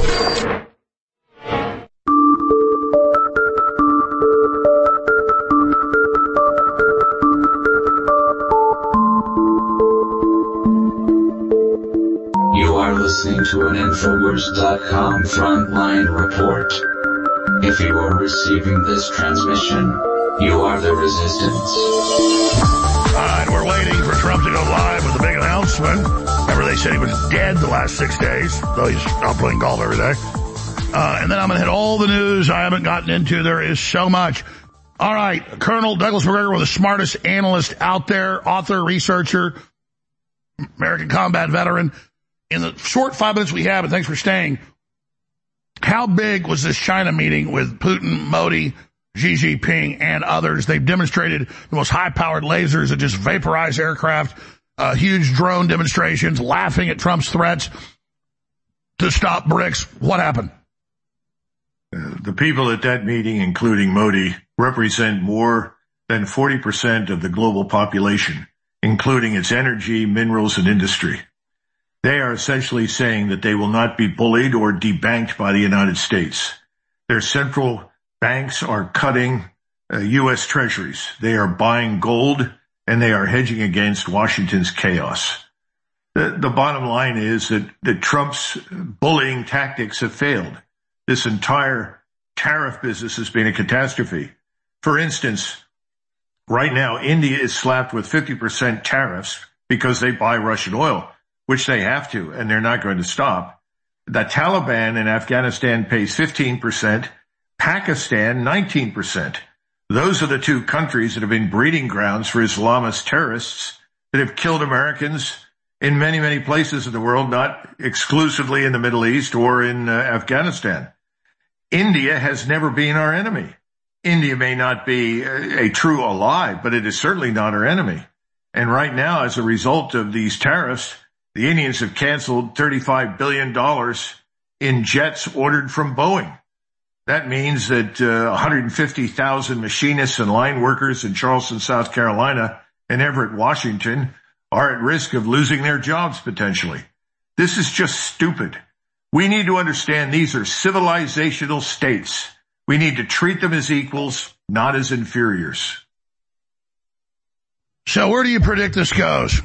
You are listening to an Infowars dot com frontline report. If you are receiving this transmission, you are the resistance. All right, we're waiting for Trump to go live with a big announcement. Remember, they said he was dead the last six days, though he's out playing golf every day. Uh, and then I'm going to hit all the news I haven't gotten into. There is so much. All right, Colonel Douglas Macgregor, one of the smartest analysts out there, author, researcher, American combat veteran. In the short five minutes we have, and thanks for staying, how big was this China meeting with Putin, Modi, Xi Jinping, and others? They've demonstrated the most high-powered lasers that just vaporize aircraft, uh, huge drone demonstrations, laughing at Trump's threats to stop BRICS. What happened? Uh, the people at that meeting, including Modi, represent more than forty percent of the global population, including its energy, minerals, and industry. They are essentially saying that they will not be bullied or debanked by the United States. Their central banks are cutting uh, U S treasuries. They are buying gold, and they are hedging against Washington's chaos. The, the bottom line is that, that Trump's bullying tactics have failed. This entire tariff business has been a catastrophe. For instance, right now, India is slapped with fifty percent tariffs because they buy Russian oil, which they have to, and they're not going to stop. The Taliban in Afghanistan pays fifteen percent, Pakistan nineteen percent. Those are the two countries that have been breeding grounds for Islamist terrorists that have killed Americans in many, many places in the world, not exclusively in the Middle East or in uh, Afghanistan. India has never been our enemy. India may not be a, a true ally, but it is certainly not our enemy. And right now, as a result of these tariffs, the Indians have canceled thirty-five billion dollars in jets ordered from Boeing. That means that uh, one hundred fifty thousand machinists and line workers in Charleston, South Carolina, and Everett, Washington, are at risk of losing their jobs potentially. This is just stupid. We need to understand these are civilizational states. We need to treat them as equals, not as inferiors. So where do you predict this goes?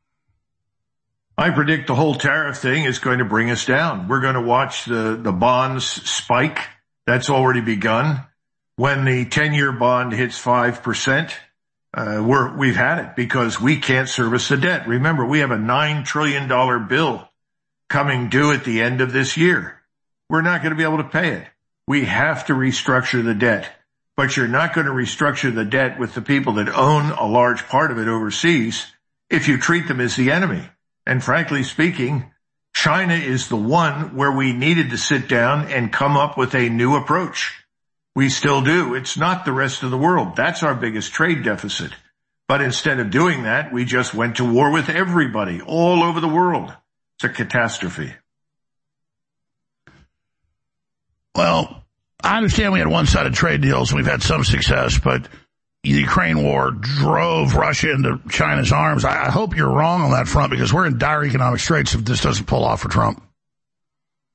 I predict the whole tariff thing is going to bring us down. We're going to watch the, the bonds spike. That's already begun. When the ten-year bond hits five percent, uh, we're, we've had it because we can't service the debt. Remember, we have a nine trillion dollars bill coming due at the end of this year. We're not going to be able to pay it. We have to restructure the debt. But you're not going to restructure the debt with the people that own a large part of it overseas if you treat them as the enemy. And frankly speaking, China is the one where we needed to sit down and come up with a new approach. We still do. It's not the rest of the world. That's our biggest trade deficit. But instead of doing that, we just went to war with everybody all over the world. It's a catastrophe. Well, I understand we had one-sided trade deals and we've had some success, but the Ukraine war drove Russia into China's arms. I, I hope you're wrong on that front because we're in dire economic straits if this doesn't pull off for Trump.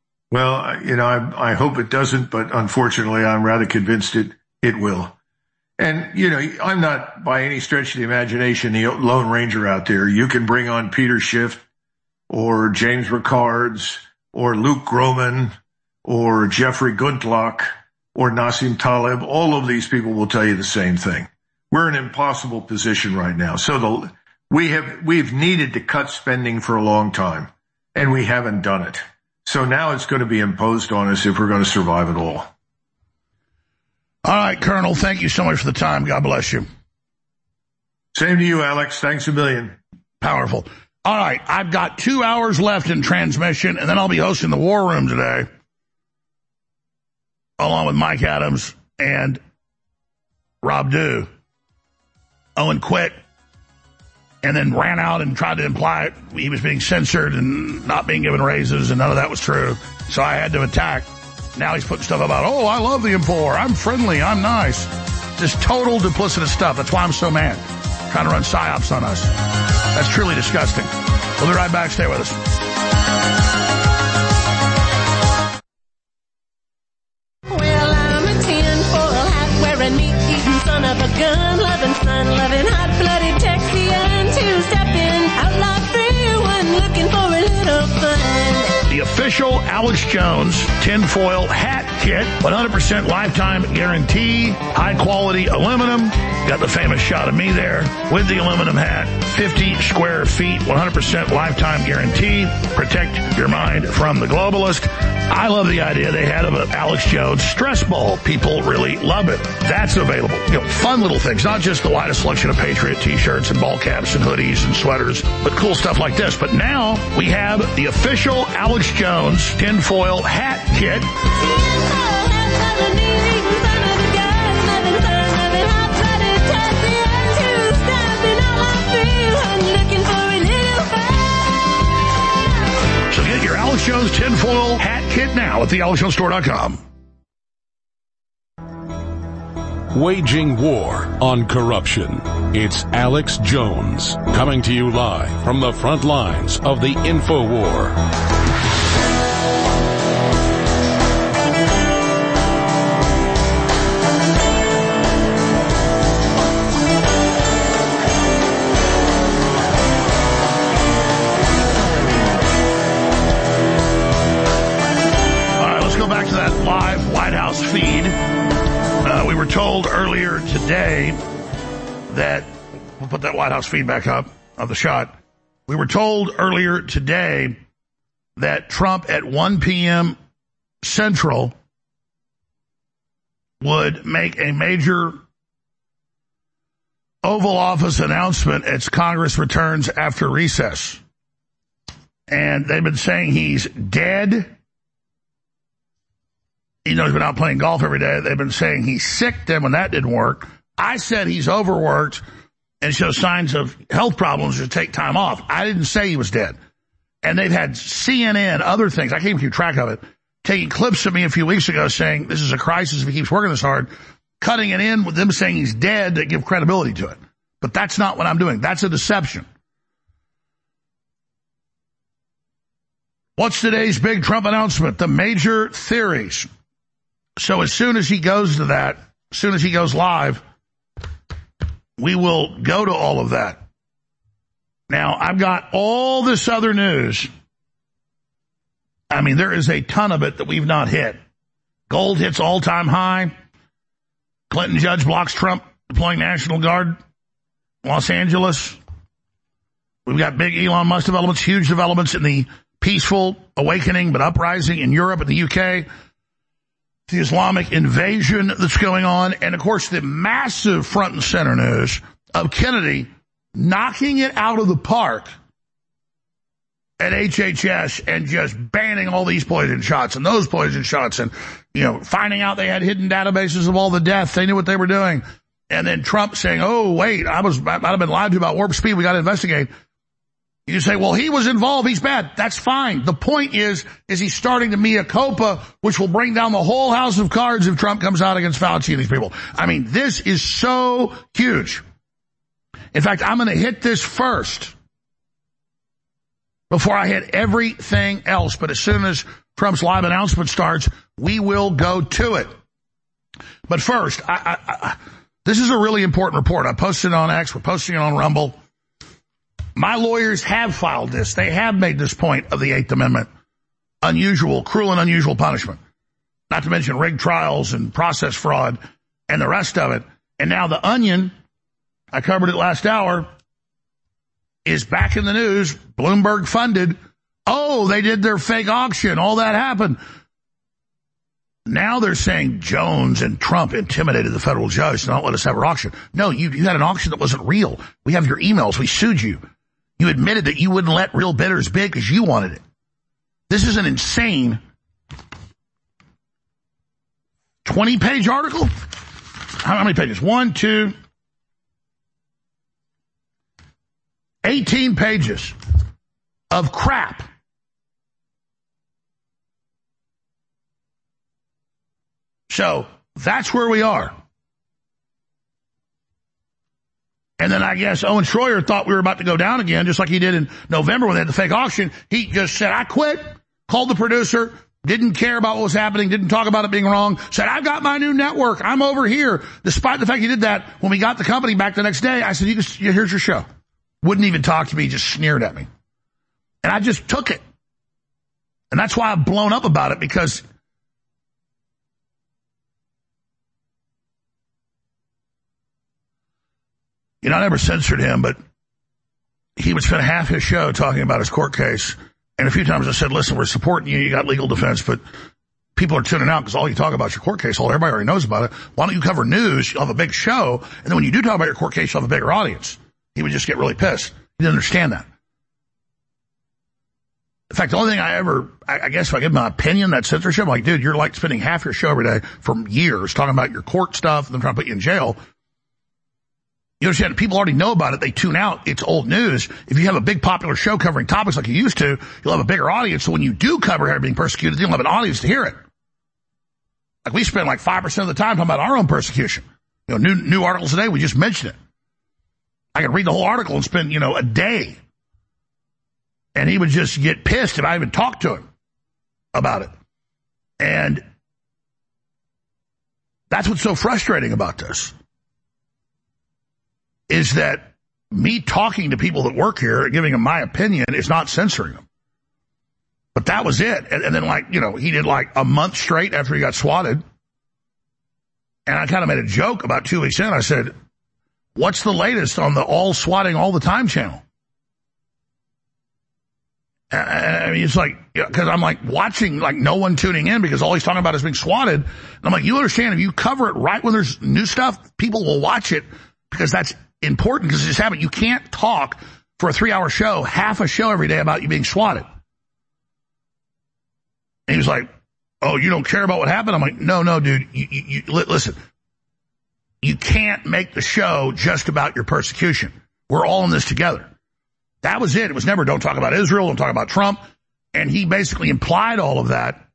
Well, you know, I, I hope it doesn't, but unfortunately, I'm rather convinced it, it will. And, you know, I'm not by any stretch of the imagination the Lone Ranger out there. You can bring on Peter Schiff or James Ricards or Luke Groman or Jeffrey Gundlach or Nassim Taleb. All of these people will tell you the same thing. We're in an impossible position right now. So the, we have, we've needed to cut spending for a long time, and we haven't done it. So now it's going to be imposed on us if we're going to survive it all. All right, Colonel, thank you so much for the time. God bless you. Same to you, Alex. Thanks a million. Powerful. All right, I've got two hours left in transmission, and then I'll be hosting the War Room today, along with Mike Adams and Rob Dew. Owen quit and then ran out and tried to imply he was being censored and not being given raises, and none of that was true. So I had to attack. Now he's putting stuff about, oh, I love the InfoWar. I'm friendly. I'm nice. Just total duplicitous stuff. That's why I'm so mad. Trying to run psyops on us. That's truly disgusting. We'll be right back. Stay with us. Well, I'm a tinfoil hat wearing, meat-eating son of a gun-loving, fun-loving, hot-blooded Texian, two-stepping, outlaw free one, looking for a little fun. The official Alex Jones tinfoil hat kit, one hundred percent lifetime guarantee, high-quality aluminum. Got the famous shot of me there with the aluminum hat. fifty square feet, one hundred percent lifetime guarantee. Protect your mind from the globalist. I love the idea they had of an Alex Jones stress ball. People really love it. That's available. You know, fun little things, not just the widest selection of Patriot t-shirts and ball caps and hoodies and sweaters, but cool stuff like this. But now we have the official Alex Jones tinfoil hat kit. So get your Alex Jones tinfoil hat kit now at the alex jones store dot com. Waging war on corruption. It's Alex Jones coming to you live from the front lines of the InfoWar. Live White House feed. Uh, we were told earlier today that, we'll put that White House feed back up of the shot. We were told earlier today that Trump at one p.m. Central would make a major Oval Office announcement as Congress returns after recess. And they've been saying he's dead. You know, he's been out playing golf every day. They've been saying he's sick. Then when that didn't work, I said he's overworked and shows signs of health problems to take time off. I didn't say he was dead. And they've had C N N, other things, I can't even keep track of it, taking clips of me a few weeks ago saying this is a crisis if he keeps working this hard, cutting it in with them saying he's dead to give credibility to it. But that's not what I'm doing. That's a deception. What's today's big Trump announcement? The major theories. So as soon as he goes to that, as soon as he goes live, we will go to all of that. Now, I've got all this other news. I mean, there is a ton of it that we've not hit. Gold hits all-time high. Clinton judge blocks Trump deploying National Guard. Los Angeles. We've got big Elon Musk developments, huge developments in the peaceful awakening but uprising in Europe and the U K. The Islamic invasion that's going on, and of course the massive front and center news of Kennedy knocking it out of the park at H H S and just banning all these poison shots and those poison shots and, you know, finding out they had hidden databases of all the deaths. They knew what they were doing. And then Trump saying, oh, wait, I was, I might have been lied to about warp speed. We got to investigate. You say, well, he was involved. He's bad. That's fine. The point is, is he's starting to mea culpa, which will bring down the whole house of cards if Trump comes out against Fauci and these people. I mean, this is so huge. In fact, I'm going to hit this first before I hit everything else. But as soon as Trump's live announcement starts, we will go to it. But first, I, I, I, This is a really important report. I posted it on X. We're posting it on Rumble. My lawyers have filed this. They have made this point of the Eighth Amendment. Unusual, cruel and unusual punishment. Not to mention rigged trials and process fraud and the rest of it. And now the Onion, I covered it last hour, is back in the news. Bloomberg funded. Oh, they did their fake auction. All that happened. Now they're saying Jones and Trump intimidated the federal judge to not let us have our auction. No, you, you had an auction that wasn't real. We have your emails. We sued you. You admitted that you wouldn't let real bidders bid because you wanted it. This is an insane twenty-page article. How many pages? One, two, eighteen pages of crap. So that's where we are. And then I guess Owen Schroyer thought we were about to go down again, just like he did in November when they had the fake auction. He just said, I quit, called the producer, didn't care about what was happening, didn't talk about it being wrong, said, I've got my new network, I'm over here. Despite the fact he did that, when we got the company back the next day, I said, you can, here's your show. Wouldn't even talk to me, just sneered at me. And I just took it. And that's why I've blown up about it, because you know, I never censored him, but he would spend half his show talking about his court case. And a few times I said, listen, we're supporting you. You got legal defense, but people are tuning out because all you talk about is your court case. All everybody already knows about it. Why don't you cover news? You'll have a big show. And then when you do talk about your court case, you'll have a bigger audience. He would just get really pissed. He didn't understand that. In fact, the only thing I ever, I, I guess if I give my opinion, that censorship, I'm like, dude, you're like spending half your show every day for years talking about your court stuff and then trying to put you in jail. You understand? People already know about it. They tune out. It's old news. If you have a big popular show covering topics like you used to, you'll have a bigger audience. So when you do cover her being persecuted, you'll have an audience to hear it. Like we spend like five percent of the time talking about our own persecution. You know, new, new articles today, we just mentioned it. I could read the whole article and spend, you know, a day. And he would just get pissed if I even talked to him about it. And that's what's so frustrating about this. Is that me talking to people that work here and giving them my opinion is not censoring them. But that was it. And, and then, like, you know, he did like a month straight after he got swatted. And I kind of made a joke about two weeks in. I said, what's the latest on the all swatting all the time channel? And, I mean, it's like, because I'm like watching, like no one tuning in because all he's talking about is being swatted. And I'm like, you understand, if you cover it right when there's new stuff, people will watch it because that's important, because it just happened. You can't talk for a three-hour show, half a show every day about you being swatted. And he was like, oh, you don't care about what happened? I'm like, no, no, dude, you, you, you, listen, you can't make the show just about your persecution. We're all in this together. That was it. It was never don't talk about Israel, don't talk about Trump. And he basically implied all of that.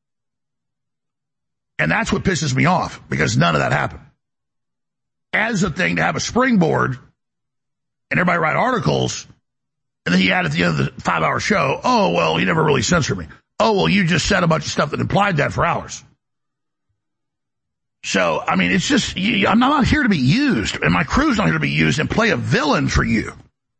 And that's what pisses me off, because none of that happened. As a thing to have a springboard and everybody write articles, and then he added at the end of the five-hour show, oh, well, he never really censored me. Oh, well, you just said a bunch of stuff that implied that for hours. So, I mean, it's just, I'm not here to be used, and my crew's not here to be used and play a villain for you.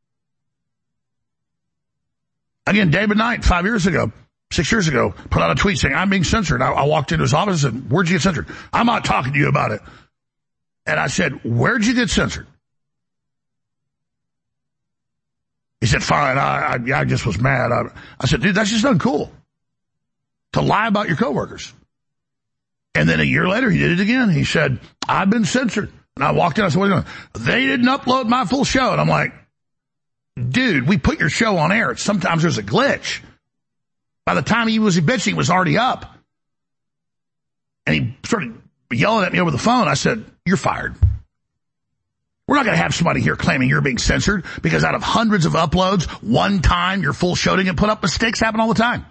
Again, David Knight, five years ago, six years ago, put out a tweet saying, I'm being censored. I, I walked into his office and said, where'd you get censored? I'm not talking to you about it. And I said, where'd you get censored? He said, fine, I, I, I just was mad. I, I said, dude, that's just uncool to lie about your coworkers. And then a year later, he did it again. He said, I've been censored. And I walked in, I said, what are you doing? They didn't upload my full show. And I'm like, dude, we put your show on air. Sometimes there's a glitch. By the time he was bitching, it was already up. And he started yelling at me over the phone. I said, you're fired. We're not going to have somebody here claiming you're being censored because out of hundreds of uploads, one time your full show didn't get put up. Mistakes happen all the time.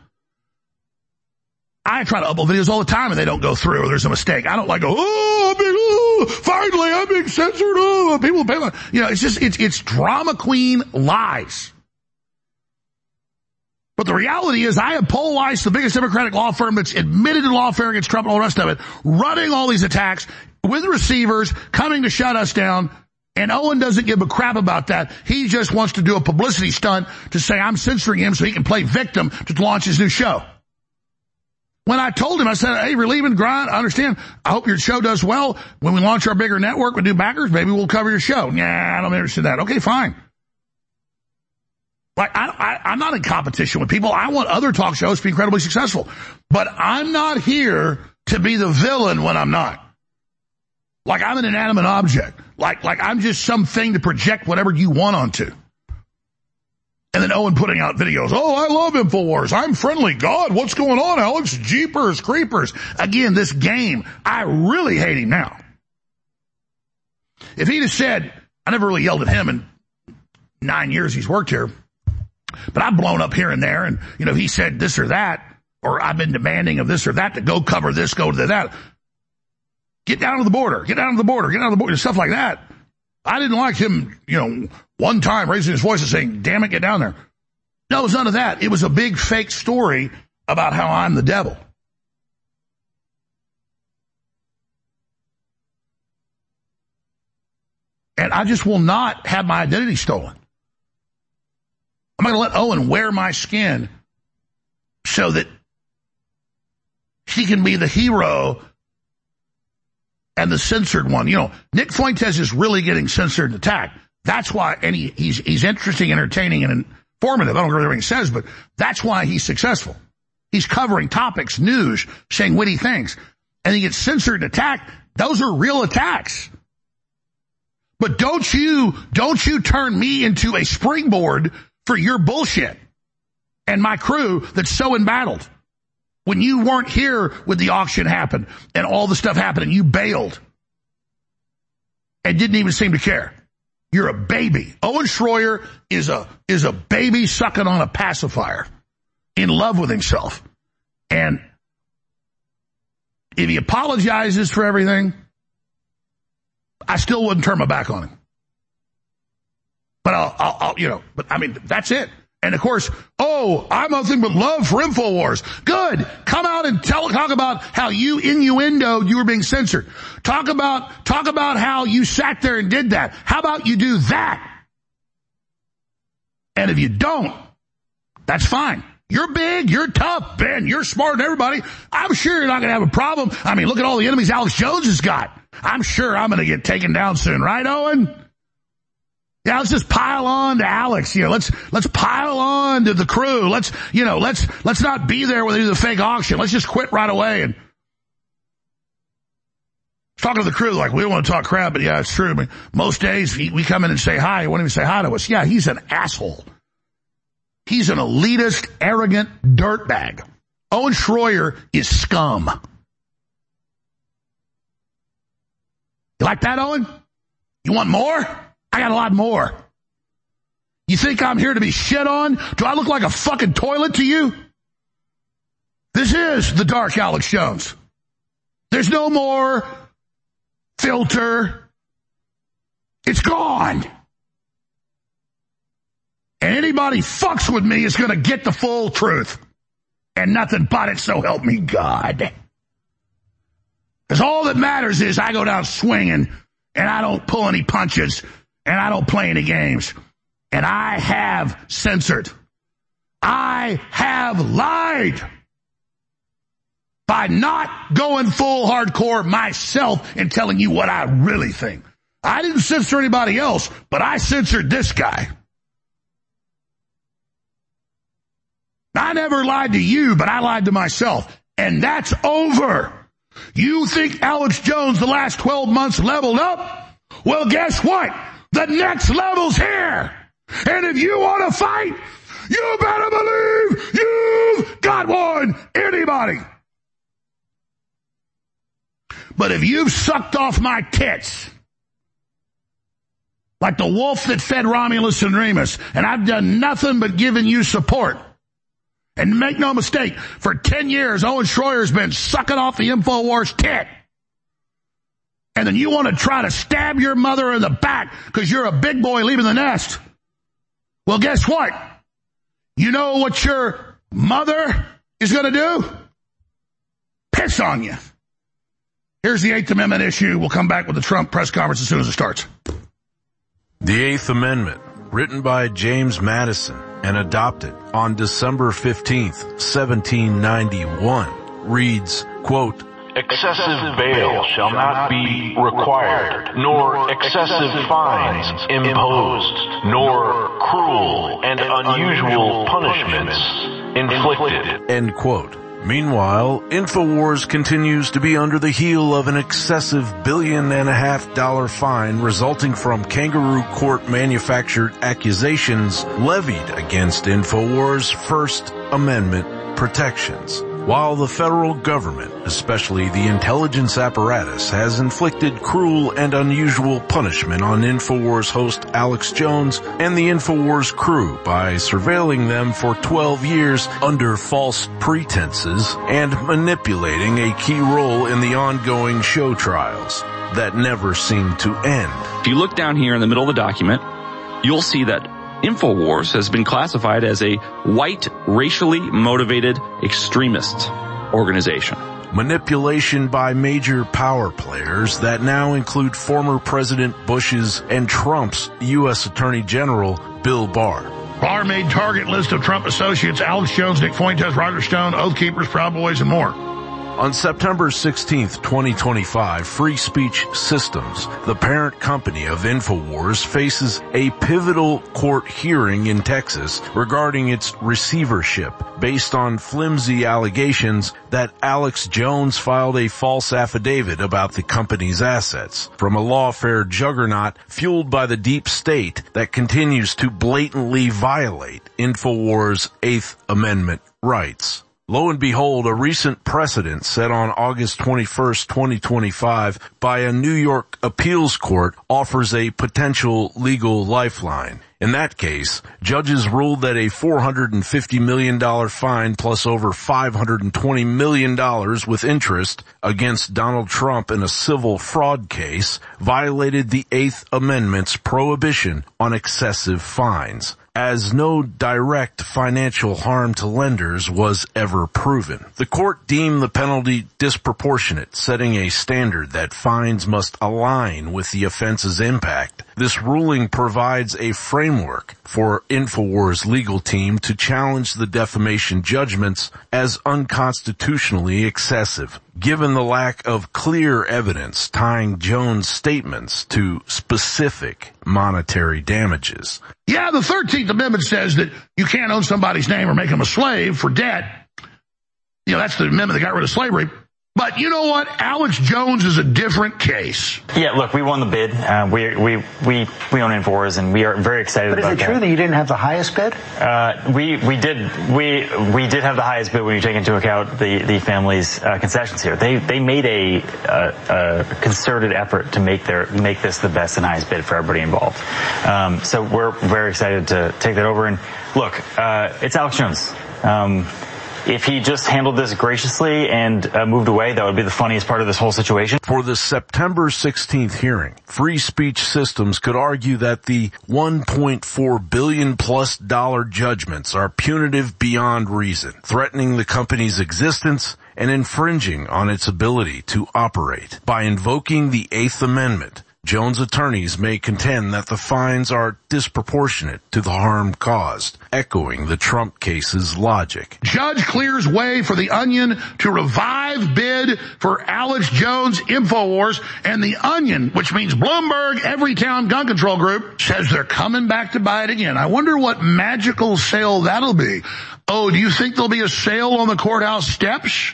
I try to upload videos all the time and they don't go through or there's a mistake. I don't like go, oh, I'm being, oh finally I'm being censored. Oh, people pay my, you know, it's just, it's, it's drama queen lies. But the reality is I have Paul Weiss, the biggest Democratic law firm that's admitted to lawfare against Trump and all the rest of it, running all these attacks, with receivers coming to shut us down, and Owen doesn't give a crap about that. He just wants to do a publicity stunt to say I'm censoring him so he can play victim to launch his new show. When I told him, I said, hey, relieving grind, I understand. I hope your show does well. When we launch our bigger network with new backers, maybe we'll cover your show. Nah, I don't understand that. Okay, fine. Like, I, I, I'm not in competition with people. I want other talk shows to be incredibly successful. But I'm not here to be the villain when I'm not. Like I'm an inanimate object. Like, like I'm just something to project whatever you want onto. And then Owen putting out videos. Oh, I love InfoWars. I'm friendly. God, what's going on, Alex? Jeepers, creepers. Again, this game, I really hate him now. If he'd have said, I never really yelled at him in nine years he's worked here, but I've blown up here and there. And, you know, he said this or that, or I've been demanding of this or that to go cover this, go to that. Get down to the border. Get down to the border. Get down to the border. Stuff like that. I didn't like him, you know, one time raising his voice and saying, damn it, get down there. No, it was none of that. It was a big fake story about how I'm the devil. And I just will not have my identity stolen. I'm going to let Owen wear my skin so that he can be the hero and the censored one. You know, Nick Fuentes is really getting censored and attacked. That's why, and he, he's, he's interesting, entertaining, and informative. I don't agree with everything he says, but that's why he's successful. He's covering topics, news, saying witty things. And he gets censored and attacked. Those are real attacks. But don't you, don't you turn me into a springboard for your bullshit and my crew that's so embattled. When you weren't here when the auction happened and all the stuff happened and you bailed and didn't even seem to care. You're a baby. Owen Schroyer is a, is a baby sucking on a pacifier, in love with himself. And if he apologizes for everything, I still wouldn't turn my back on him. But I'll, I'll, I'll, you know, but I mean, that's it. And of course, oh, I'm nothing but love for InfoWars. Good. Come out and tell, talk about how you innuendoed you were being censored. Talk about, talk about how you sat there and did that. How about you do that? And if you don't, that's fine. You're big, you're tough, Ben, you're smarter than everybody. I'm sure you're not going to have a problem. I mean, look at all the enemies Alex Jones has got. I'm sure I'm going to get taken down soon, right, Owen? Yeah, let's just pile on to Alex. You know, let's, let's pile on to the crew. Let's, you know, let's, let's not be there when they do the fake auction. Let's just quit right away. And talking to the crew, like, we don't want to talk crap, but yeah, it's true. I mean, most days he, we come in and say hi. He won't even say hi to us. Yeah, he's an asshole. He's an elitist, arrogant dirtbag. Owen Schroyer is scum. You like that, Owen? You want more? I got a lot more. You think I'm here to be shit on? Do I look like a fucking toilet to you? This is the dark Alex Jones. There's no more filter. It's gone. And anybody fucks with me is going to get the full truth. And nothing but it, so help me God. Because all that matters is I go down swinging and I don't pull any punches. And I don't play any games. And I have censored. I have lied by not going full hardcore myself and telling you what I really think. I didn't censor anybody else, but I censored this guy. I never lied to you, but I lied to myself. And that's over. You think Alex Jones the last twelve months leveled up? Well, guess what? The next level's here. And if you want to fight, you better believe you've got one. Anybody. But if you've sucked off my tits, like the wolf that fed Romulus and Remus, and I've done nothing but giving you support, and make no mistake, for ten years, Owen Schroyer's been sucking off the InfoWars tit. And then you want to try to stab your mother in the back because you're a big boy leaving the nest. Well, guess what? You know what your mother is going to do? Piss on you. Here's the Eighth Amendment issue. We'll come back with the Trump press conference as soon as it starts. The Eighth Amendment, written by James Madison and adopted on December fifteenth, seventeen ninety-one, reads, quote, excessive bail shall not be required, nor excessive fines imposed, nor cruel and unusual punishments inflicted. End quote. Meanwhile, InfoWars continues to be under the heel of an excessive billion and a half dollar fine resulting from kangaroo court manufactured accusations levied against InfoWars' First Amendment protections. While the federal government, especially the intelligence apparatus, has inflicted cruel and unusual punishment on InfoWars host Alex Jones and the InfoWars crew by surveilling them for twelve years under false pretenses and manipulating a key role in the ongoing show trials that never seem to end. If you look down here in the middle of the document, you'll see that InfoWars has been classified as a white, racially motivated extremist organization. Manipulation by major power players that now include former President Bush's and Trump's U S Attorney General Bill Barr. Barr made target list of Trump associates, Alex Jones, Nick Fuentes, Roger Stone, Oath Keepers, Proud Boys, and more. On September sixteenth, twenty twenty-five, Free Speech Systems, the parent company of InfoWars, faces a pivotal court hearing in Texas regarding its receivership based on flimsy allegations that Alex Jones filed a false affidavit about the company's assets from a lawfare juggernaut fueled by the deep state that continues to blatantly violate InfoWars' Eighth Amendment rights. Lo and behold, a recent precedent set on August twenty-first, twenty twenty-five by a New York appeals court offers a potential legal lifeline. In that case, judges ruled that a four hundred fifty million dollars fine plus over five hundred twenty million dollars with interest against Donald Trump in a civil fraud case violated the Eighth Amendment's prohibition on excessive fines, as no direct financial harm to lenders was ever proven. The court deemed the penalty disproportionate, setting a standard that fines must align with the offense's impact. This ruling provides a framework for InfoWars' legal team to challenge the defamation judgments as unconstitutionally excessive, given the lack of clear evidence tying Jones' statements to specific monetary damages. Yeah, the thirteenth Amendment says that you can't own somebody's name or make them a slave for debt. You know, that's the amendment that got rid of slavery. But you know what? Alex Jones is a different case. Yeah, look, we won the bid. Uh, we we we we own InfoWars, and we are very excited about that. But is it true that you didn't have the highest bid? Uh, we we did we we did have the highest bid when you take into account the the family's uh, concessions here. They they made a, a, a concerted effort to make their make this the best and highest bid for everybody involved. Um, so we're very excited to take that over. And look, uh, it's Alex Jones. Um, If he just handled this graciously and uh, moved away, that would be the funniest part of this whole situation. For the September sixteenth hearing, Free Speech Systems could argue that the one point four billion plus dollar judgments are punitive beyond reason, threatening the company's existence and infringing on its ability to operate. By invoking the Eighth Amendment, Jones' attorneys may contend that the fines are disproportionate to the harm caused, echoing the Trump case's logic. Judge clears way for the Onion to revive bid for Alex Jones' InfoWars, and the Onion, which means Bloomberg, Everytown Gun Control Group, says they're coming back to buy it again. I wonder what magical sale that'll be. Oh, do you think there'll be a sale on the courthouse steps,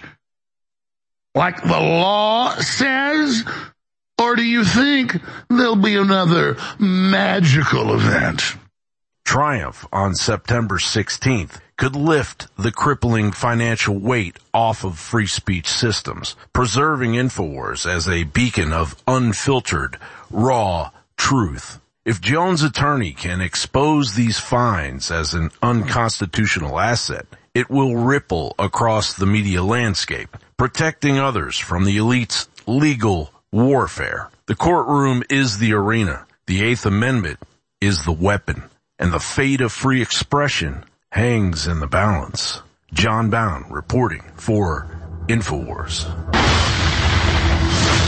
like the law says? Or do you think there'll be another magical event? Triumph on September sixteenth could lift the crippling financial weight off of Free Speech Systems, preserving InfoWars as a beacon of unfiltered, raw truth. If Jones' attorney can expose these fines as an unconstitutional asset, it will ripple across the media landscape, protecting others from the elite's legal warfare. The courtroom is the arena. The Eighth Amendment is the weapon. And the fate of free expression hangs in the balance. John Bound reporting for InfoWars.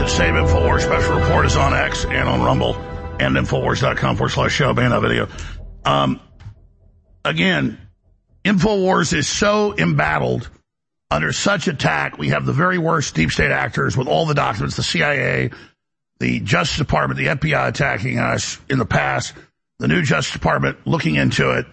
to save InfoWars. Special report is on X and on Rumble and InfoWars.com forward slash show. Ban that video. Um, again, InfoWars is so embattled under such attack. We have the very worst deep state actors with all the documents, the C I A, the Justice Department, the F B I attacking us in the past, the new Justice Department looking into it.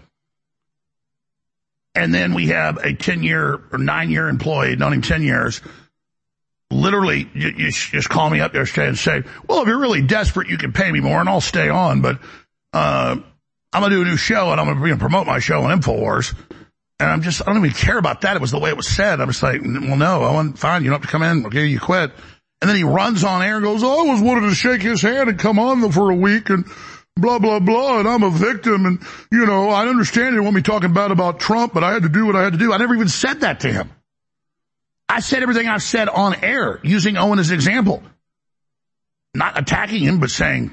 And then we have a ten-year or nine-year employee, known him ten years, literally you, you just call me up yesterday and say, well, if you're really desperate, you can pay me more and I'll stay on, but uh, I'm going to do a new show and I'm going to promote my show on InfoWars. And I'm just, I don't even care about that. It was the way it was said. I was like, well, no, I want, fine, you don't have to come in. Okay, you quit. And then he runs on air and goes, oh, I was wanted to shake his hand and come on for a week and blah, blah, blah, and I'm a victim, and, you know, I understand you want me talking bad about Trump, but I had to do what I had to do. I never even said that to him. I said everything I've said on air, using Owen as an example. Not attacking him, but saying,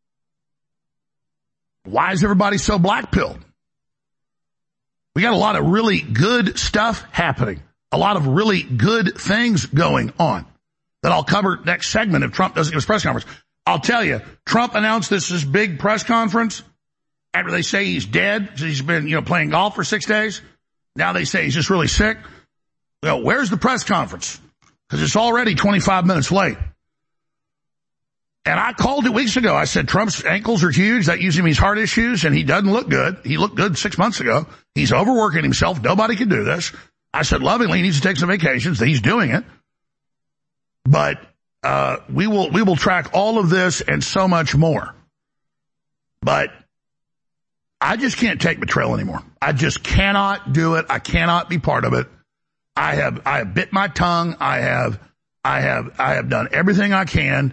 why is everybody so black-pilled? We got a lot of really good stuff happening, a lot of really good things going on that I'll cover next segment if Trump doesn't give his press conference. I'll tell you, Trump announced this, this big press conference after they say he's dead. He's been, you know, playing golf for six days. Now they say he's just really sick. Well, where's the press conference? Because it's already twenty-five minutes late. And I called it weeks ago. I said, Trump's ankles are huge. That usually means heart issues, and he doesn't look good. He looked good six months ago. He's overworking himself. Nobody can do this. I said, lovingly, he needs to take some vacations. He's doing it. But Uh, we will, we will track all of this and so much more. But I just can't take betrayal anymore. I just cannot do it. I cannot be part of it. I have, I have bit my tongue. I have, I have, I have done everything I can.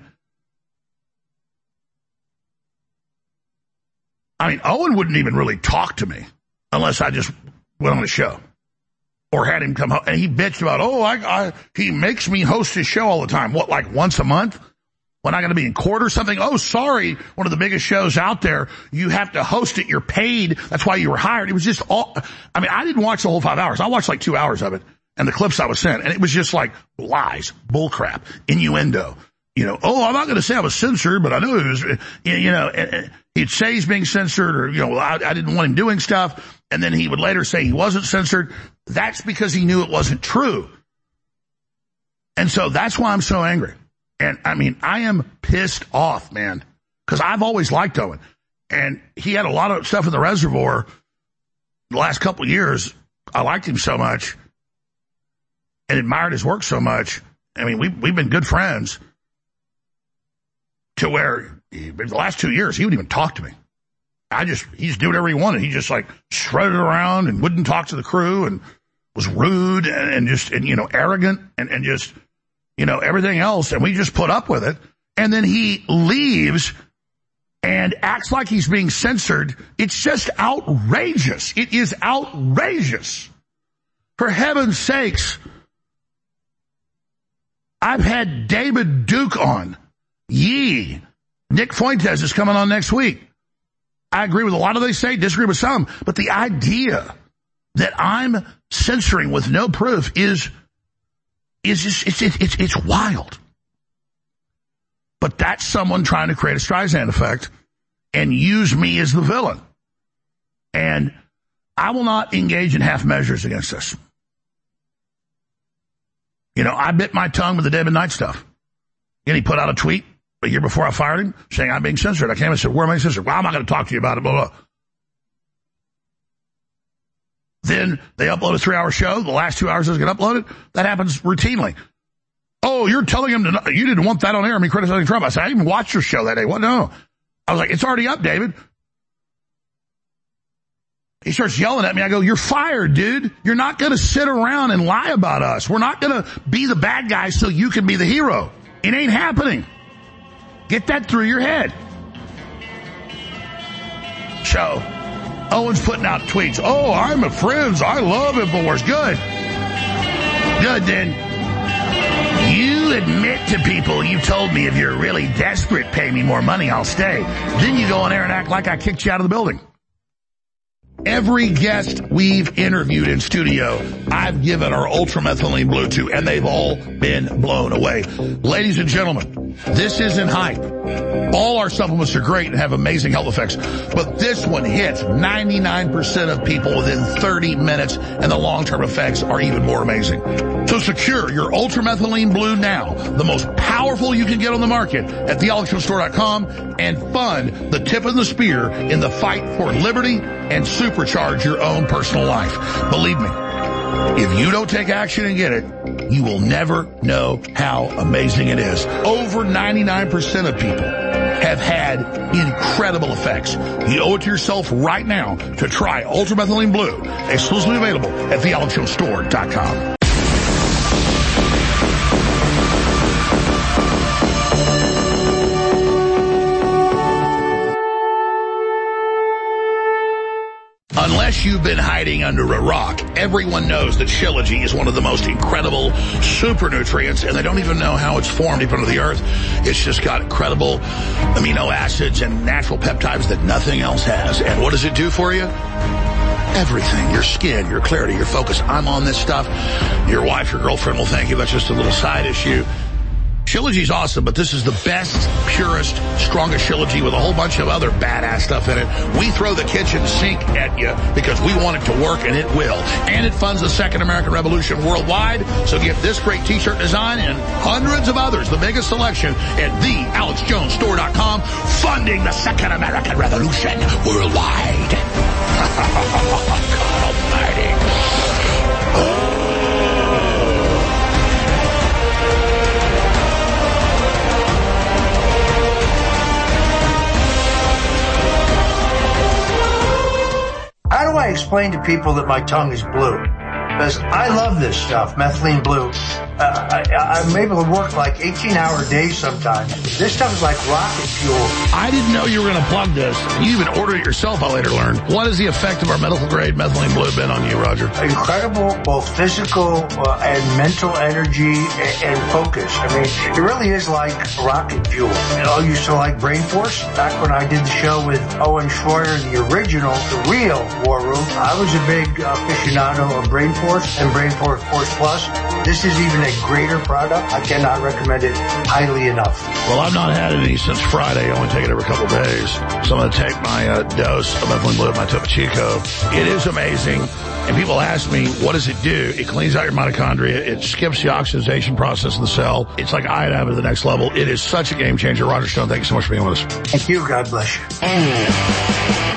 I mean, Owen wouldn't even really talk to me unless I just went on a show. Or had him come home, and he bitched about, oh, I, I, he makes me host his show all the time. What, like once a month? When I'm going to be in court or something? Oh, sorry, one of the biggest shows out there. You have to host it. You're paid. That's why you were hired. It was just all, I mean, I didn't watch the whole five hours. I watched like two hours of it, and the clips I was sent, and it was just like lies, bullcrap, innuendo. You know, oh, I'm not going to say I was censored, but I know it was, you know, he'd say he's being censored, or, you know, I, I didn't want him doing stuff. And then he would later say he wasn't censored. That's because he knew it wasn't true. And so that's why I'm so angry. And I mean, I am pissed off, man, because I've always liked Owen. And he had a lot of stuff in the reservoir the last couple of years. I liked him so much and admired his work so much. I mean, we, we've been good friends to where he, the last two years he would even talk to me. I just, he just did whatever he wanted. He just like strutted around and wouldn't talk to the crew and was rude and, and just, and, you know, arrogant and, and just, you know, everything else. And we just put up with it. And then he leaves and acts like he's being censored. It's just outrageous. It is outrageous. For heaven's sakes. I've had David Duke on. Yee. Nick Fuentes is coming on next week. I agree with a lot of they say, disagree with some, but the idea that I'm censoring with no proof is, is just, it's, it's, it's wild. But that's someone trying to create a Streisand effect and use me as the villain. And I will not engage in half measures against this. You know, I bit my tongue with the David Knight stuff. And he put out a tweet a year before I fired him, saying I'm being censored. I came and said, where am I censored? Well, I'm not going to talk to you about it, blah, blah. Then they upload a three-hour show. The last two hours doesn't get uploaded. That happens routinely. Oh, you're telling him to not, you didn't want that on air, me criticizing Trump. I said, I didn't even watch your show that day. What? No. I was like, it's already up, David. He starts yelling at me. I go, you're fired, dude. You're not going to sit around and lie about us. We're not going to be the bad guy so you can be the hero. It ain't happening. Get that through your head. So, Owen's putting out tweets. Oh, I'm a friends. I love InfoWars. Good. Good, then. You admit to people, you told me if you're really desperate, pay me more money, I'll stay. Then you go on air and act like I kicked you out of the building. Every guest we've interviewed in studio, I've given our Ultramethylene Blue to, and they've all been blown away. Ladies and gentlemen, this isn't hype. All our supplements are great and have amazing health effects, but this one hits ninety-nine percent of people within thirty minutes, and the long-term effects are even more amazing. So secure your Ultramethylene Blue now, the most powerful you can get on the market at the alex jones store dot com, and fund the tip of the spear in the fight for liberty and supercharge your own personal life. Believe me, if you don't take action and get it, you will never know how amazing it is. Over ninety-nine percent of people have had incredible effects. You owe it to yourself right now to try Ultramethylene Blue, exclusively available at the alex jones store dot com. Unless you've been hiding under a rock, everyone knows that Shilajit is one of the most incredible super nutrients, and they don't even know how it's formed deep under the earth. It's just got incredible amino acids and natural peptides that nothing else has. And what does it do for you? Everything. Your skin, your clarity, your focus. I'm on this stuff. Your wife, your girlfriend will thank you. That's just a little side issue. Shilajit's awesome, but this is the best, purest, strongest Shilajit with a whole bunch of other badass stuff in it. We throw the kitchen sink at you because we want it to work, and it will. And it funds the Second American Revolution worldwide. So get this great t-shirt design and hundreds of others, the biggest selection, at the alex jones store dot com, funding the Second American Revolution worldwide. God almighty. Oh. How do I explain to people that my tongue is blue? Because I love this stuff, methylene blue. Uh, I, I'm able to work like eighteen-hour days sometimes. This stuff is like rocket fuel. I didn't know you were going to plug this. You even ordered it yourself, I later learned. What has the effect of our medical-grade methylene blue been on you, Roger? Incredible, both physical uh, and mental energy and, and focus. I mean, it really is like rocket fuel. You know, I used to like Brain Force. Back when I did the show with Owen Schroyer, the original, the real War Room, I was a big aficionado of Brain Force and Brain Force Force Plus. This is even a greater product. I cannot recommend it highly enough. Well, I've not had any since Friday. I only take it every couple of days. So I'm going to take my uh, dose of methylene blue, my Topo Chico. It is amazing. And people ask me, what does it do? It cleans out your mitochondria. It skips the oxidation process in the cell. It's like iodine to the next level. It is such a game changer. Roger Stone, thank you so much for being with us. Thank you. God bless you.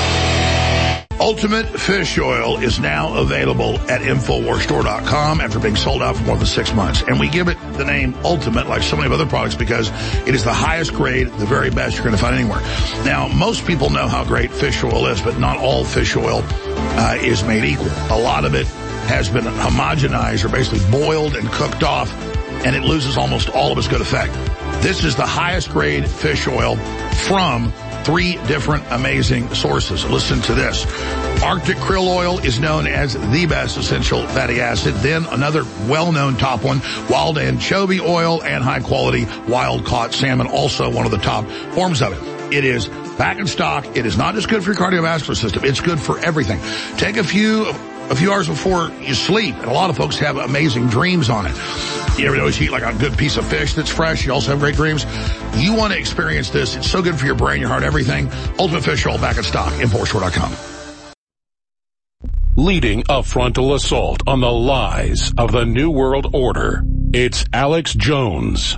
Ultimate Fish Oil is now available at infowars store dot com after being sold out for more than six months. And we give it the name Ultimate, like so many other products, because it is the highest grade, the very best you're going to find anywhere. Now, most people know how great fish oil is, but not all fish oil uh, is made equal. A lot of it has been homogenized or basically boiled and cooked off, and it loses almost all of its good effect. This is the highest grade fish oil from three different amazing sources. Listen to this. Arctic krill oil is known as the best essential fatty acid. Then another well-known top one, wild anchovy oil and high-quality wild-caught salmon, also one of the top forms of it. It is back in stock. It is not just good for your cardiovascular system. It's good for everything. Take a few a few hours before you sleep, and a lot of folks have amazing dreams on it. You ever notice you eat like a good piece of fish that's fresh? You also have great dreams. You want to experience this. It's so good for your brain, your heart, everything. Ultimate Fish Oil, back in stock, infowars store dot com. Leading a frontal assault on the lies of the New World Order, it's Alex Jones.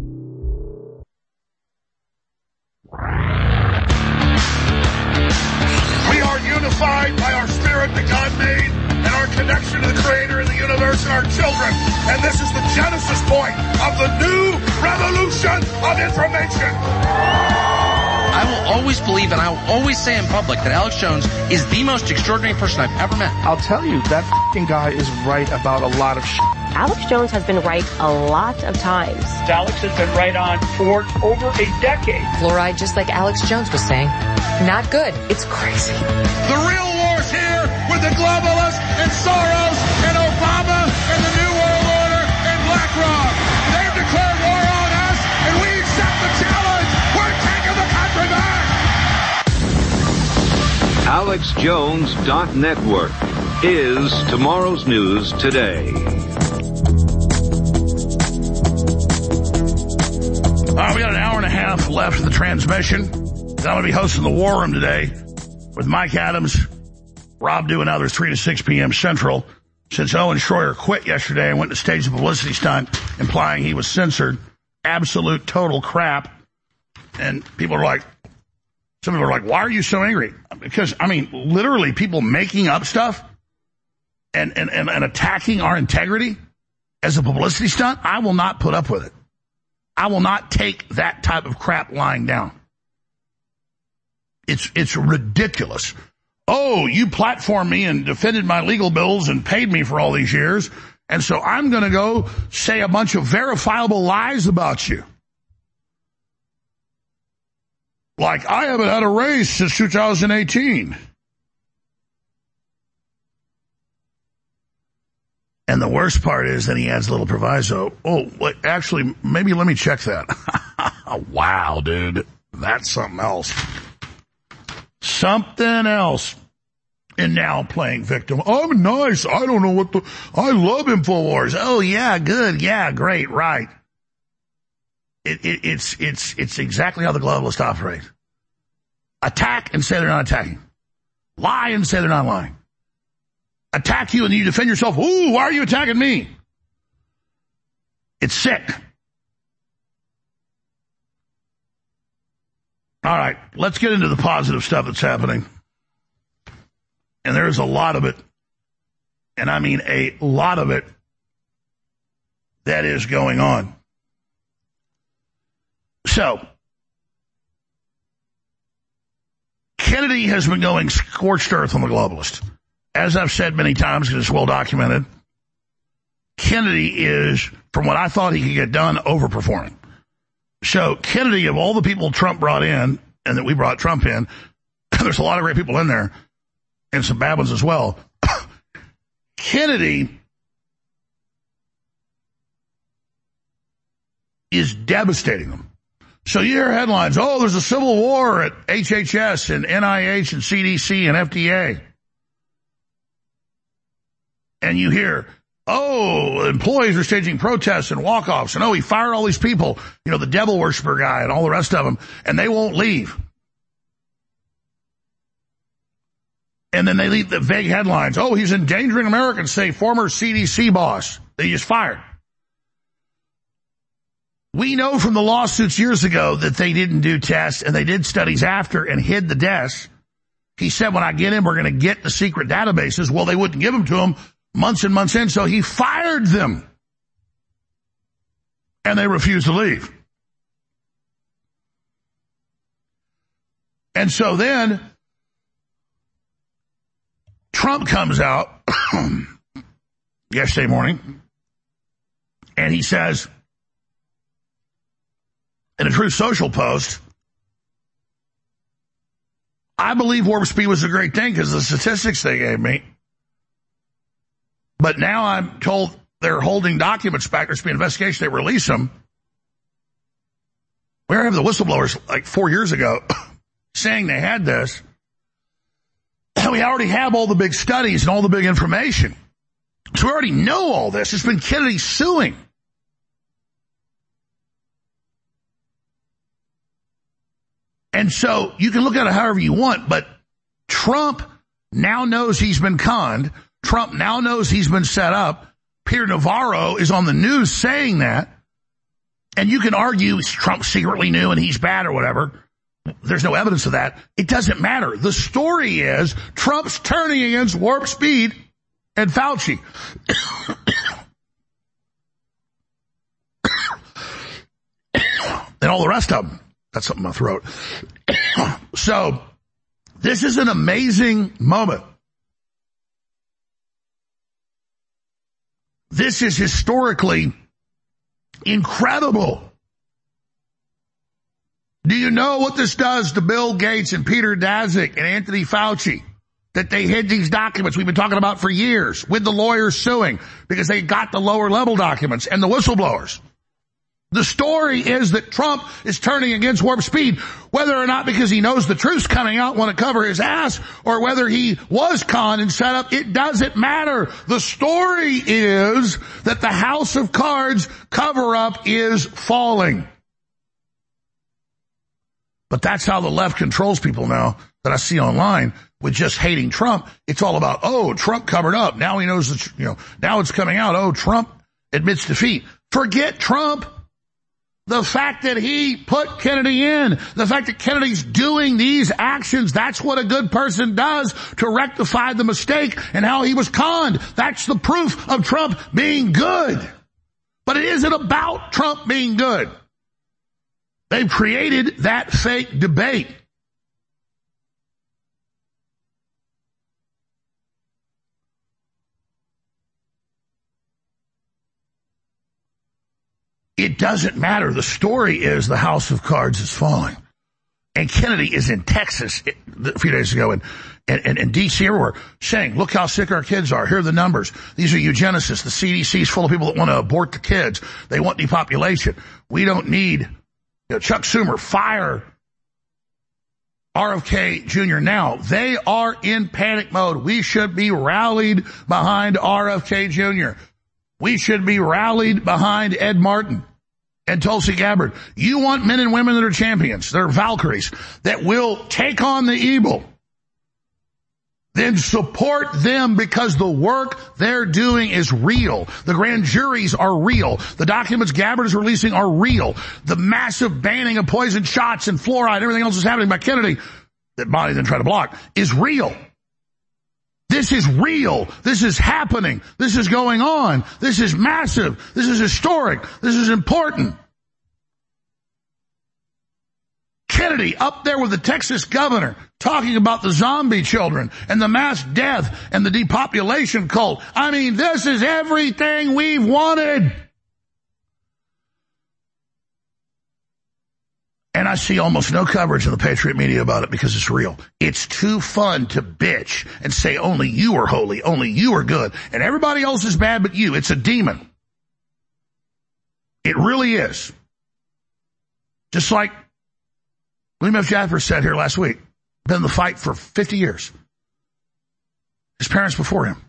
We are unified by our spirit that God made and our connection to the Creator and the universe and our children. And this is the genesis point of the new revolution of information. I will always believe and I will always say in public that Alex Jones is the most extraordinary person I've ever met. I'll tell you, that f***ing guy is right about a lot of shit. Alex Jones has been right a lot of times. Alex has been right on for over a decade. Fluoride, just like Alex Jones was saying, not good. It's crazy. The real war's here with the globalists and Soros and Obama and the New World Order and BlackRock. They've declared war on us, and we accept the challenge. We're taking the country back. Alex Alex Jones dot network is tomorrow's news today. All right, we got an hour and a half left of the transmission. I'm going to be hosting the War Room today with Mike Adams, Rob Dew, and others, three to six p.m. Central. Since Owen Schroyer quit yesterday and went to stage a publicity stunt implying he was censored, absolute total crap. And people are like, some people are like, why are you so angry? Because, I mean, literally people making up stuff and, and, and, and attacking our integrity as a publicity stunt, I will not put up with it. I will not take that type of crap lying down. It's, it's ridiculous. Oh, you platformed me and defended my legal bills and paid me for all these years, and so I'm going to go say a bunch of verifiable lies about you. Like, I haven't had a raise since two thousand eighteen. And the worst part is that he adds a little proviso. Oh, wait, actually, maybe let me check that. Wow, dude. That's something else. Something else. And now playing victim. I'm nice. I don't know what the... I love InfoWars. Oh, yeah, good. Yeah, great, right. It, it, it's, it's, it's exactly how the globalists operate. Attack and say they're not attacking. Lie and say they're not lying. Attack you and you defend yourself. Ooh, why are you attacking me? It's sick. All right, let's get into the positive stuff that's happening. And there's a lot of it, and I mean a lot of it, that is going on. So, Kennedy has been going scorched earth on the globalist. As I've said many times, because it's well documented, Kennedy is, from what I thought he could get done, overperforming. So Kennedy, of all the people Trump brought in, and that we brought Trump in, there's a lot of great people in there, and some bad ones as well. Kennedy is devastating them. So you hear headlines, oh, there's a civil war at H H S and N I H and C D C and F D A. And you hear, oh, employees are staging protests and walk-offs, and oh, he fired all these people, you know, the devil worshiper guy and all the rest of them, and they won't leave. And then they leave the vague headlines, oh, he's endangering Americans, say former C D C boss that he just fired. We know from the lawsuits years ago that they didn't do tests, and they did studies after and hid the deaths. He said, when I get him, we're going to get the secret databases. Well, they wouldn't give them to him months and months in, so he fired them. And they refused to leave. And so then Trump comes out yesterday morning, and he says, in a Truth Social post, I believe warp speed was a great thing because of the statistics they gave me. But now I'm told they're holding documents back. There's been an investigation. They release them. We already have the whistleblowers like four years ago saying they had this. And we already have all the big studies and all the big information. So we already know all this. It's been Kennedy suing. And so you can look at it however you want, but Trump now knows he's been conned. Trump now knows he's been set up. Peter Navarro is on the news saying that. And you can argue Trump secretly knew and he's bad or whatever. There's no evidence of that. It doesn't matter. The story is Trump's turning against warp speed and Fauci. And all the rest of them. That's something in my throat. So, this is an amazing moment. This is historically incredible. Do you know what this does to Bill Gates and Peter Daszak and Anthony Fauci? That they hid these documents we've been talking about for years with the lawyers suing because they got the lower level documents and the whistleblowers. The story is that Trump is turning against warp speed, whether or not because he knows the truth's coming out, want to cover his ass, or whether he was conned and set up. It doesn't matter. The story is that the House of Cards cover-up is falling. But that's how the left controls people now that I see online with just hating Trump. It's all about, oh, Trump covered up. Now he knows that, you know, now it's coming out. Oh, Trump admits defeat. Forget Trump. The fact that he put Kennedy in, the fact that Kennedy's doing these actions, that's what a good person does to rectify the mistake and how he was conned. That's the proof of Trump being good. But it isn't about Trump being good. They've created that fake debate. It doesn't matter. The story is the House of Cards is falling. And Kennedy is in Texas a few days ago and, and, and, and D C everywhere saying, look how sick our kids are. Here are the numbers. These are eugenicists. The C D C is full of people that want to abort the kids. They want depopulation. We don't need, you know, Chuck Schumer, fire R F K Junior now. They are in panic mode. We should be rallied behind R F K Junior We should be rallied behind Ed Martin and Tulsi Gabbard. You want men and women that are champions, that are Valkyries, that will take on the evil. Then support them because the work they're doing is real. The grand juries are real. The documents Gabbard is releasing are real. The massive banning of poison shots and fluoride, everything else is happening by Kennedy that Biden then tried to block, is real. This is real. This is happening. This is going on. This is massive. This is historic. This is important. Kennedy up there with the Texas governor talking about the zombie children and the mass death and the depopulation cult. I mean, this is everything we've wanted. And I see almost no coverage in the Patriot media about it because it's real. It's too fun to bitch and say only you are holy, only you are good, and everybody else is bad but you. It's a demon. It really is. Just like William F. Jaffer said here last week, been in the fight for fifty years. His parents before him.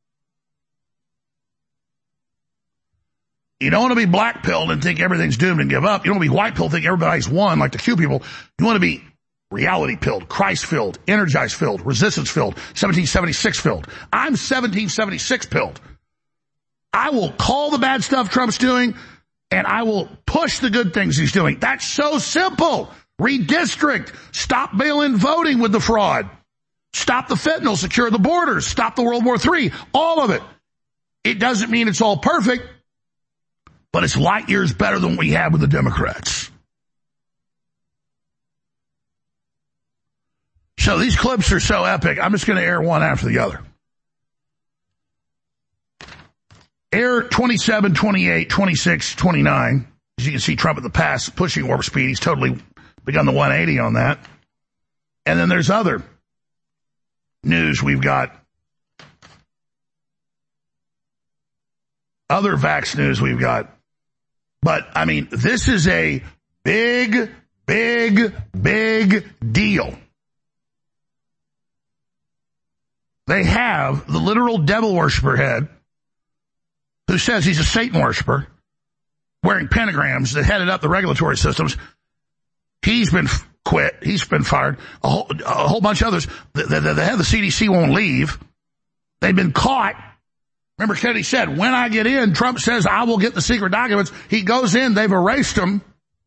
You don't want to be black-pilled and think everything's doomed and give up. You don't want to be white-pilled and think everybody's won like the Q people. You want to be reality-pilled, Christ-filled, energized-filled, resistance-filled, seventeen seventy-six-filled. I'm seventeen seventy-six-pilled. I will call the bad stuff Trump's doing, and I will push the good things he's doing. That's so simple. Redistrict. Stop mail-in voting with the fraud. Stop the fentanyl. Secure the borders. Stop the World War Three. All of it. It doesn't mean it's all perfect, but it's light years better than we have with the Democrats. So these clips are so epic, I'm just going to air one after the other. Air twenty-seven, twenty-eight, twenty-six, twenty-nine. As you can see, Trump at the pass pushing warp speed. He's totally begun the one eighty on that. And then there's other news we've got. Other vax news we've got. But, I mean, this is a big, big, big deal. They have the literal devil worshiper head who says he's a Satan worshiper wearing pentagrams that headed up the regulatory systems. He's been quit. He's been fired. A whole, a whole bunch of others. The, the, the head of the C D C won't leave. They've been caught. Remember, Kennedy said, when I get in, Trump says I will get the secret documents. He goes in, they've erased them.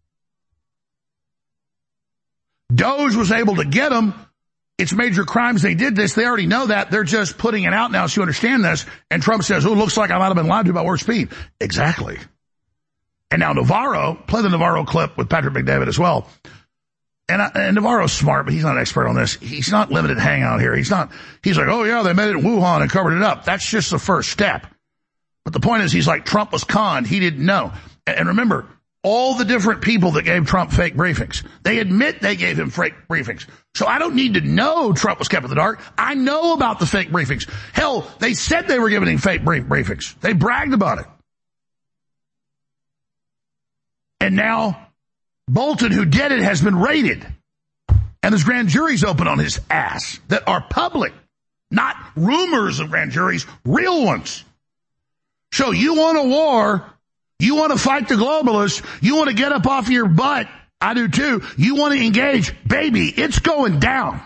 Doge was able to get them. It's major crimes. They did this. They already know that. They're just putting it out now so you understand this. And Trump says, oh, looks like I might have been lied to about warp speed. Exactly. And now Navarro, play the Navarro clip with Patrick McDavid as well. And, I, and Navarro's smart, but he's not an expert on this. He's not limited hangout here. He's not, he's like, oh yeah, they made it in Wuhan and covered it up. That's just the first step. But the point is, he's like, Trump was conned. He didn't know. And, and remember, all the different people that gave Trump fake briefings, they admit they gave him fake briefings. So I don't need to know Trump was kept in the dark. I know about the fake briefings. Hell, they said they were giving him fake brief briefings. They bragged about it. And now Bolton, who did it, has been raided. And there's grand juries open on his ass that are public, not rumors of grand juries, real ones. So you want a war, you want to fight the globalists, you want to get up off your butt, I do too, you want to engage, baby, it's going down.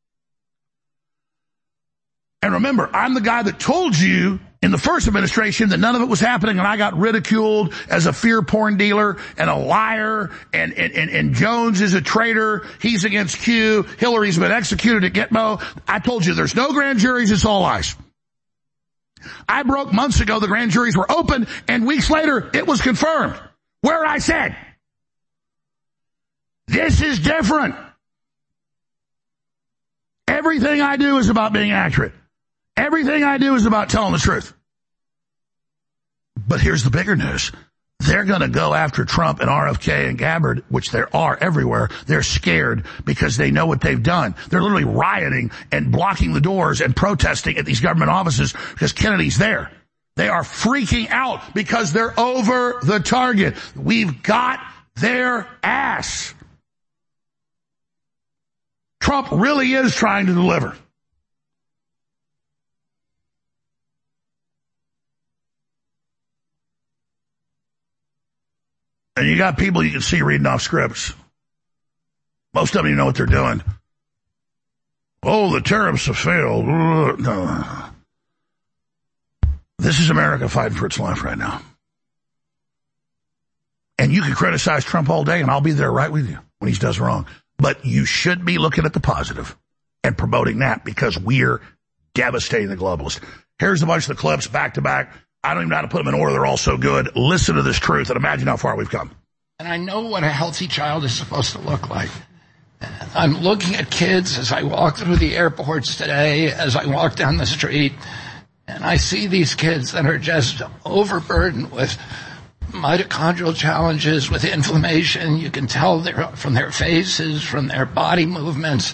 And remember, I'm the guy that told you in the first administration that none of it was happening, and I got ridiculed as a fear porn dealer and a liar, and, and, and, and Jones is a traitor, he's against Q, Hillary's been executed at Gitmo. I told you there's no grand juries, it's all lies. I broke months ago the grand juries were open, and weeks later it was confirmed. Where I said, this is different. Everything I do is about being accurate. Everything I do is about telling the truth. But here's the bigger news. They're going to go after Trump and R F K and Gabbard, which there are everywhere. They're scared because they know what they've done. They're literally rioting and blocking the doors and protesting at these government offices because Kennedy's there. They are freaking out because they're over the target. We've got their ass. Trump really is trying to deliver. And you got people you can see reading off scripts. Most of them, you know what they're doing. Oh, the tariffs have failed. No. This is America fighting for its life right now. And you can criticize Trump all day, and I'll be there right with you when he does wrong. But you should be looking at the positive and promoting that because we're devastating the globalists. Here's a bunch of the clips back to back. I don't even know how to put them in order. They're all so good. Listen to this truth and imagine how far we've come. And I know what a healthy child is supposed to look like. I'm looking at kids as I walk through the airports today, as I walk down the street, and I see these kids that are just overburdened with mitochondrial challenges, with inflammation. You can tell they're, from their faces, from their body movements,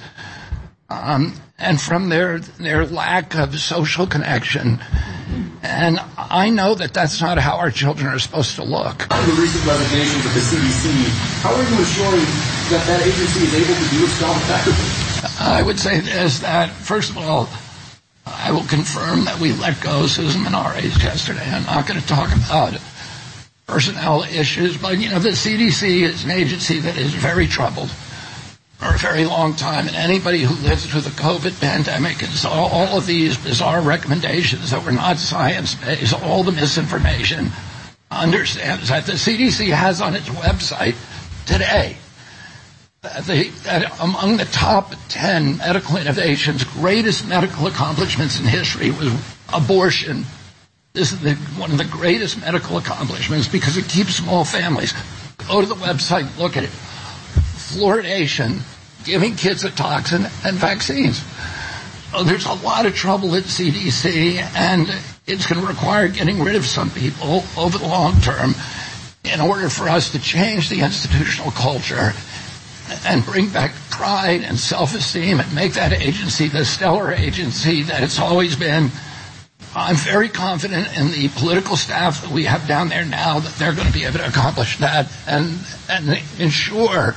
um, and from their their lack of social connection. And I know that that's not how our children are supposed to look. The recent resignations of the C D C, how are you assuring that that agency is able to do its job effectively? I would say this, that first of all, I will confirm that we let go Susan Menares yesterday. I'm not going to talk about personnel issues, but, you know, the C D C is an agency that is very troubled for a very long time, and anybody who lived through the COVID pandemic and saw all of these bizarre recommendations that were not science-based, all the misinformation, understands that the C D C has on its website today that, the, that among the top ten medical innovations, greatest medical accomplishments in history was abortion. This is the, one of the greatest medical accomplishments because it keeps small families. Go to the website, look at it. Fluoridation, giving kids a toxin, and vaccines. So there's a lot of trouble at C D C, and it's going to require getting rid of some people over the long term in order for us to change the institutional culture and bring back pride and self-esteem and make that agency the stellar agency that it's always been. I'm very confident in the political staff that we have down there now that they're going to be able to accomplish that and, and ensure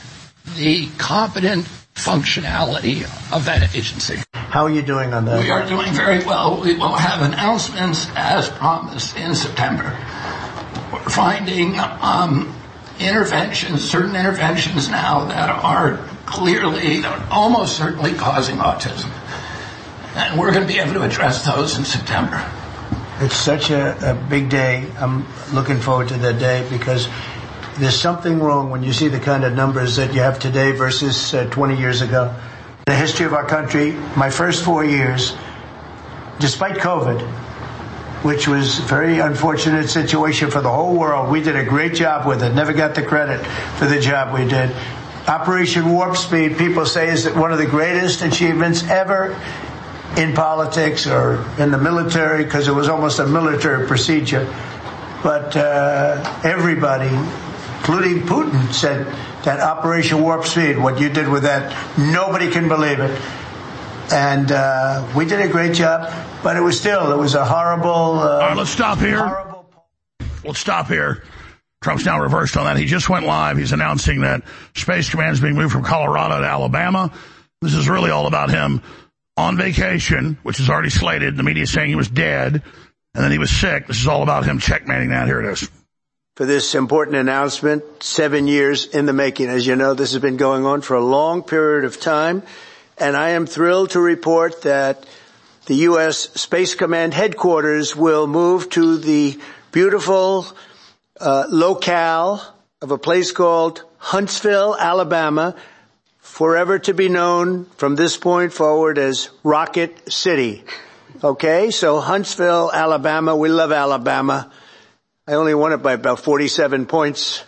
the competent functionality of that agency. How are you doing on that? We are doing very well. We will have announcements as promised in September. We're finding um, interventions, certain interventions now that are clearly, almost certainly causing autism. And we're going to be able to address those in September. It's such a, a big day. I'm looking forward to that day because there's something wrong when you see the kind of numbers that you have today versus uh, twenty years ago. The history of our country, my first four years, despite COVID, which was a very unfortunate situation for the whole world, we did a great job with it. Never got the credit for the job we did. Operation Warp Speed, people say, is one of the greatest achievements ever in politics or in the military, because it was almost a military procedure. But uh, everybody, including Putin, said that Operation Warp Speed, what you did with that, nobody can believe it. And uh, we did a great job, but it was still, it was a horrible... Uh, All right, let's stop here. Horrible... Let's stop here. Trump's now reversed on that. He just went live. He's announcing that Space Command is being moved from Colorado to Alabama. This is really all about him on vacation, which is already slated. The media is saying he was dead, and then he was sick. This is all about him checkmating that. Here it is. For this important announcement, seven years in the making. As you know, this has been going on for a long period of time, and I am thrilled to report that the U S Space Command headquarters will move to the beautiful uh, locale of a place called Huntsville, Alabama, forever to be known from this point forward as Rocket City. Okay, so Huntsville, Alabama, we love Alabama. I only won it by about forty-seven points.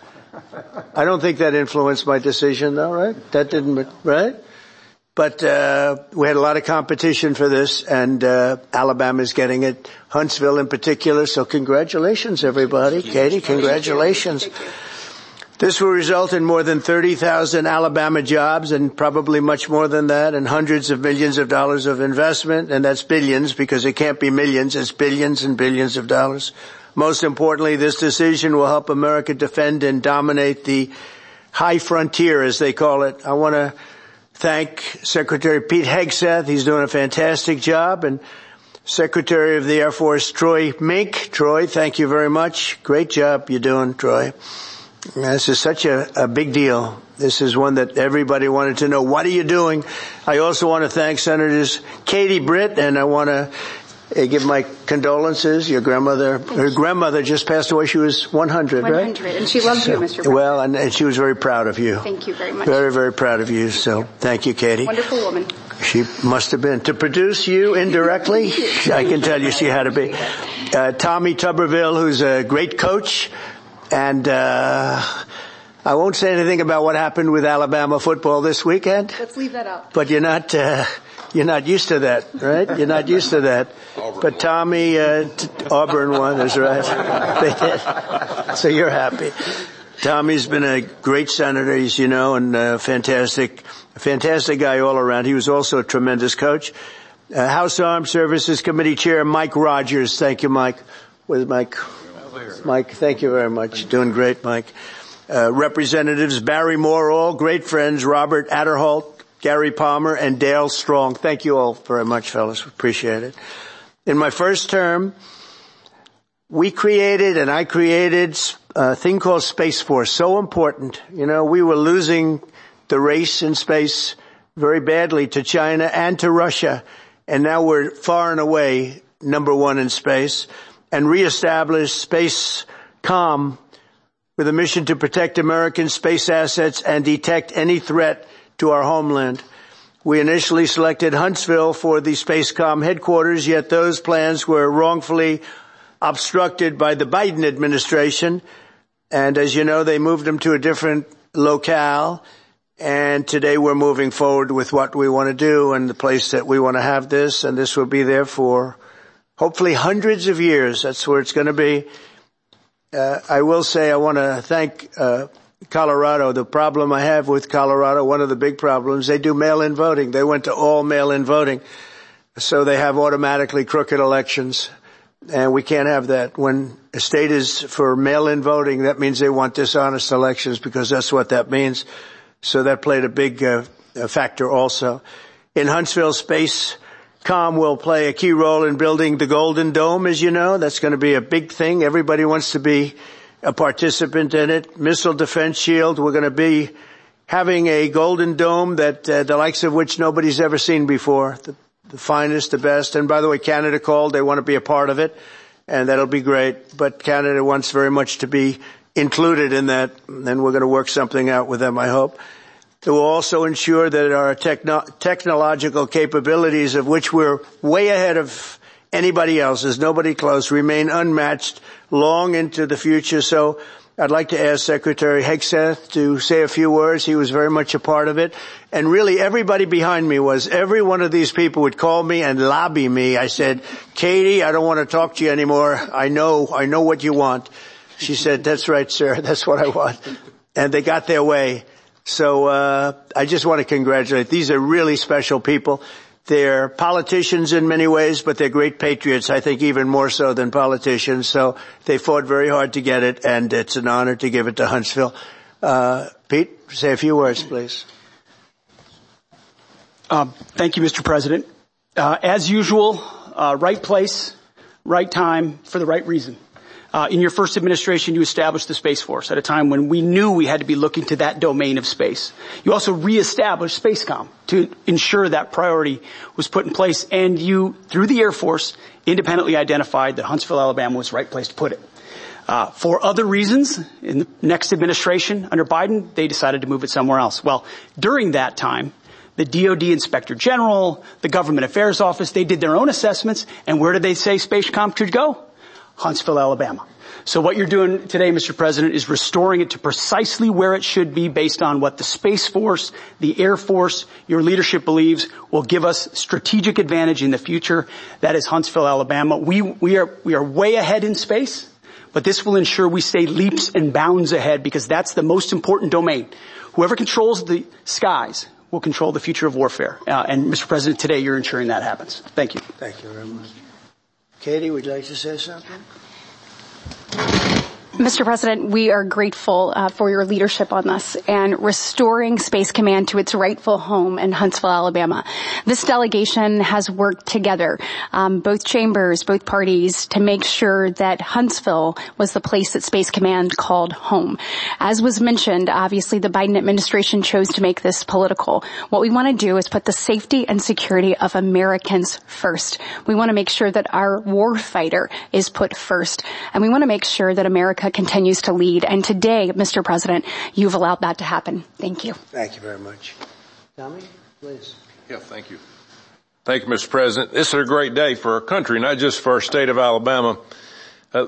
I don't think that influenced my decision though, right? That didn't, right? But uh we had a lot of competition for this, and uh Alabama's getting it, Huntsville in particular, so congratulations everybody. Katie, congratulations. This will result in more than thirty thousand Alabama jobs, and probably much more than that, and hundreds of millions of dollars of investment, and that's billions, because it can't be millions, it's billions and billions of dollars. Most importantly, this decision will help America defend and dominate the high frontier, as they call it. I want to thank Secretary Pete Hegseth. He's doing a fantastic job. And Secretary of the Air Force Troy Mink. Troy, thank you very much. Great job you're doing, Troy. This is such a, a big deal. This is one that everybody wanted to know. What are you doing? I also want to thank Senators Katie Britt, and I want to uh, give my condolences. Your grandmother, her grandmother just passed away. She was one hundred, right? one hundred, and she loved so, you, Mister President. Well, and, and she was very proud of you. Thank you very much. Very, very proud of you. So thank you, Katie. Wonderful woman. She must have been. To produce you indirectly, I can tell you she had to be. Uh, Tommy Tuberville, who's a great coach, and uh I won't say anything about what happened with Alabama football this weekend. Let's leave that out. But you're not, uh, you're not used to that, right? You're not used to that. But Tommy, uh, t- Auburn won, that's right. They did. So you're happy. Tommy's been a great senator, as you know, and a fantastic, fantastic guy all around. He was also a tremendous coach. Uh, House Armed Services Committee Chair Mike Rogers. Thank you, Mike. Where's Mike? Mike, thank you very much. Doing great, Mike. Uh, Representatives Barry Moore, all great friends, Robert Adderholt, Gary Palmer, and Dale Strong. Thank you all very much, fellas. Appreciate it. In my first term, we created, and I created, a thing called Space Force. So important. You know, we were losing the race in space very badly to China and to Russia, and now we're far and away number one in space, and reestablished Space Com with a mission to protect American space assets and detect any threat to our homeland. We initially selected Huntsville for the Spacecom headquarters, yet those plans were wrongfully obstructed by the Biden administration. And as you know, they moved them to a different locale. And today we're moving forward with what we want to do and the place that we want to have this. And this will be there for hopefully hundreds of years. That's where it's going to be. Uh, I will say I want to thank uh Colorado. The problem I have with Colorado, one of the big problems, they do mail-in voting. They went to all mail-in voting. So they have automatically crooked elections. And we can't have that. When a state is for mail-in voting, that means they want dishonest elections, because that's what that means. So that played a big uh, factor also. In Huntsville, Space Com will play a key role in building the Golden Dome, as you know. That's going to be a big thing. Everybody wants to be a participant in it. Missile Defense Shield, we're going to be having a Golden Dome that uh, the likes of which nobody's ever seen before. The, the finest, the best. And by the way, Canada called. They want to be a part of it, and that'll be great. But Canada wants very much to be included in that, and we're going to work something out with them, I hope. It will also ensure that our techno- technological capabilities, of which we're way ahead of anybody else, there's nobody close, remain unmatched long into the future. So I'd like to ask Secretary Hegseth to say a few words. He was very much a part of it. And really everybody behind me was. Every one of these people would call me and lobby me. I said, Katie, I don't want to talk to you anymore. I know, I know what you want. She said, that's right, sir. That's what I want. And they got their way. So uh I just want to congratulate. These are really special people. They're politicians in many ways, but they're great patriots, I think even more so than politicians. So they fought very hard to get it, and it's an honor to give it to Huntsville. Uh, Pete, say a few words, please. Um, thank you, Mister President. Uh, as usual, uh, right place, right time, for the right reason. Uh, in your first administration, you established the Space Force at a time when we knew we had to be looking to that domain of space. You also reestablished SpaceCom to ensure that priority was put in place, and you, through the Air Force, independently identified that Huntsville, Alabama was the right place to put it. Uh, for other reasons, in the next administration under Biden, they decided to move it somewhere else. Well, during that time, the D O D Inspector General, the Government Affairs Office, they did their own assessments, and where did they say SpaceCom should go? Huntsville, Alabama. So what you're doing today, Mister President, is restoring it to precisely where it should be based on what the Space Force, the Air Force, your leadership believes will give us strategic advantage in the future. That is Huntsville, Alabama. We, we are, we are way ahead in space, but this will ensure we stay leaps and bounds ahead because that's the most important domain. Whoever controls the skies will control the future of warfare. Uh, and Mister President, today you're ensuring that happens. Thank you. Thank you very much. Katie, would you like to say something? Mister President, we are grateful uh, for your leadership on this and restoring Space Command to its rightful home in Huntsville, Alabama. This delegation has worked together, um, both chambers, both parties, to make sure that Huntsville was the place that Space Command called home. As was mentioned, obviously the Biden administration chose to make this political. What we want to do is put the safety and security of Americans first. We want to make sure that our war fighter is put first, and we want to make sure that America continues to lead. And today, Mister President, you've allowed that to happen. Thank you. Thank you very much. Tommy, please. Yeah, thank you. Thank you, Mister President. This is a great day for our country, not just for our state of Alabama. Uh,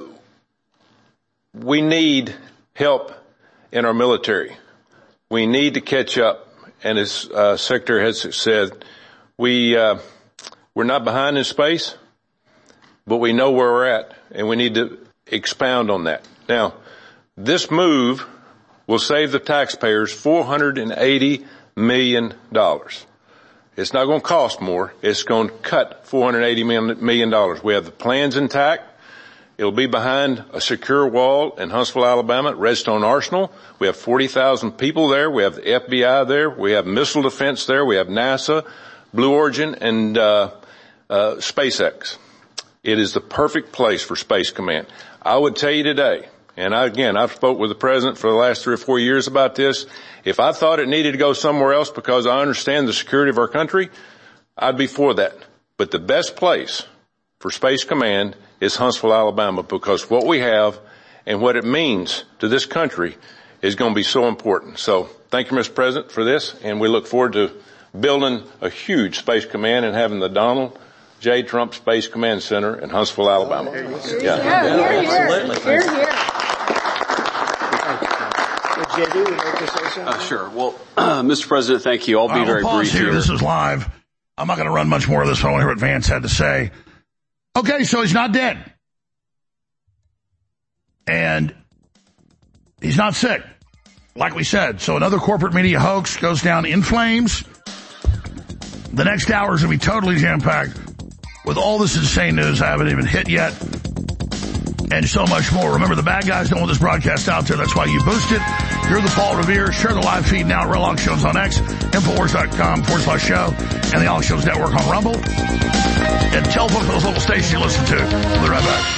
we need help in our military. We need to catch up. And as uh, Secretary has said, we, uh, we're not behind in space, but we know where we're at, and we need to expound on that. Now, this move will save the taxpayers four hundred eighty million dollars. It's not going to cost more. It's going to cut four hundred eighty million dollars. We have the plans intact. It'll be behind a secure wall in Huntsville, Alabama, at Redstone Arsenal. We have forty thousand people there. We have the F B I there. We have missile defense there. We have NASA, Blue Origin, and uh, uh SpaceX. It is the perfect place for Space Command. I would tell you today, and I, again, I've spoke with the President for the last three or four years about this. If I thought it needed to go somewhere else because I understand the security of our country, I'd be for that. But the best place for Space Command is Huntsville, Alabama, because what we have and what it means to this country is going to be so important. So thank you, Mister President, for this, and we look forward to building a huge Space Command and having the Donald J. Trump Space Command Center in Huntsville, Alabama. Oh, yeah. Yeah, yeah. Here, Absolutely. Here, here. J D, would you like to say something? Uh, sure. Well, uh, Mister President, thank you. I'll be uh, very we'll pause brief here. here. This is live. I'm not going to run much more of this. I want to hear what Vance had to say. Okay, so he's not dead. And he's not sick, like we said. So another corporate media hoax goes down in flames. The next hour is going to be totally jam-packed with all this insane news I haven't even hit yet, and so much more. Remember, the bad guys don't want this broadcast out there. That's why you boost it. You're the Paul Revere. Share the live feed now at Real Alex Jones on X, Infowars.com forward slash show, and the Alex Jones Network on Rumble. And tell folks those local stations you listen to. We'll be right back.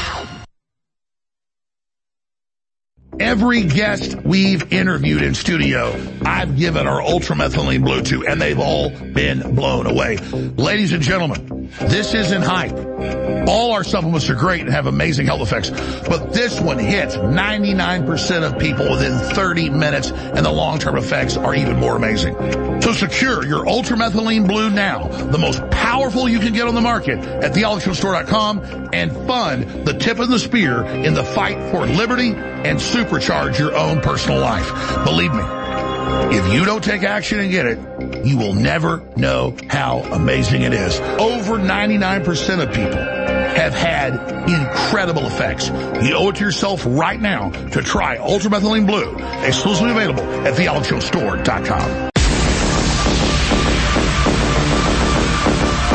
Every guest we've interviewed in studio, I've given our ultramethylene blue to, and they've all been blown away. Ladies and gentlemen, this isn't hype. All our supplements are great and have amazing health effects, but this one hits ninety-nine percent of people within thirty minutes, and the long-term effects are even more amazing. So secure your ultramethylene blue now, the most powerful you can get on the market at the alex jones store dot com, and fund the tip of the spear in the fight for liberty and supercharge your own personal life. Believe me, if you don't take action and get it, you will never know how amazing it is. Over ninety-nine percent of people have had incredible effects. You owe it to yourself right now to try Ultramethylene Blue, exclusively available at the alex jones store dot com.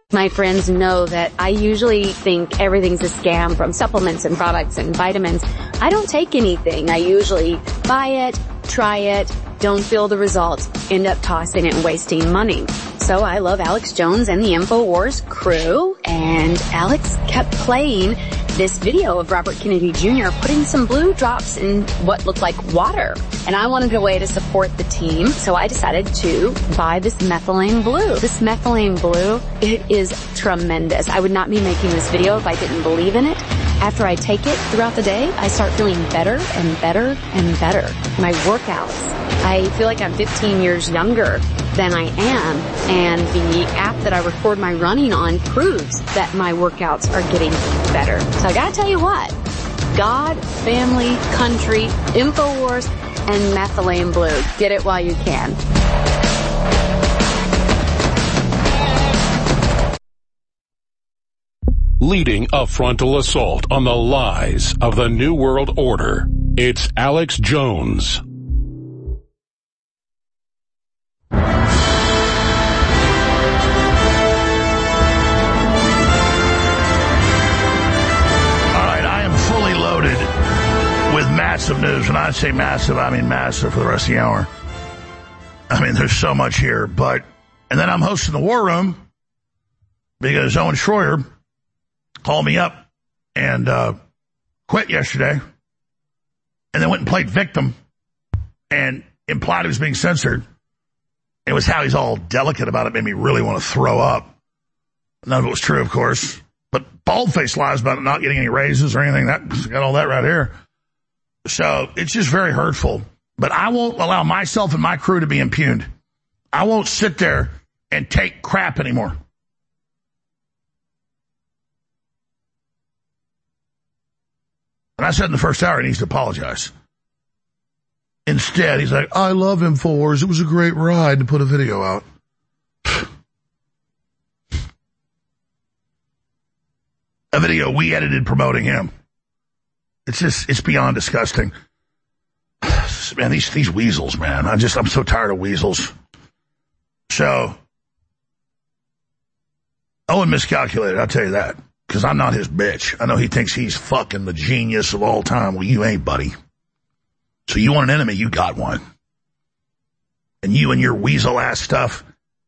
My friends know that I usually think everything's a scam, from supplements and products and vitamins. I don't take anything. I usually buy it, try it, don't feel the results, end up tossing it and wasting money. So I love Alex Jones and the InfoWars crew, and Alex kept playing this video of Robert Kennedy Junior putting some blue drops in what looked like water. And I wanted a way to support the team, so I decided to buy this methylene blue. This methylene blue, it is tremendous. I would not be making this video if I didn't believe in it. After I take it throughout the day, I start feeling better and better and better. My workouts, I feel like I'm fifteen years younger than I am, and the app that I record my running on proves that my workouts are getting better. So I gotta tell you what, God, family, country, InfoWars, and methylene blue. Get it while you can. Leading a frontal assault on the lies of the New World Order, it's Alex Jones. Massive news. When I say massive, I mean massive for the rest of the hour. I mean, there's so much here, but, and then I'm hosting the War Room because Owen Schroyer called me up and, uh, quit yesterday and then went and played victim and implied he was being censored. It was how he's all delicate about it made me really want to throw up. None of it was true, of course, but bald-faced lies about not getting any raises or anything. That got all that right here. So it's just very hurtful. But I won't allow myself and my crew to be impugned. I won't sit there and take crap anymore. And I said in the first hour he needs to apologize. Instead, he's like, I love InfoWars. It was a great ride to put a video out. A video we edited promoting him. It's just, it's beyond disgusting. Man, these, these weasels, man. I just, I'm so tired of weasels. So, Owen miscalculated, I'll tell you that. Because I'm not his bitch. I know he thinks he's fucking the genius of all time. Well, you ain't, buddy. So you want an enemy, you got one. And you and your weasel ass stuff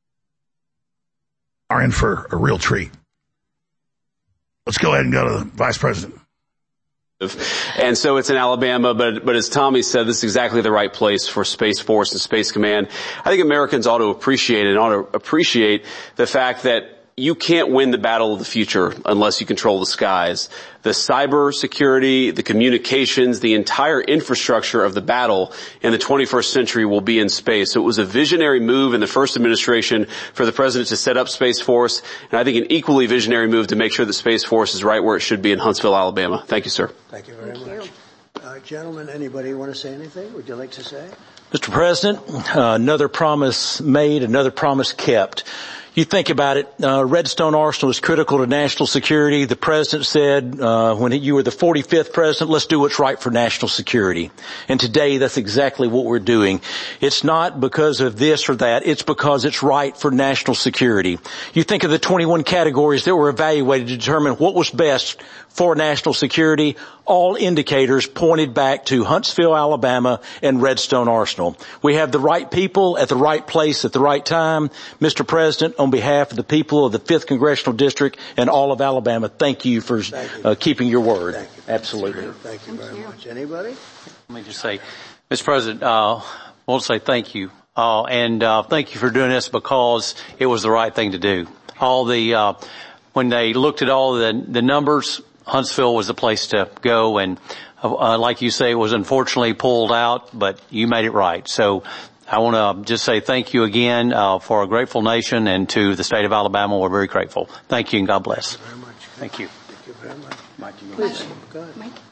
are in for a real treat. Let's go ahead and go to the Vice President. And so it's in Alabama, but but as Tommy said, this is exactly the right place for Space Force and Space Command. I think Americans ought to appreciate it and ought to appreciate the fact that you can't win the battle of the future unless you control the skies. The cyber security, the communications, the entire infrastructure of the battle in the twenty-first century will be in space. So it was a visionary move in the first administration for the president to set up Space Force, and I think an equally visionary move to make sure that Space Force is right where it should be in Huntsville, Alabama. Thank you, sir. Thank you very Thank much. You. Uh, gentlemen, anybody want to say anything? Would you like to say? Mister President, uh, another promise made, another promise kept. You think about it, uh, Redstone Arsenal is critical to national security. The president said, uh, when you were the forty-fifth president, let's do what's right for national security. And today, that's exactly what we're doing. It's not because of this or that. It's because it's right for national security. You think of the twenty-one categories that were evaluated to determine what was best for national security. All indicators pointed back to Huntsville, Alabama, and Redstone Arsenal. We have the right people at the right place at the right time. Mister President, on behalf of the people of the fifth Congressional District and all of Alabama, thank you for thank you. Uh, keeping your word. Thank you. Absolutely. Thank you very much. Anybody? Let me just say, Mister President, uh, I want to say thank you. Uh, and uh, thank you for doing this because it was the right thing to do. All the, uh, when they looked at all the, the numbers, Huntsville was the place to go, and uh, like you say, it was unfortunately pulled out, but you made it right. So I want to just say thank you again uh, for a grateful nation, and to the state of Alabama, we're very grateful. Thank you, and God bless. Thank you very much. Thank you. Thank you very much. Mike, you Please, go ahead. Mike.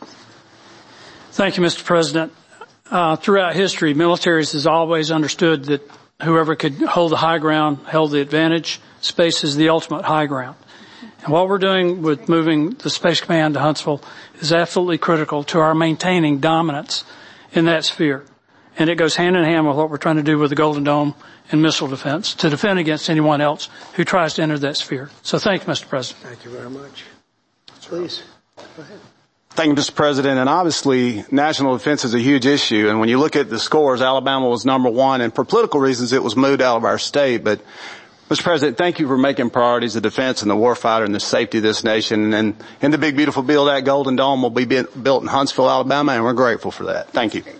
Thank you, Mister President. Uh, throughout history, militaries has always understood that whoever could hold the high ground held the advantage. Space is the ultimate high ground. And what we're doing with moving the Space Command to Huntsville is absolutely critical to our maintaining dominance in that sphere. And it goes hand in hand with what we're trying to do with the Golden Dome and missile defense to defend against anyone else who tries to enter that sphere. So thank you, Mister President. Thank you very much. Please, go ahead. Thank you, Mister President. And obviously, national defense is a huge issue. And when you look at the scores, Alabama was number one. And for political reasons, it was moved out of our state. But, Mister President, thank you for making priorities the defense and the warfighter and the safety of this nation. And in the big, beautiful bill, that Golden Dome will be built in Huntsville, Alabama, and we're grateful for that. Thank you.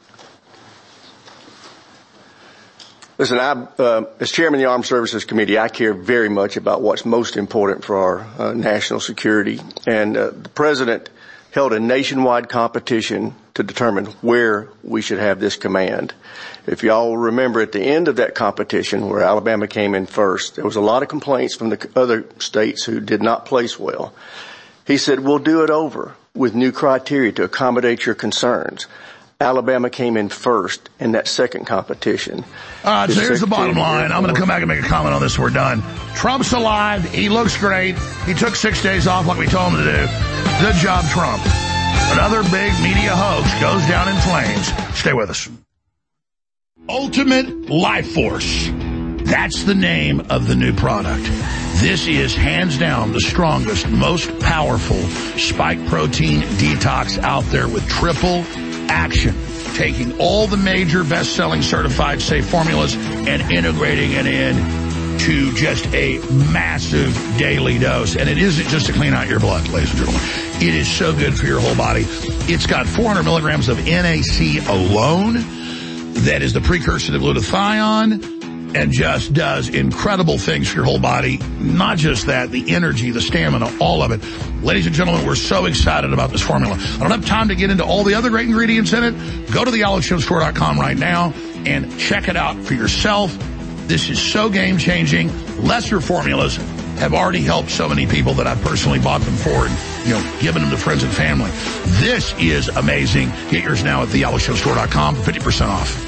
Listen, I, uh, as chairman of the Armed Services Committee, I care very much about what's most important for our uh, national security. And uh, the president held a nationwide competition to determine where we should have this command. If y'all remember, at the end of that competition, where Alabama came in first, there was a lot of complaints from the other states who did not place well. He said, we'll do it over with new criteria to accommodate your concerns. Alabama came in first in that second competition. All right, so here's the bottom line. I'm going to come back and make a comment on this. We're done. Trump's alive. He looks great. He took six days off like we told him to do. Good job, Trump. Another big media hoax goes down in flames. Stay with us. Ultimate Life Force. That's the name of the new product. This is hands down the strongest, most powerful spike protein detox out there with triple action, taking all the major best-selling certified safe formulas and integrating it in to just a massive daily dose. And it isn't just to clean out your blood, ladies and gentlemen. It is so good for your whole body. It's got four hundred milligrams of N A C alone. That is the precursor to glutathione. And just does incredible things for your whole body. Not just that, the energy, the stamina, all of it. Ladies and gentlemen, we're so excited about this formula. I don't have time to get into all the other great ingredients in it. Go to the alex jones store dot com right now and check it out for yourself. This is so game-changing. Lesser formulas have already helped so many people that I've personally bought them for and, you know, given them to friends and family. This is amazing. Get yours now at the alex jones store dot com for fifty percent off.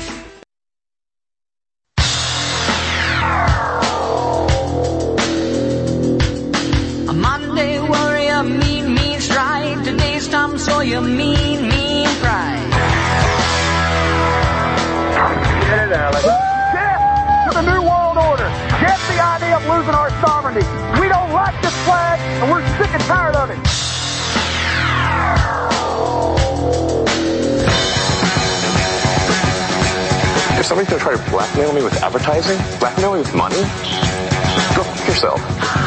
So you mean, mean pride. Get it, Alex. Yes to the New World Order. Yes, the idea of losing our sovereignty. We don't like this flag, and we're sick and tired of it. If somebody's going to try to blackmail me with advertising, blackmail me with money, go f*** yourself.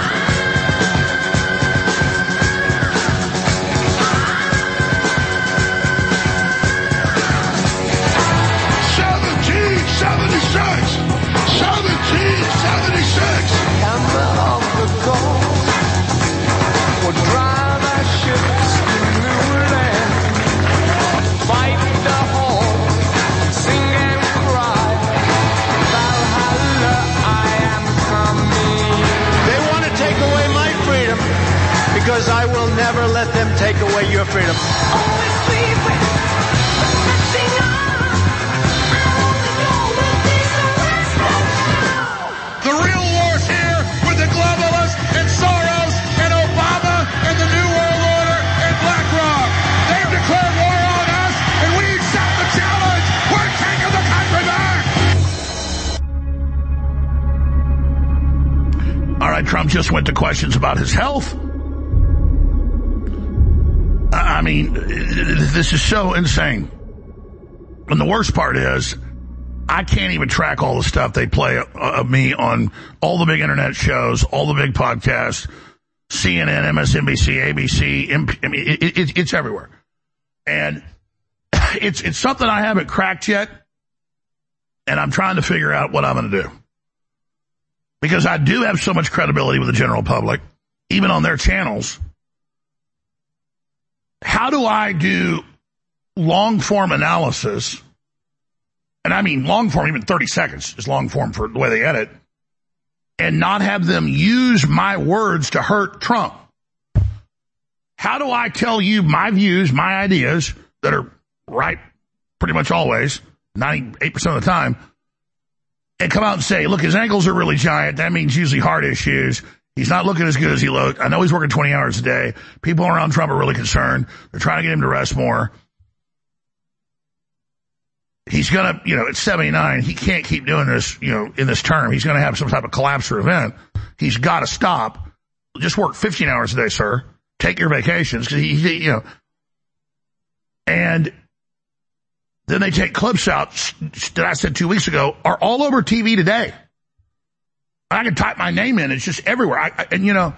seventy-six seventeen seventy-six Ember of the gold will drive our ships to new land. Fight the home, sing and cry. Valhalla, I am coming. They want to take away my freedom because I will never let them take away your freedom. Always free with touching on. The real war's here with the globalists and Soros and Obama and the New World Order and BlackRock. They've declared war on us, and we accept the challenge. We're taking the country back. All right, Trump just went to questions about his health. I mean, this is so insane. And the worst part is, I can't even track all the stuff they play of me on all the big internet shows, all the big podcasts, C N N, M S N B C, A B C. I mean, it, it, it's everywhere. And it's, it's something I haven't cracked yet, and I'm trying to figure out what I'm going to do. Because I do have so much credibility with the general public, even on their channels. How do I do long-form analysis? And I mean long form, even thirty seconds is long form for the way they edit, and not have them use my words to hurt Trump. How do I tell you my views, my ideas that are right pretty much always, ninety-eight percent of the time, and come out and say, look, his ankles are really giant. That means usually heart issues. He's not looking as good as he looked. I know he's working twenty hours a day. People around Trump are really concerned. They're trying to get him to rest more. he's going to, you know, at seventy-nine, he can't keep doing this, you know, in this term. He's going to have some type of collapse or event. He's got to stop. Just work fifteen hours a day, sir. Take your vacations, because he, he, you know. And then they take clips out that I said two weeks ago are all over T V today. I can type my name in. It's just everywhere. I, I, and, you know,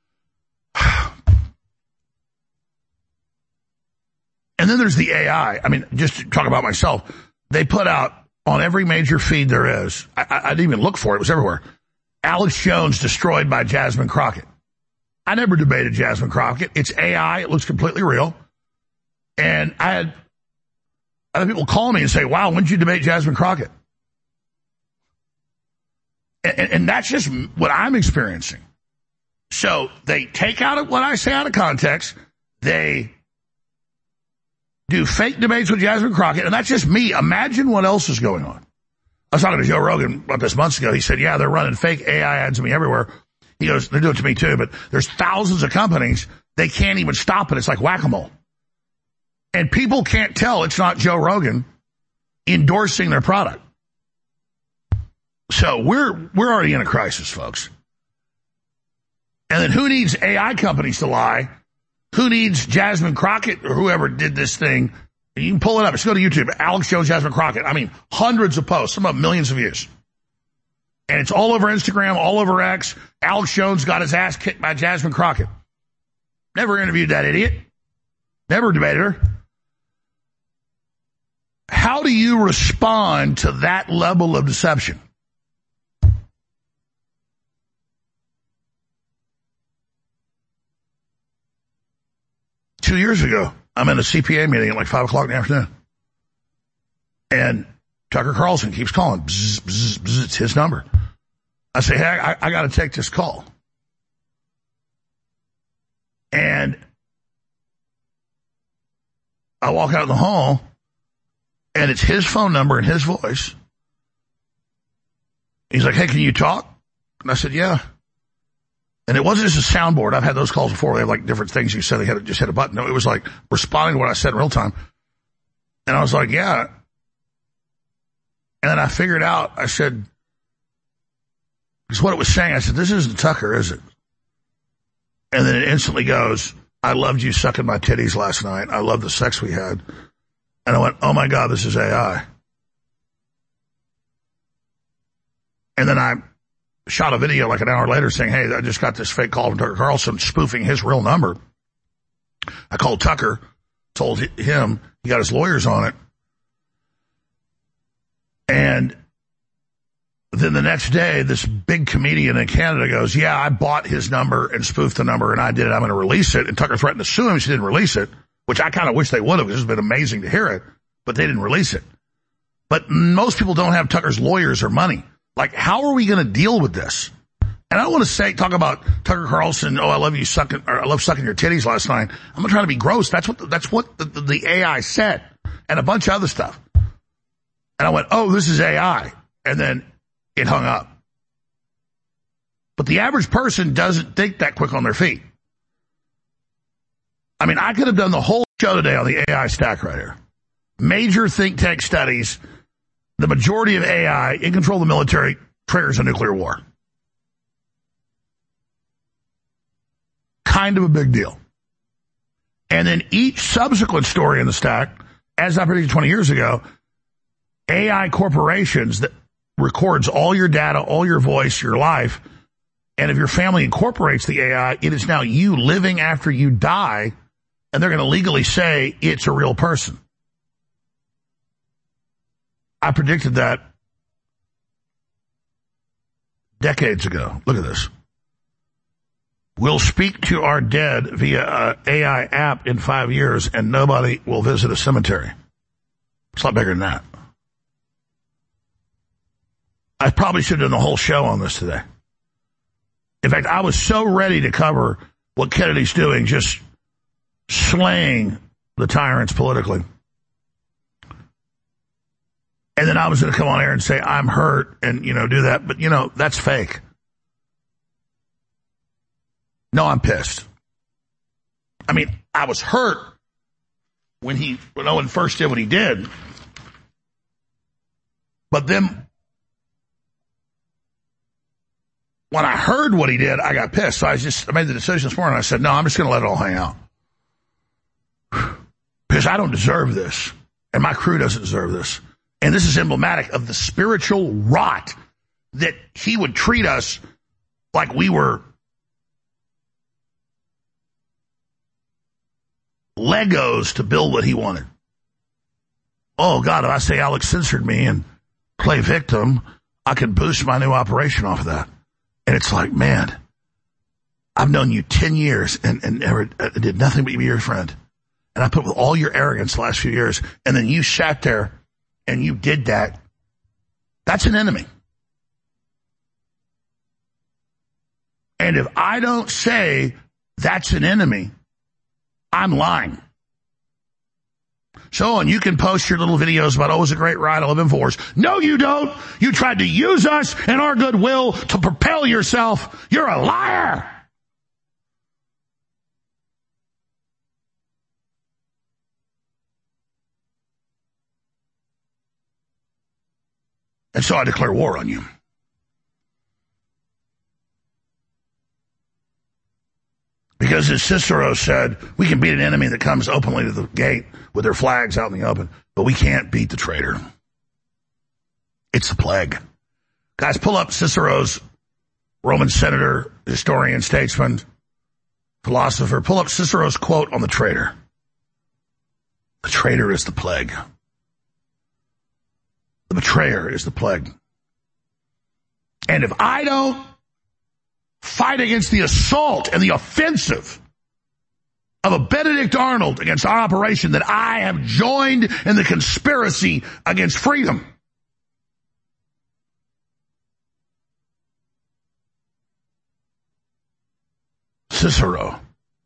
and then there's the A I. I mean, just to talk about myself, they put out on every major feed there is, I, I, I didn't even look for it. It was everywhere. Alex Jones destroyed by Jasmine Crockett. I never debated Jasmine Crockett. It's A I. It looks completely real. And I had other people call me and say, wow, when did you debate Jasmine Crockett? And, and, and that's just what I'm experiencing. So they take out what I say out of context. They do fake debates with Jasmine Crockett, and that's just me. Imagine what else is going on. I was talking to Joe Rogan about this months ago. He said, yeah, they're running fake A I ads to me everywhere. He goes, they do it to me too, but there's thousands of companies. They can't even stop it. It's like whack-a-mole. And people can't tell it's not Joe Rogan endorsing their product. So we're we're already in a crisis, folks. And then who needs A I companies to lie? Who needs Jasmine Crockett or whoever did this thing? You can pull it up. Just go to YouTube. Alex Jones, Jasmine Crockett. I mean, hundreds of posts. Some of them millions of views. And it's all over Instagram, all over X. Alex Jones got his ass kicked by Jasmine Crockett. Never interviewed that idiot. Never debated her. How do you respond to that level of deception? Two years ago, I'm in a C P A meeting at like five o'clock in the afternoon. And Tucker Carlson keeps calling. Bzz, bzz, bzz, it's his number. I say, hey, I, I got to take this call. And I walk out of the hall, and it's his phone number and his voice. He's like, hey, can you talk? And I said, yeah. And it wasn't just a soundboard. I've had those calls before. They have like different things you said. They had to just hit a button. No, it was like responding to what I said in real time. And I was like, yeah. And then I figured out, I said, because what it was saying, I said, this isn't Tucker, is it? And then it instantly goes, I loved you sucking my titties last night. I love the sex we had. And I went, oh my God, this is A I. And then I shot a video like an hour later saying, hey, I just got this fake call from Tucker Carlson spoofing his real number. I called Tucker, told him, he got his lawyers on it. And then the next day, this big comedian in Canada goes, yeah, I bought his number and spoofed the number and I did it. I'm going to release it. And Tucker threatened to sue him. She didn't release it, which I kind of wish they would have. This has been amazing to hear it, but they didn't release it. But most people don't have Tucker's lawyers or money. Like, how are we going to deal with this? And I don't want to say, talk about Tucker Carlson, oh, I love you sucking, or I love sucking your titties last night. I'm not trying to be gross. That's what, the, that's what the, the, the A I said and a bunch of other stuff. And I went, oh, this is A I. And then it hung up. But the average person doesn't think that quick on their feet. I mean, I could have done the whole show today on the A I stack right here. Major think tank studies. The majority of A I in control of the military triggers a nuclear war. Kind of a big deal. And then each subsequent story in the stack, as I predicted twenty years ago, A I corporations that records all your data, all your voice, your life, and if your family incorporates the A I, it is now you living after you die, and they're going to legally say it's a real person. I predicted that decades ago. Look at this. We'll speak to our dead via an A I app in five years, and nobody will visit a cemetery. It's a lot bigger than that. I probably should have done the whole show on this today. In fact, I was so ready to cover what Kennedy's doing, just slaying the tyrants politically. And then I was going to come on air and say, I'm hurt, and, you know, do that. But, you know, that's fake. No, I'm pissed. I mean, I was hurt when he, when Owen first did what he did. But then when I heard what he did, I got pissed. So I just I made the decision this morning. I said, no, I'm just going to let it all hang out. Because I don't deserve this. And my crew doesn't deserve this. And this is emblematic of the spiritual rot that he would treat us like we were Legos to build what he wanted. Oh, God, if I say Alex censored me and play victim, I can boost my new operation off of that. And it's like, man, I've known you ten years and, and never uh, did nothing but be your friend. And I put with all your arrogance the last few years, and then you sat there and you did that. That's an enemy. And if I don't say that's an enemy, I'm lying. So, and you can post your little videos about, oh, it was a great ride, I live in force. No, you don't. You tried to use us and our goodwill to propel yourself. You're a liar. And so I declare war on you. Because as Cicero said, we can beat an enemy that comes openly to the gate with their flags out in the open, but we can't beat the traitor. It's the plague. Guys, pull up Cicero's Roman senator, historian, statesman, philosopher. Pull up Cicero's quote on the traitor. The traitor is the plague. The betrayer is the plague. And if I don't fight against the assault and the offensive of a Benedict Arnold against our operation, that I have joined in the conspiracy against freedom. Cicero.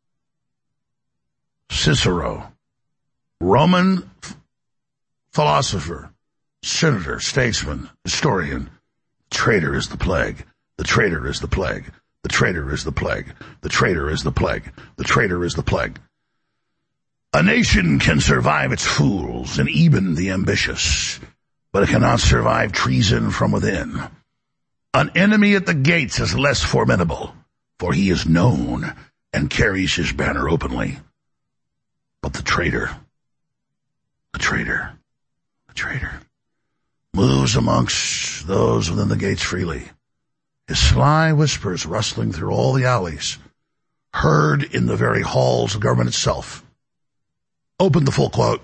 Cicero. Roman philosopher, senator, statesman, historian. The traitor is the plague. The traitor is the plague. The traitor is the plague. The traitor is the plague. The traitor is the plague. A nation can survive its fools and even the ambitious, but it cannot survive treason from within. An enemy at the gates is less formidable, for he is known and carries his banner openly. But the traitor, the traitor, the traitor, moves amongst those within the gates freely. His sly whispers rustling through all the alleys, heard in the very halls of government itself. Open the full quote.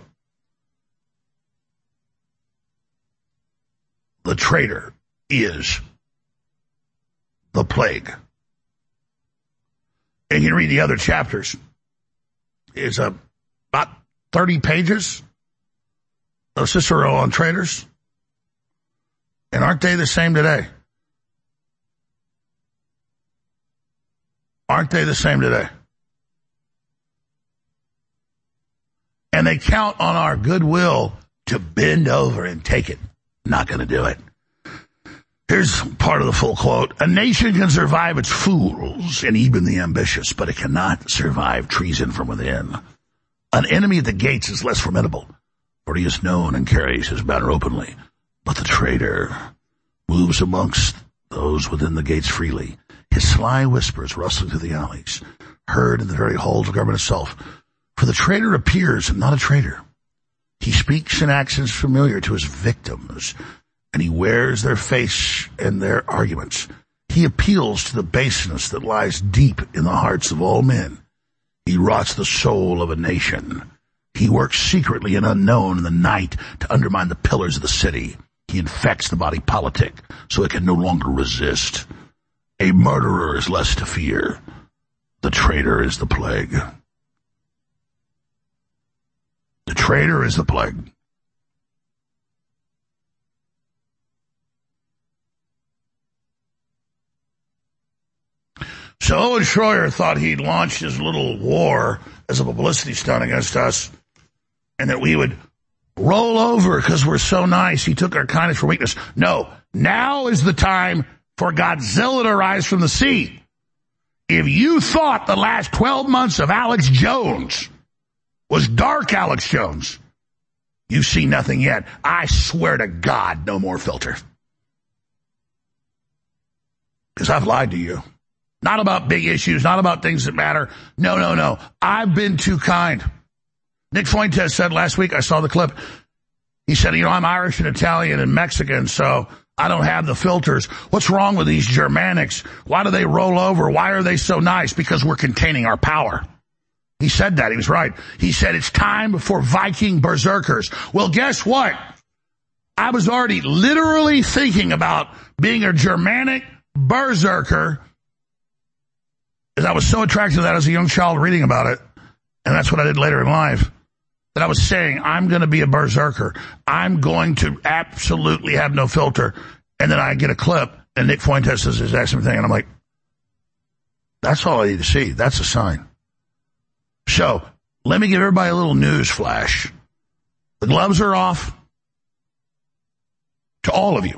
The traitor is the plague. And you can read the other chapters. It's uh, about thirty pages of Cicero on traitors. And aren't they the same today? Aren't they the same today? And they count on our goodwill to bend over and take it. Not going to do it. Here's part of the full quote. A nation can survive its fools and even the ambitious, but it cannot survive treason from within. An enemy at the gates is less formidable, for he is known and carries his banner openly. But the traitor moves amongst those within the gates freely. His sly whispers rustling through the alleys, heard in the very halls of government itself. For the traitor appears not a traitor. He speaks in accents familiar to his victims, and he wears their face and their arguments. He appeals to the baseness that lies deep in the hearts of all men. He rots the soul of a nation. He works secretly and unknown in the night to undermine the pillars of the city. He infects the body politic so it can no longer resist. A murderer is less to fear. The traitor is the plague. The traitor is the plague. So Owen Schroyer thought he'd launched his little war as a publicity stunt against us, and that we would roll over because we're so nice. He took our kindness for weakness. No, now is the time for Godzilla to rise from the sea. If you thought the last twelve months of Alex Jones was dark Alex Jones, You've seen nothing yet. I swear to God, no more filter. Because I've lied to you. Not about big issues, not about things that matter. No, no, no. I've been too kind. Nick Fuentes said last week, I saw the clip, he said, you know, I'm Irish and Italian and Mexican, so I don't have the filters. What's wrong with these Germanics? Why do they roll over? Why are they so nice? Because we're containing our power. He said that. He was right. He said it's time for Viking berserkers. Well, guess what? I was already literally thinking about being a Germanic berserker, because I was so attracted to that as a young child reading about it, and that's what I did later in life, that I was saying, I'm going to be a berserker. I'm going to absolutely have no filter. And then I get a clip, and Nick Fuentes says the exact same thing, and I'm like, that's all I need to see. That's a sign. So, let me give everybody a little news flash. The gloves are off to all of you.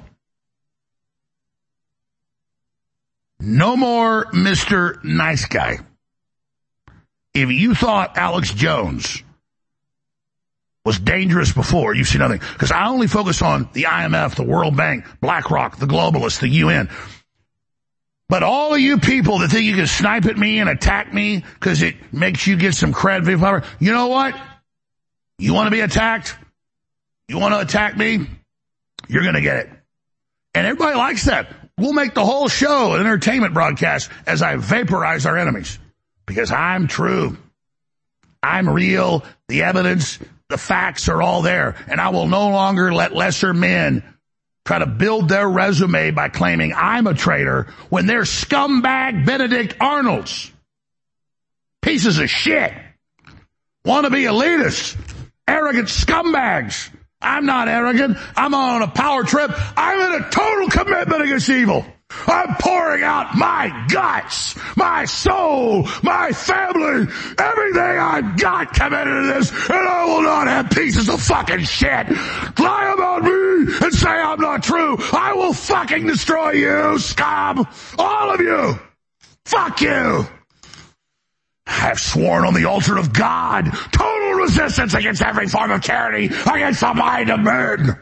No more Mister Nice Guy. If you thought Alex Jones was dangerous before, you've seen nothing. Because I only focus on the I M F, the World Bank, BlackRock, the globalists, the U N. But all of you people that think you can snipe at me and attack me because it makes you get some cred, you know what? You want to be attacked? You want to attack me? You're going to get it. And everybody likes that. We'll make the whole show an entertainment broadcast as I vaporize our enemies. Because I'm true. I'm real. The evidence, the facts are all there. And I will no longer let lesser men try to build their resume by claiming I'm a traitor when they're scumbag Benedict Arnolds. Pieces of shit. Wannabe elitists. Arrogant scumbags. I'm not arrogant. I'm on a power trip. I'm in a total commitment against evil. I'm pouring out my guts, my soul, my family, everything I've got committed to this, and I will not have pieces of fucking shit lie about me and say I'm not true. I will fucking destroy you, scum. All of you. Fuck you. I have sworn on the altar of God, total resistance against every form of tyranny, against the mind of men.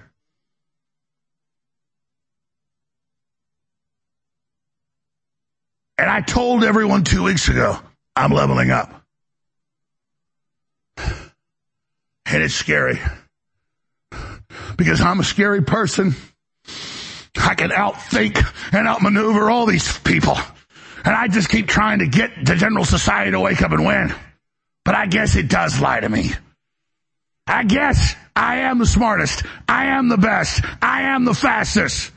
And I told everyone two weeks ago, I'm leveling up. And it's scary. Because I'm a scary person. I can outthink and outmaneuver all these people. And I just keep trying to get the general society to wake up and win. But I guess it does lie to me. I guess I am the smartest. I am the best. I am the fastest.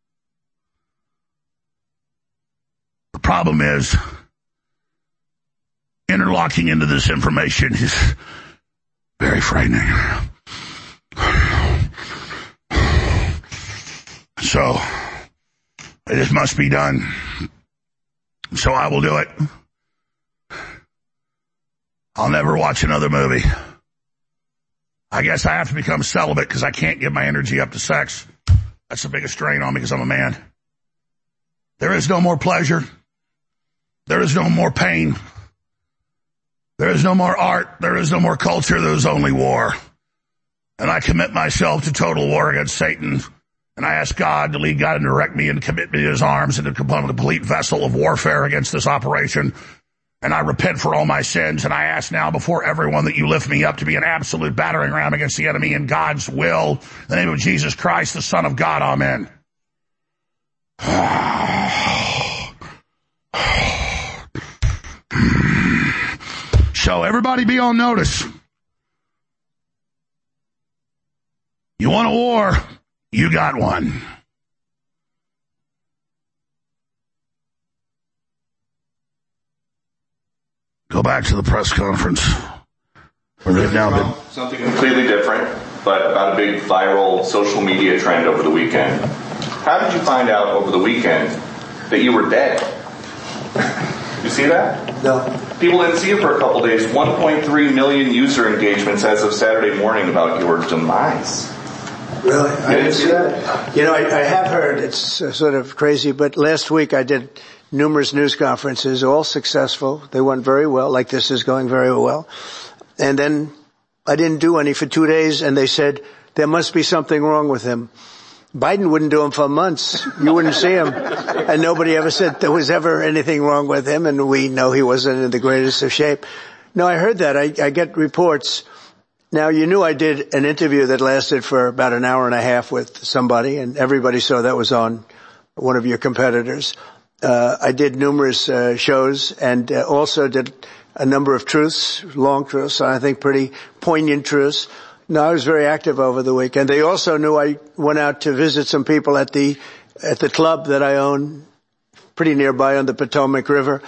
The problem is, interlocking into this information is very frightening. So, it must be done. So I will do it. I'll never watch another movie. I guess I have to become celibate because I can't give my energy up to sex. That's the biggest strain on me because I'm a man. There is no more pleasure. There is no more pain. There is no more art. There is no more culture. There is only war. And I commit myself to total war against Satan. And I ask God to lead God and direct me and commit me to his arms and to become a complete vessel of warfare against this operation. And I repent for all my sins. And I ask now before everyone that you lift me up to be an absolute battering ram against the enemy in God's will. In the name of Jesus Christ, the Son of God. Amen. So everybody be on notice. You want a war? You got one. Go back to the press conference where they've now been. Something completely different, but about a big viral social media trend over the weekend. How did you find out over the weekend that you were dead? You see that? No. People didn't see it for a couple days. one point three million user engagements as of Saturday morning about your demise. Really? I didn't see that. You know, I, I have heard, it's uh, sort of crazy, but last week I did numerous news conferences, all successful. They went very well, like this is going very well. And then I didn't do any for two days, and they said there must be something wrong with him. Biden wouldn't do them for months. You wouldn't see him. And nobody ever said there was ever anything wrong with him, and we know he wasn't in the greatest of shape. No, I heard that. I, I get reports. Now, you knew I did an interview that lasted for about an hour and a half with somebody, and everybody saw that was on one of your competitors. Uh, I did numerous uh, shows and uh, also did a number of truths, long truths, I think pretty poignant truths. No, I was very active over the weekend. They also knew I went out to visit some people at the at the club that I own pretty nearby on the Potomac River.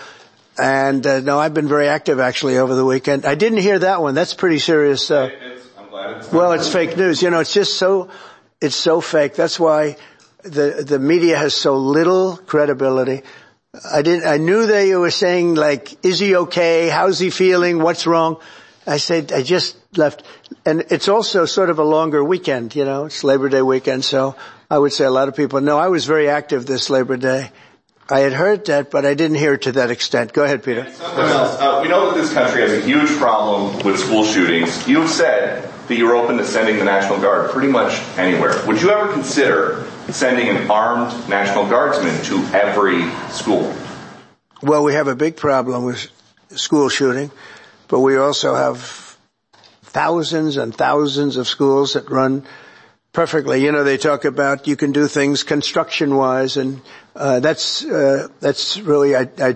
And uh, no, I've been very active actually over the weekend. I didn't hear that one. That's pretty serious stuff. I'm glad it's well, it's fake news. You know, it's just so it's so fake. That's why the the media has so little credibility. I didn't. I knew they were saying like, "Is he okay? How's he feeling? What's wrong?" I said, I just left. And it's also sort of a longer weekend, you know, it's Labor Day weekend. So I would say a lot of people know I was very active this Labor Day. I had heard that, but I didn't hear it to that extent. Go ahead, Peter. Uh, we know that this country has a huge problem with school shootings. You've said that you're open to sending the National Guard pretty much anywhere. Would you ever consider sending an armed National Guardsman to every school? Well, we have a big problem with school shooting. But we also have thousands and thousands of schools that run perfectly. You know, they talk about you can do things construction-wise, and uh, that's uh, that's really, I, I,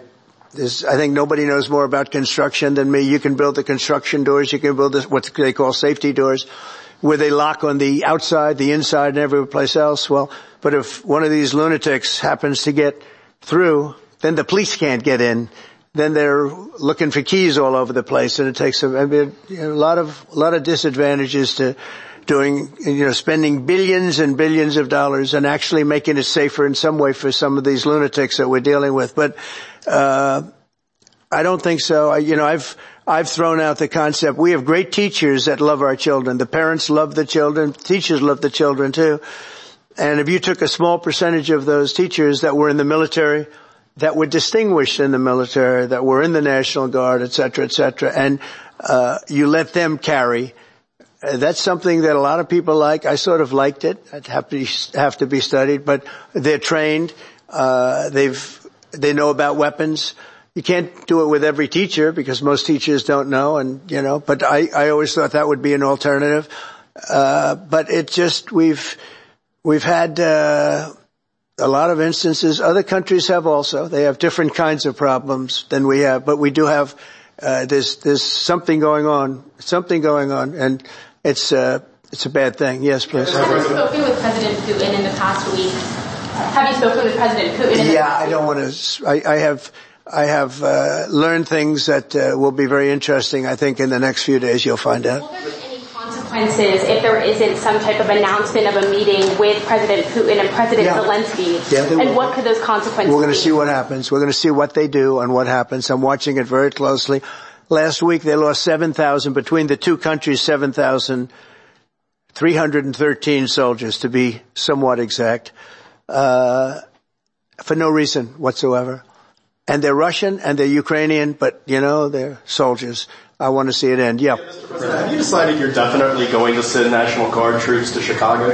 I think nobody knows more about construction than me. You can build the construction doors. You can build this, what they call safety doors, where they lock on the outside, the inside, and every place else. Well, but if one of these lunatics happens to get through, then the police can't get in. Then they're looking for keys all over the place, and it takes a, I mean, you know, a lot of a lot of disadvantages to doing, you know, spending billions and billions of dollars and actually making it safer in some way for some of these lunatics that we're dealing with. But uh I don't think so. I, you know, I've I've thrown out the concept. We have great teachers that love our children. The parents love the children. Teachers love the children too. And if you took a small percentage of those teachers that were in the military, that were distinguished in the military, that were in the National Guard, et cetera, et cetera, and uh you let them carry. Uh, that's something that a lot of people like. I sort of liked it. I'd have to be, have to be studied, but they're trained. Uh they've they know about weapons. You can't do it with every teacher because most teachers don't know, and you know. But I I always thought that would be an alternative. Uh But it just we've we've had. uh A lot of instances. Other countries have also. They have different kinds of problems than we have, but we do have. Uh, there's there's something going on. Something going on, and it's uh, it's a bad thing. Yes, please. Have you spoken with President Putin in the past week? Have you spoken with President Putin? In the yeah, past I don't want to. I, I have. I have uh, learned things that uh, will be very interesting. I think in the next few days you'll find out. Consequences if there isn't some type of announcement of a meeting with President Putin and President yeah. Zelensky? Yeah, and will. what could those consequences We're going to be? see what happens. We're going to see what they do and what happens. I'm watching it very closely. Last week they lost seven thousand, between the two countries, seven thousand three hundred thirteen soldiers to be somewhat exact, uh, for no reason whatsoever. And they're Russian and they're Ukrainian, but you know, they're soldiers. I want to see it end. Yeah. yeah Mister President, have you decided you're definitely going to send National Guard troops to Chicago?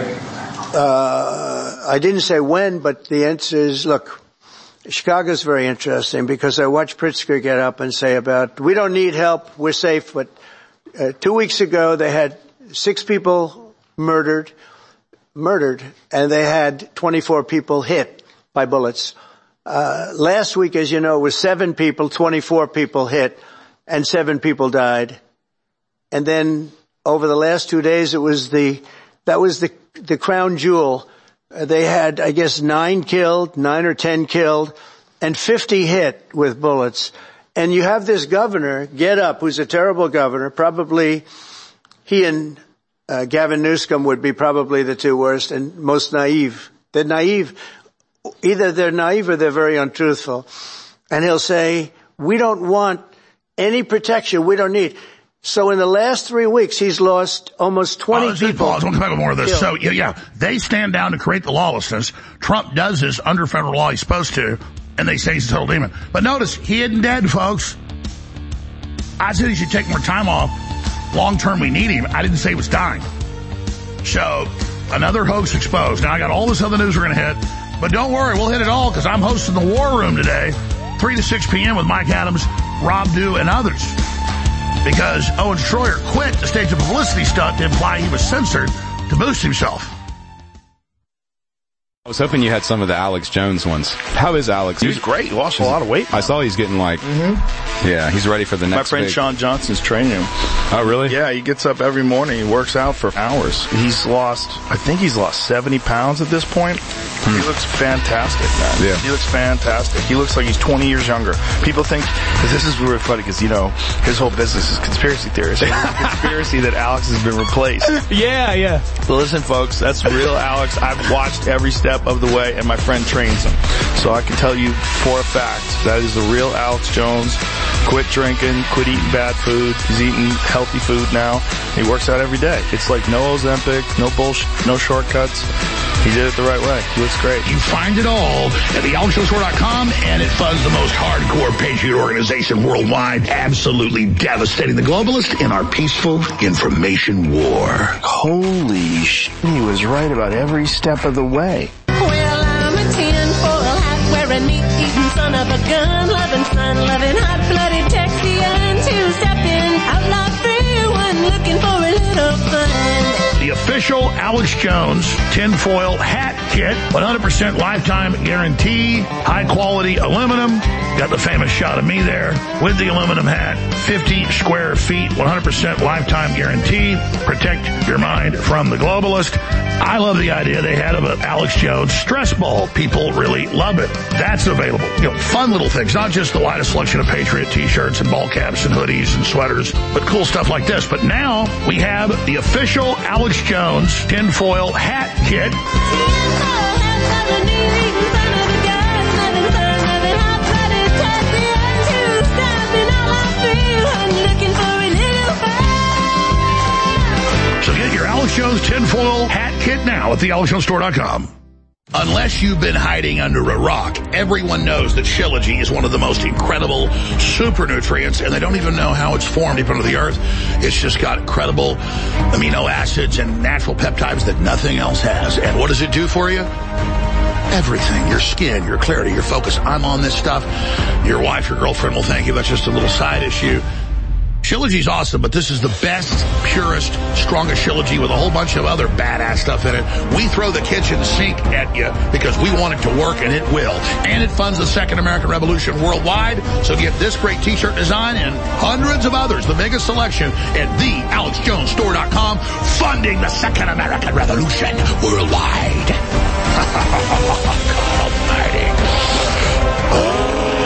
Uh, I didn't say when, but the answer is, look, Chicago's very interesting because I watched Pritzker get up and say about, we don't need help, we're safe, but uh, two weeks ago they had six people murdered, murdered, and they had twenty-four people hit by bullets. Uh, last week, as you know, it was seven people, twenty-four people hit, and seven people died. And then over the last two days, it was the, that was the, the crown jewel. Uh, they had, I guess, nine killed, nine or ten killed, and fifty hit with bullets. And you have this governor get up, who's a terrible governor. Probably he and uh, Gavin Newsom would be probably the two worst and most naive. They're naive. Either they're naive or they're very untruthful. And he'll say, we don't want any protection. We don't need. So in the last three weeks, he's lost almost twenty oh, people. Paul, I want to come back with more of this. Killed. So, yeah, yeah, they stand down to create the lawlessness. Trump does this under federal law. He's supposed to. And they say he's a total demon. But notice, he isn't dead, folks. I said he should take more time off. long term we need him. I didn't say he was dying. So, another hoax exposed. Now, I got all this other news we're going to hit, but don't worry, we'll hit it all because I'm hosting the War Room today, three to six p.m. with Mike Adams, Rob Dew, and others. Because Owen Schroyer quit to stage a publicity stunt to imply he was censored to boost himself. I was hoping you had some of the Alex Jones ones. How is Alex? He's great. He lost a lot of weight. I saw he's getting like, mm-hmm. yeah, he's ready for the next My friend big. Sean Johnson's training him. Oh, really? Yeah, he gets up every morning. He works out for hours. He's lost, I think he's lost seventy pounds at this point. Hmm. He looks fantastic, man. Yeah. He looks fantastic. He looks like he's twenty years younger. People think, because this is really funny, because, you know, his whole business is conspiracy theories. There's a conspiracy that Alex has been replaced. Yeah, yeah. But listen, folks, that's real Alex. I've watched every step of the way, and my friend trains him. So I can tell you for a fact that is the real Alex Jones. Quit drinking, quit eating bad food. He's eating healthy food now. He works out every day. It's like no Ozempic, no bullshit, no shortcuts. He did it the right way. He looks great. You find it all at the alex jones store dot com, and it funds the most hardcore patriot organization worldwide, absolutely devastating the globalists in our peaceful information war. Holy sh**, he was right about every step of the way. Well, I'm a tinfoil hat wearing meat eating son of a gun loving son loving hot blooded Texian two-stepping outlaw free one looking for a little fun. The official Alex Jones tinfoil hat kit, one hundred percent lifetime guarantee, high quality aluminum. Got the famous shot of me there with the aluminum hat. fifty square feet, one hundred percent lifetime guarantee. Protect your mind from the globalist. I love the idea they had of an Alex Jones stress ball. People really love it. That's available. You know, fun little things, not just the lightest selection of Patriot t-shirts and ball caps and hoodies and sweaters, but cool stuff like this. But now we have the official Alex Jones tinfoil hat kit. So get your Alex Jones tinfoil hat kit now at the alex jones store dot com. Unless you've been hiding under a rock, everyone knows that Shilajit is one of the most incredible super nutrients, and they don't even know how it's formed deep under the earth. It's just got incredible amino acids and natural peptides that nothing else has. And what does it do for you? Everything. Your skin, your clarity, your focus. I'm on this stuff. Your wife, your girlfriend will thank you. That's just a little side issue. Shilajit's awesome, but this is the best, purest, strongest Shilajit with a whole bunch of other badass stuff in it. We throw the kitchen sink at you because we want it to work, and it will. And it funds the Second American Revolution worldwide. So get this great t-shirt design and hundreds of others, the biggest selection, at the alex jones store dot com, funding the Second American Revolution worldwide. God almighty. Oh.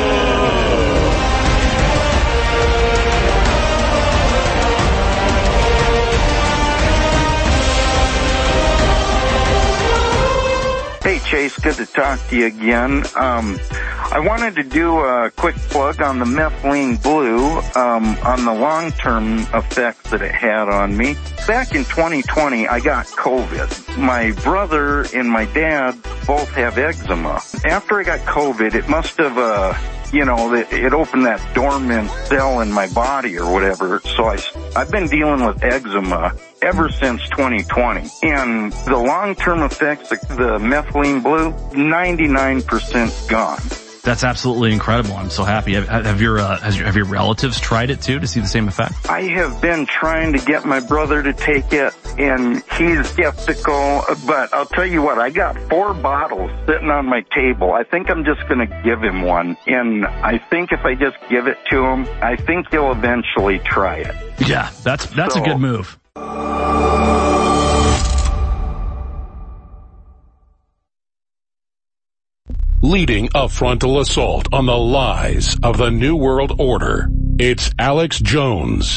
Hey, Chase, good to talk to you again. Um, I wanted to do a quick plug on the methylene blue, um, on the long-term effects that it had on me. Back in twenty twenty, I got COVID. My brother and my dad both have eczema. After I got COVID, it must have, uh, you know, it, it opened that dormant cell in my body or whatever. So I, I've been dealing with eczema ever since twenty twenty. And the long-term effects of the methylene blue, ninety-nine percent gone. That's absolutely incredible. I'm so happy. Have, have your uh, has your, have your relatives tried it too to see the same effect? I have been trying to get my brother to take it, and he's skeptical. But I'll tell you what, I got four bottles sitting on my table. I think I'm just going to give him one, and I think if I just give it to him, I think he'll eventually try it. Yeah, that's that's so, a good move. Leading a frontal assault on the lies of the New World Order, it's Alex Jones.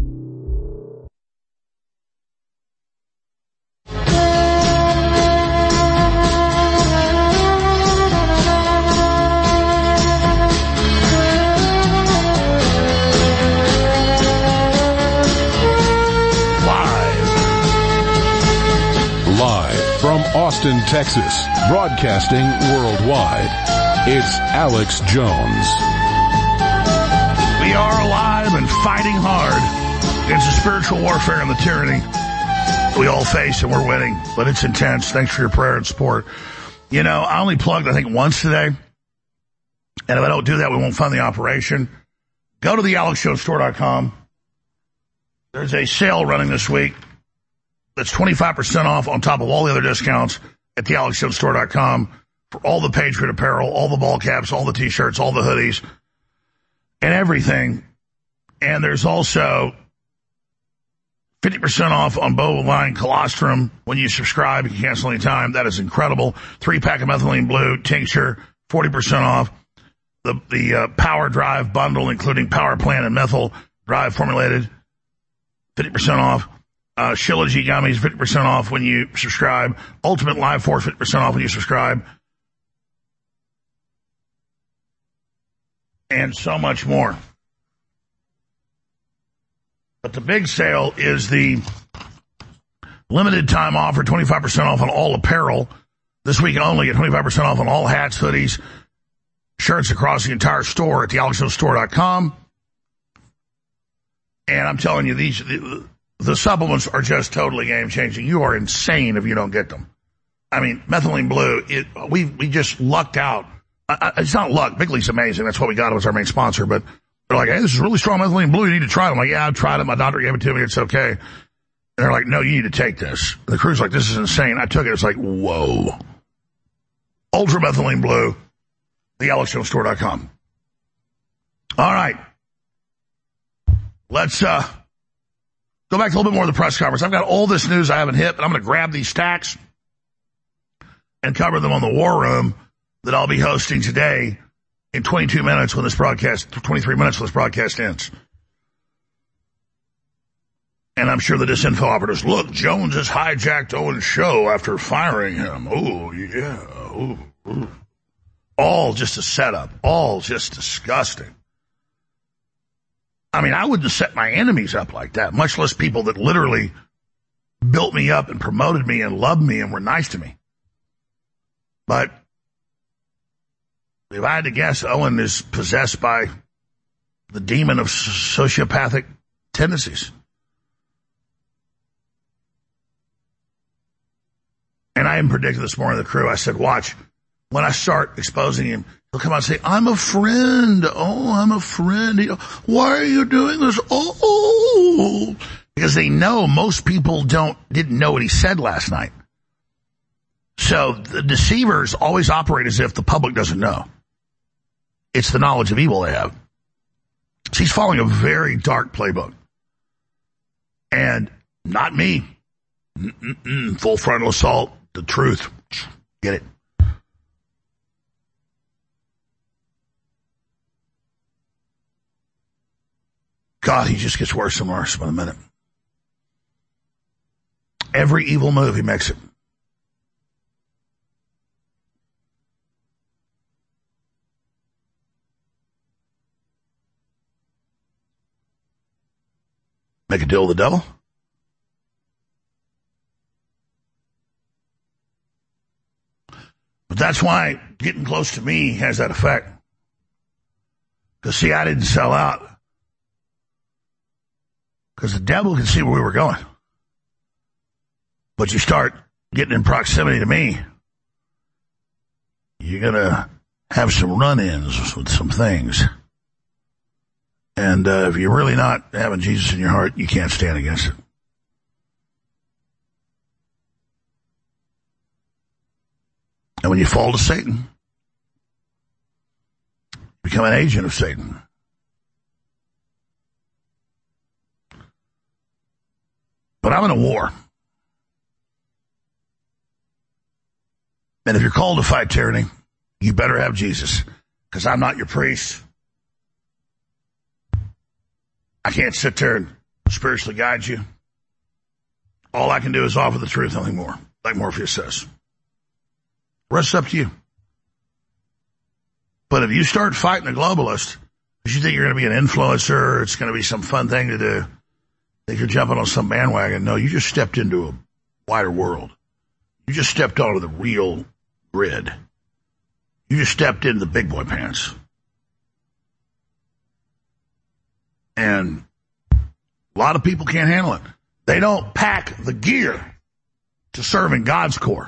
Austin, Texas, broadcasting worldwide. It's Alex Jones. We are alive and fighting hard It's a spiritual warfare and the tyranny we all face, and we're winning, but it's intense. Thanks for your prayer and support. You know, I only plugged, I think, once today, and if I don't do that, we won't fund the operation. Go to the alex jones store dot com. There's a sale running this week that's twenty-five percent off on top of all the other discounts at the alex jones store dot com for all the Patriot apparel, all the ball caps, all the T-shirts, all the hoodies, and everything. And there's also fifty percent off on bovine colostrum when you subscribe. You can cancel anytime. That is incredible. Three-pack of methylene blue tincture, forty percent off. The the uh, Power Drive bundle, including Power Plant and Methyl Drive formulated, fifty percent off. Uh, Shilajit gummies, fifty percent off when you subscribe. Ultimate Live Force, fifty percent off when you subscribe. And so much more. But the big sale is the limited time offer, twenty-five percent off on all apparel. This week only, get twenty-five percent off on all hats, hoodies, shirts across the entire store at the alex jones store dot com. And I'm telling you, these the, the supplements are just totally game-changing. You are insane if you don't get them. I mean, methylene blue, it, we we just lucked out. I, I, it's not luck. Big League's amazing. That's what we got. It was our main sponsor. But they're like, hey, this is really strong methylene blue. You need to try it. I'm like, yeah, I've tried it. My doctor gave it to me. It's okay. And they're like, no, you need to take this. And the crew's like, this is insane. I took it. It's like, whoa. Ultra methylene blue, the alex jones store dot com. All right. Let's uh, go back to a little bit more of the press conference. I've got all this news I haven't hit, but I'm going to grab these stacks and cover them on the War Room that I'll be hosting today in twenty-two minutes when this broadcast, twenty-three minutes when this broadcast ends. And I'm sure the disinfo operatives, look, Jones has hijacked Owen's show after firing him. Oh, yeah. Ooh, ooh. All just a setup. All just disgusting. I mean, I wouldn't set my enemies up like that, much less people that literally built me up and promoted me and loved me and were nice to me. But if I had to guess, Owen is possessed by the demon of sociopathic tendencies. And I even predicted this morning to the crew, I said, watch, when I start exposing him, he'll come out and say, I'm a friend. Oh, I'm a friend. He'll, why are you doing this? Oh, because they know most people don't didn't know what he said last night. So the deceivers always operate as if the public doesn't know. It's the knowledge of evil they have. So he's following a very dark playbook. And not me. Mm-mm-mm. Full frontal assault. The truth. Get it. God, he just gets worse and worse by the minute. Every evil move, he makes it. Make a deal with the devil? But that's why getting close to me has that effect. Because, see, I didn't sell out. Because the devil can see where we were going. But you start getting in proximity to me, you're going to have some run-ins with some things. And uh, if you're really not having Jesus in your heart, you can't stand against it. And when you fall to Satan, you become an agent of Satan. But I'm in a war. And if you're called to fight tyranny, you better have Jesus, because I'm not your priest. I can't sit there and spiritually guide you. All I can do is offer the truth, nothing more, like Morpheus says. The rest is up to you. But if you start fighting the globalist, because you think you're going to be an influencer, it's going to be some fun thing to do, think you're jumping on some bandwagon. No, you just stepped into a wider world. You just stepped onto the real grid. You just stepped into the big boy pants. And a lot of people can't handle it. They don't pack the gear to serve in God's corps.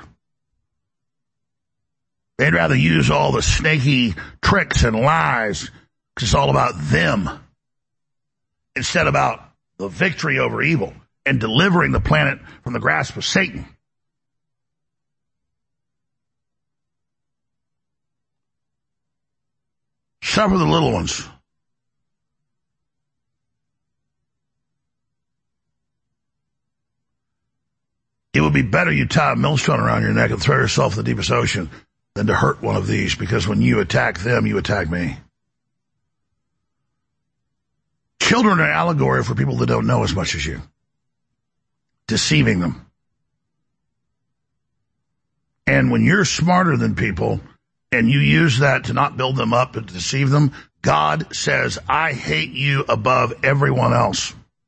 They'd rather use all the snaky tricks and lies because it's all about them instead about the victory over evil and delivering the planet from the grasp of Satan. Suffer the little ones. It would be better you tie a millstone around your neck and throw yourself in the deepest ocean than to hurt one of these, because when you attack them, you attack me. Children are an allegory for people that don't know as much as you. Deceiving them. And when you're smarter than people and you use that to not build them up but to deceive them, God says, I hate you above everyone else.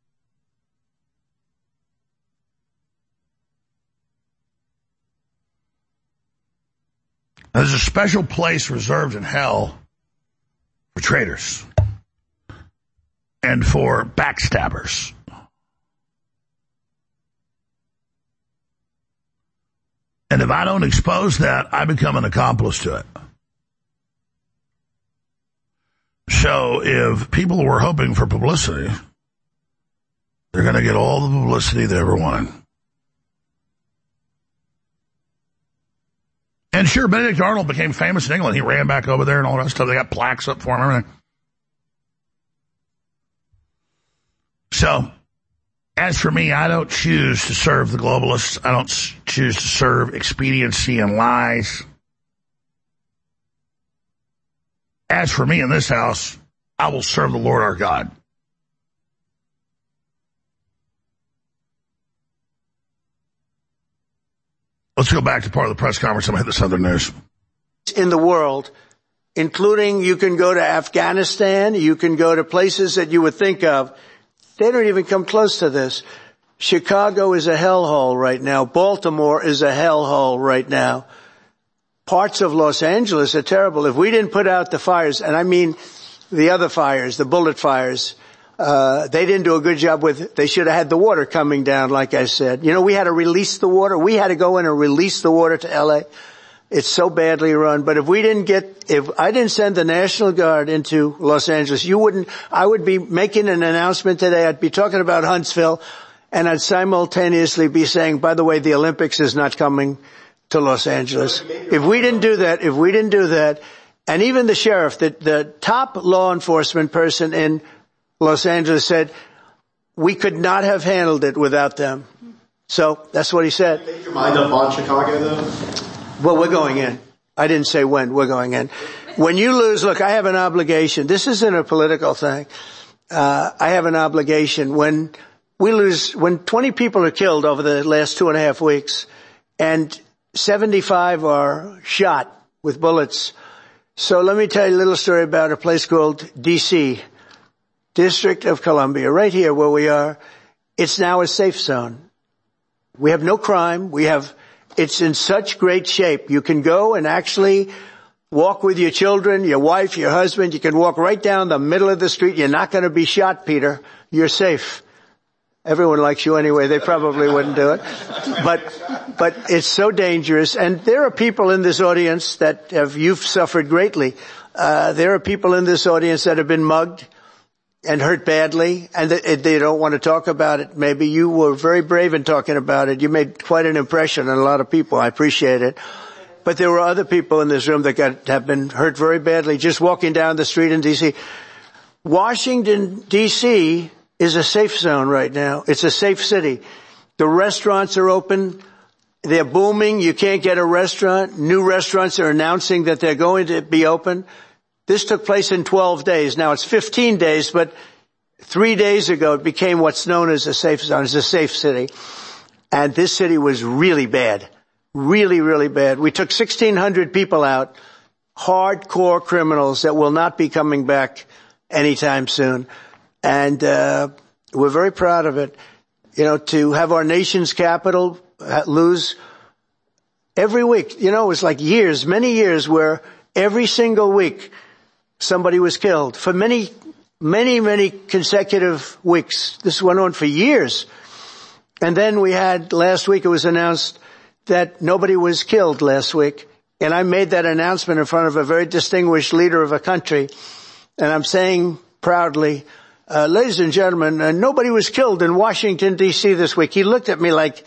There's a special place reserved in hell for traitors and for backstabbers. And if I don't expose that, I become an accomplice to it. So if people were hoping for publicity, they're going to get all the publicity they ever wanted. And sure, Benedict Arnold became famous in England. He ran back over there and all that stuff. They got plaques up for him and everything. So, as for me, I don't choose to serve the globalists. I don't choose to serve expediency and lies. As for me in this house, I will serve the Lord our God. Let's go back to part of the press conference. I'm going to hit the Southern News. In the world, including you can go to Afghanistan, you can go to places that you would think of. They don't even come close to this. Chicago is a hellhole right now. Baltimore is a hellhole right now. Parts of Los Angeles are terrible. If we didn't put out the fires, and I mean the other fires, the bullet fires, Uh, they didn't do a good job with it. They should have had the water coming down, like I said. You know, we had to release the water. We had to go in and release the water to L A. It's so badly run. But if we didn't get, if I didn't send the National Guard into Los Angeles, you wouldn't, I would be making an announcement today. I'd be talking about Huntsville, and I'd simultaneously be saying, by the way, the Olympics is not coming to Los Angeles. If we didn't do that, if we didn't do that, and even the sheriff, the, the top law enforcement person in Los Angeles said, we could not have handled it without them. So that's what he said. Make your mind up on Chicago, though? Well, we're going in. I didn't say when. We're going in. When you lose, look, I have an obligation. This isn't a political thing. Uh, I have an obligation. When we lose, when twenty people are killed over the last two and a half weeks and seventy-five are shot with bullets. So let me tell you a little story about a place called D C, District of Columbia, right here where we are. It's now a safe zone. We have no crime. We have, it's in such great shape. You can go and actually walk with your children, your wife, your husband. You can walk right down the middle of the street. You're not going to be shot, Peter. You're safe. Everyone likes you anyway. They probably wouldn't do it. But, but it's so dangerous. And there are people in this audience that have, you've suffered greatly. Uh, there are people in this audience that have been mugged and hurt badly, and they don't want to talk about it. Maybe you were very brave in talking about it. You made quite an impression on a lot of people. I appreciate it. But there were other people in this room that got, have been hurt very badly just walking down the street in D C. Washington, D C is a safe zone right now. It's a safe city. The restaurants are open. They're booming. You can't get a restaurant. New restaurants are announcing that they're going to be open. This took place in twelve days. Now it's fifteen days, but three days ago it became what's known as a safe zone. It's a safe city. And this city was really bad. Really, really bad. We took sixteen hundred people out, hardcore criminals that will not be coming back anytime soon. And uh we're very proud of it. You know, to have our nation's capital lose every week. You know, it was like years, many years where every single week somebody was killed. For many many, many consecutive weeks. This went on for years. And then we had, last week it was announced that nobody was killed last week. And I made that announcement in front of a very distinguished leader of a country. And I'm saying proudly, uh, ladies and gentlemen, uh, nobody was killed in Washington, D C this week. He looked at me like,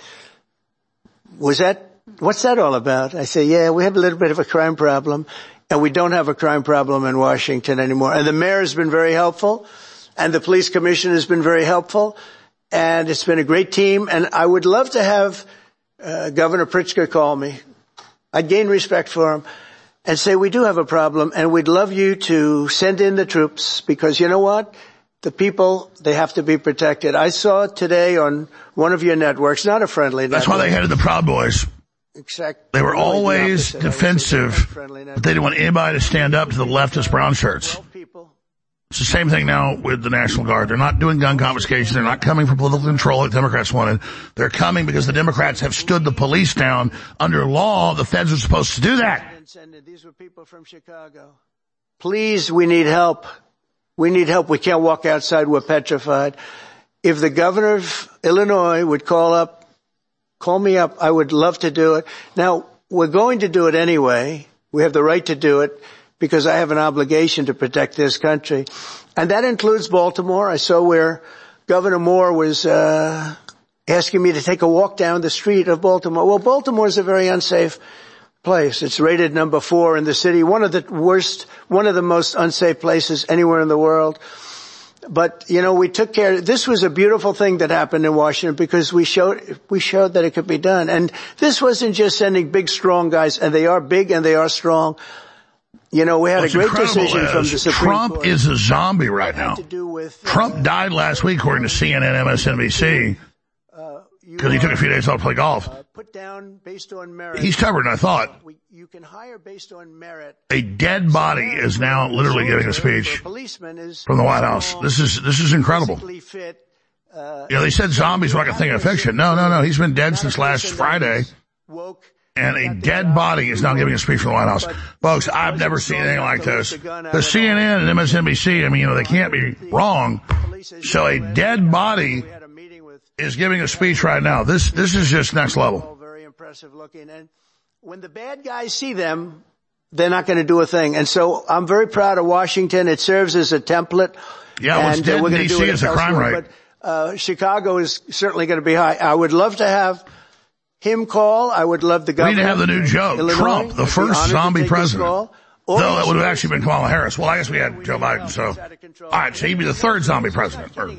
was that, what's that all about? I say, yeah, we have a little bit of a crime problem. And we don't have a crime problem in Washington anymore. And the mayor has been very helpful. And the police commission has been very helpful. And it's been a great team. And I would love to have uh, Governor Pritzker call me. I'd gain respect for him and say, we do have a problem. And we'd love you to send in the troops. Because you know what? The people, they have to be protected. I saw today on one of your networks, not a friendly network. That's why they hated the Proud Boys. Exact, they were really always the defensive, but they didn't want anybody to stand up to the leftist brown shirts. It's the same thing now with the National Guard. They're not doing gun confiscations. They're not coming for political control like Democrats wanted. They're coming because the Democrats have stood the police down. Under law, the feds are supposed to do that. These were people from Chicago. Please, we need help. We need help. We can't walk outside. We're petrified. If the governor of Illinois would call up, Call me up. I would love to do it. Now, we're going to do it anyway. We have the right to do it because I have an obligation to protect this country. And that includes Baltimore. I saw where Governor Moore was uh asking me to take a walk down the street of Baltimore. Well, Baltimore is a very unsafe place. It's rated number four in the city, one of the worst, one of the most unsafe places anywhere in the world. But, you know, we took care. This was a beautiful thing that happened in Washington because we showed, we showed that it could be done. And this wasn't just sending big, strong guys, and they are big and they are strong. You know, we had What's a great decision from the Supreme Trump Court. is a zombie right now. With, uh, Trump died last week, according to C N N, M S N B C, because he took a few days off to play golf. Uh, put down based on merit. He's stubborn, I thought. We, you can hire based on merit. A dead body is now literally giving a speech from the White House. This is this is incredible. Fit, uh, you know, they said zombies were like a thing of fiction. No, no, no. He's been dead since last Friday. And a dead body is now giving a speech from the White House. Folks, I've never seen anything like this. The C N N and M S N B C, I mean, you know, they can't be wrong. So a dead body is giving a speech right now. This this is just next level. Very impressive looking. And when the bad guys see them, they're not going to do a thing. And so I'm very proud of Washington. It serves as a template. Yeah, well, and, it's dead uh, we're in going D to do C it is a crime elsewhere. rate. But uh, Chicago is certainly going to be high. I would love to have him call. I would love the governor. We need to have the new joke. Illinois. Trump, the I'd first zombie president. Though that would have actually been Kamala Harris. Well, I guess we had Joe Biden, so. All right, so he'd be the third zombie president. Or,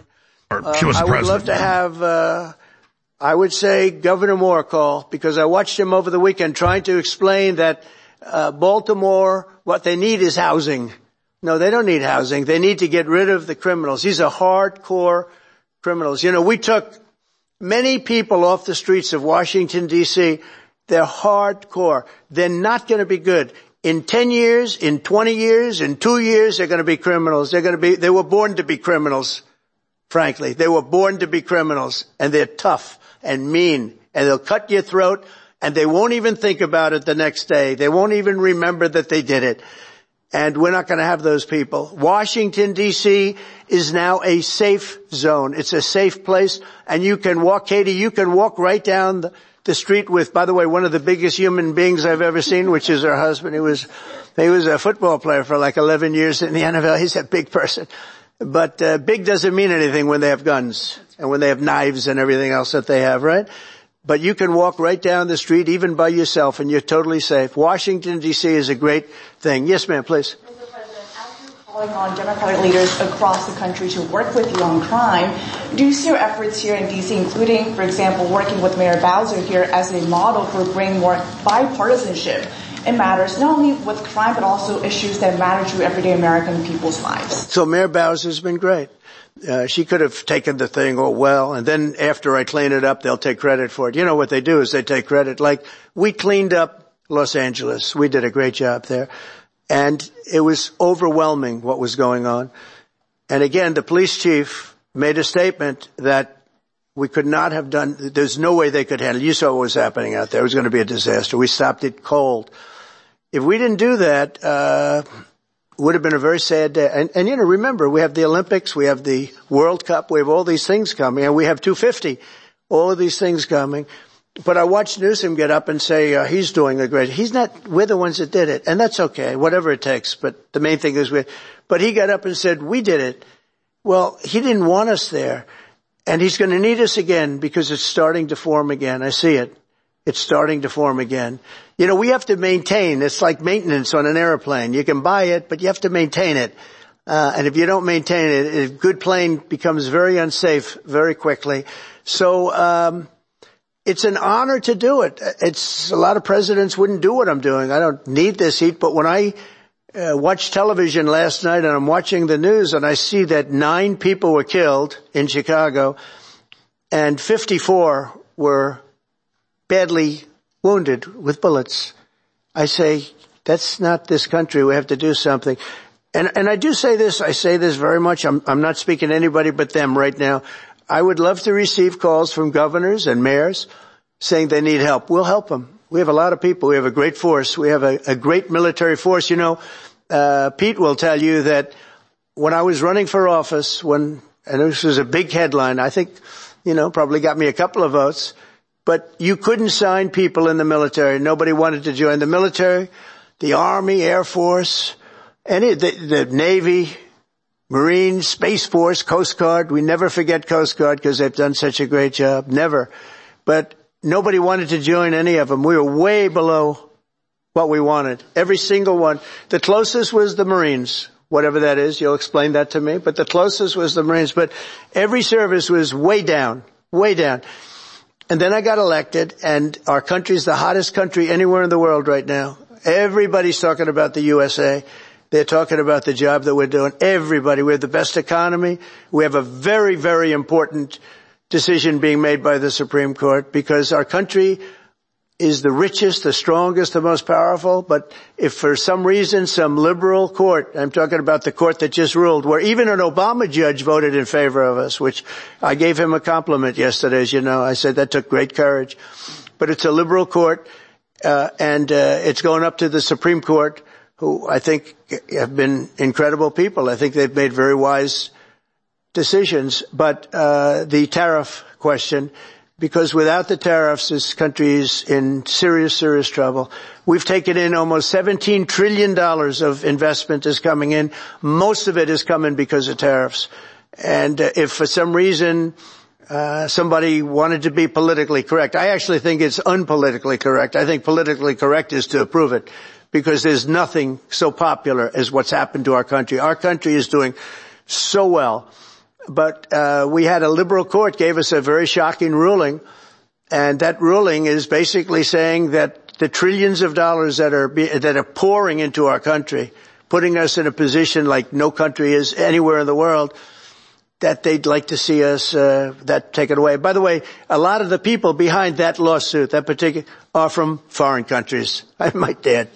or she was the uh, I would president. love to have, uh, I would say Governor Moore call, because I watched him over the weekend trying to explain that uh, Baltimore, what they need is housing. No, they don't need housing. They need to get rid of the criminals. These are hardcore criminals. You know, we took many people off the streets of Washington, D C. They're hardcore. They're not going to be good. In ten years, in twenty years, in two years, they're going to be criminals. They're going to be, they were born to be criminals, frankly. They were born to be criminals, and they're tough and mean, and they'll cut your throat, and they won't even think about it the next day. They won't even remember that they did it. And we're not going to have those people. Washington, D C is now a safe zone. It's a safe place. And you can walk, Katie, you can walk right down the, the street with, by the way, one of the biggest human beings I've ever seen, which is her husband. He was, he was a football player for like eleven years in the N F L. He's a big person. But uh, big doesn't mean anything when they have guns and when they have knives and everything else that they have, right? But you can walk right down the street, even by yourself, and you're totally safe. Washington, D C is a great thing. Yes, ma'am, please. Mister President, as you're calling on Democratic leaders across the country to work with you on crime, do you see your efforts here in D C, including, for example, working with Mayor Bowser here as a model for bringing more bipartisanship in matters not only with crime, but also issues that matter to everyday American people's lives? So Mayor Bowser's been great. Uh, she could have taken the thing, oh, well, and then after I clean it up, they'll take credit for it. You know what they do is they take credit. Like, we cleaned up Los Angeles. We did a great job there. And it was overwhelming what was going on. And again, the police chief made a statement that we could not have done, there's no way they could handle it. You saw what was happening out there. It was going to be a disaster. We stopped it cold. If we didn't do that, uh, would have been a very sad day. And, and you know, remember, we have the Olympics, we have the World Cup, we have all these things coming, and we have two fifty, all of these things coming. But I watched Newsom get up and say, uh, he's doing a great, he's not, we're the ones that did it. And that's okay, whatever it takes. But the main thing is we, but he got up and said, we did it. Well, he didn't want us there. And he's going to need us again because it's starting to form again. I see it. It's starting to form again. You know, we have to maintain. It's like maintenance on an airplane. You can buy it, but you have to maintain it. Uh, and if you don't maintain it, a good plane becomes very unsafe very quickly. So, um, it's an honor to do it. It's, a lot of presidents wouldn't do what I'm doing. I don't need this heat, but when I uh, watched television last night and I'm watching the news and I see that nine people were killed in Chicago and fifty-four were badly wounded with bullets, I say, that's not this country. We have to do something. And, and I do say this, I say this very much. I'm, I'm not speaking to anybody but them right now. I would love to receive calls from governors and mayors saying they need help. We'll help them. We have a lot of people. We have a great force. We have a, a great military force. You know, uh, Pete will tell you that when I was running for office, when, and this was a big headline, I think, you know, probably got me a couple of votes, but you couldn't sign people in the military. Nobody wanted to join the military, the Army, Air Force, any, the, the Navy, Marines, Space Force, Coast Guard. We never forget Coast Guard because they've done such a great job. Never. But nobody wanted to join any of them. We were way below what we wanted. Every single one. The closest was the Marines, whatever that is. You'll explain that to me. But the closest was the Marines. But every service was way down, way down. And then I got elected, and our country's the hottest country anywhere in the world right now. Everybody's talking about the U S A. They're talking about the job that we're doing. Everybody. We have the best economy. We have a very, very important decision being made by the Supreme Court because our country is the richest, the strongest, the most powerful. But if for some reason some liberal court, I'm talking about the court that just ruled, where even an Obama judge voted in favor of us, which I gave him a compliment yesterday, as you know. I said that took great courage. But it's a liberal court, uh, and uh, it's going up to the Supreme Court, who I think have been incredible people. I think they've made very wise decisions. But uh the tariff question, because without the tariffs, this country is in serious, serious trouble. We've taken in almost seventeen trillion dollars of investment is coming in. Most of it is coming because of tariffs. And uh, if for some reason uh somebody wanted to be politically correct, I actually think it's unpolitically correct. I think politically correct is to approve it, because there's nothing so popular as what's happened to our country. Our country is doing so well. But uh we had a liberal court gave us a very shocking ruling, and that ruling is basically saying that the trillions of dollars that are be, that are pouring into our country, putting us in a position like no country is anywhere in the world, that they'd like to see us uh that taken away. By the way, a lot of the people behind that lawsuit, that particular, are from foreign countries. I might add.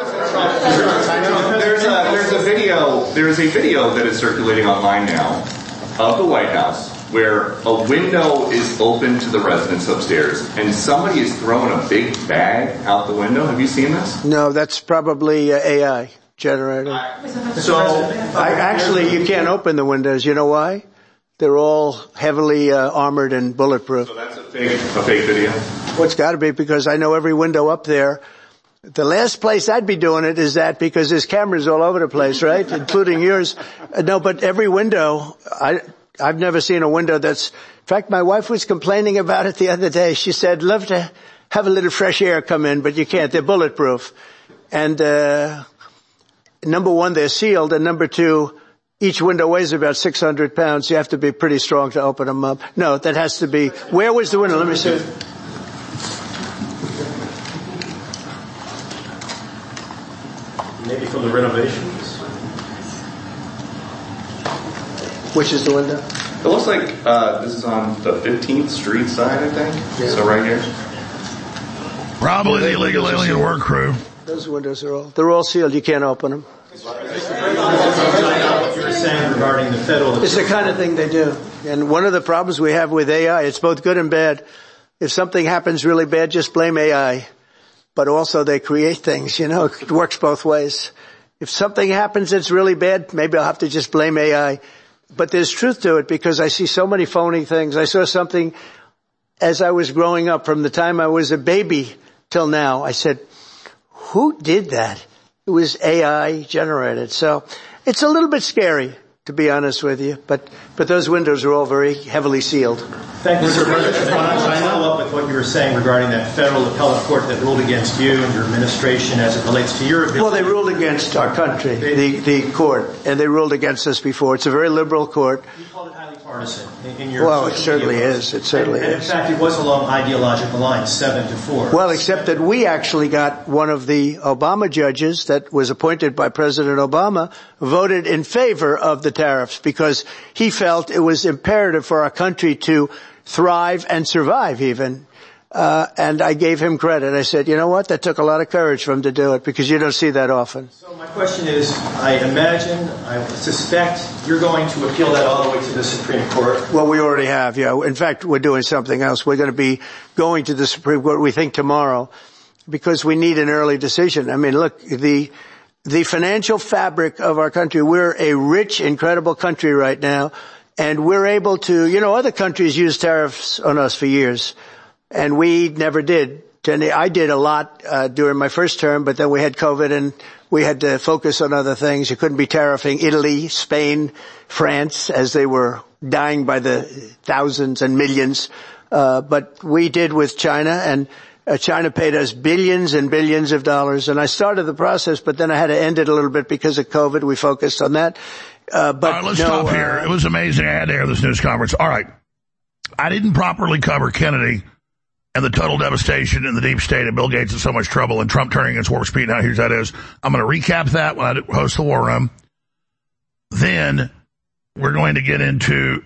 There's a, there's a video, there's a video that is circulating online now of the White House where a window is open to the residents upstairs and somebody is throwing a big bag out the window. Have you seen this? No, that's probably uh, A I generated. So, I, actually, you can't open the windows. You know why? They're all heavily uh, armored and bulletproof. So that's a fake, a fake video? Well, it's got to be, because I know every window up there. The last place I'd be doing it is that, because there's cameras all over the place, right? Including yours. Uh, no, but every window, I, I've never seen a window that's, in fact, my wife was complaining about it the other day. She said, love to have a little fresh air come in, but you can't. They're bulletproof. And, uh, number one, they're sealed, and number two, each window weighs about six hundred pounds. You have to be pretty strong to open them up. No, that has to be, where was the window? Let me see. Maybe from the renovations. Which is the window? It looks like uh, this is on the fifteenth Street side, I think. Yeah. So right here. Probably the illegal alien work crew. Those windows are all, they're all sealed. You can't open them. What you were saying regarding the federal. It's the kind of thing they do. And one of the problems we have with A I, it's both good and bad. If something happens really bad, just blame A I. But also they create things, you know, it works both ways. If something happens that's really bad, maybe I'll have to just blame A I. But there's truth to it because I see so many phony things. I saw something as I was growing up from the time I was a baby till now. I said, who did that? It was A I generated. So it's a little bit scary, to be honest with you. But, but those windows are all very heavily sealed. Thank you, Mister President. I want to follow up with what you were saying regarding that federal appellate court that ruled against you and your administration as it relates to your ability. Well, they ruled against our country, the, the court, and they ruled against us before. It's a very liberal court. You called it highly partisan in, in your Well, it certainly is. It certainly and, and is. in fact, it was along ideological lines, seven to four. Well, except that we actually got one of the Obama judges that was appointed by President Obama voted in favor of the tariffs because he felt it was imperative for our country to thrive and survive even. Uh, and I gave him credit. I said, you know what? That took a lot of courage for him to do it because you don't see that often. So my question is, I imagine, I suspect you're going to appeal that all the way to the Supreme Court. Well, we already have, yeah. In fact, we're doing something else. We're going to be going to the Supreme Court, we think, tomorrow because we need an early decision. I mean, look, the, the financial fabric of our country, we're a rich, incredible country right now. And we're able to, you know, other countries use tariffs on us for years, and we never did. I did a lot uh, during my first term, but then we had COVID and we had to focus on other things. You couldn't be tariffing Italy, Spain, France, as they were dying by the thousands and millions. Uh, but we did with China, and uh, China paid us billions and billions of dollars. And I started the process, but then I had to end it a little bit because of COVID. We focused on that. Uh, but All right, let's no, stop uh, here. It was amazing. I had to air this news conference. All right. I didn't properly cover Kennedy and the total devastation in the deep state and Bill Gates in so much trouble and Trump turning against Warp Speed. Now, here's that is. I'm going to recap that when I host the War Room. Then we're going to get into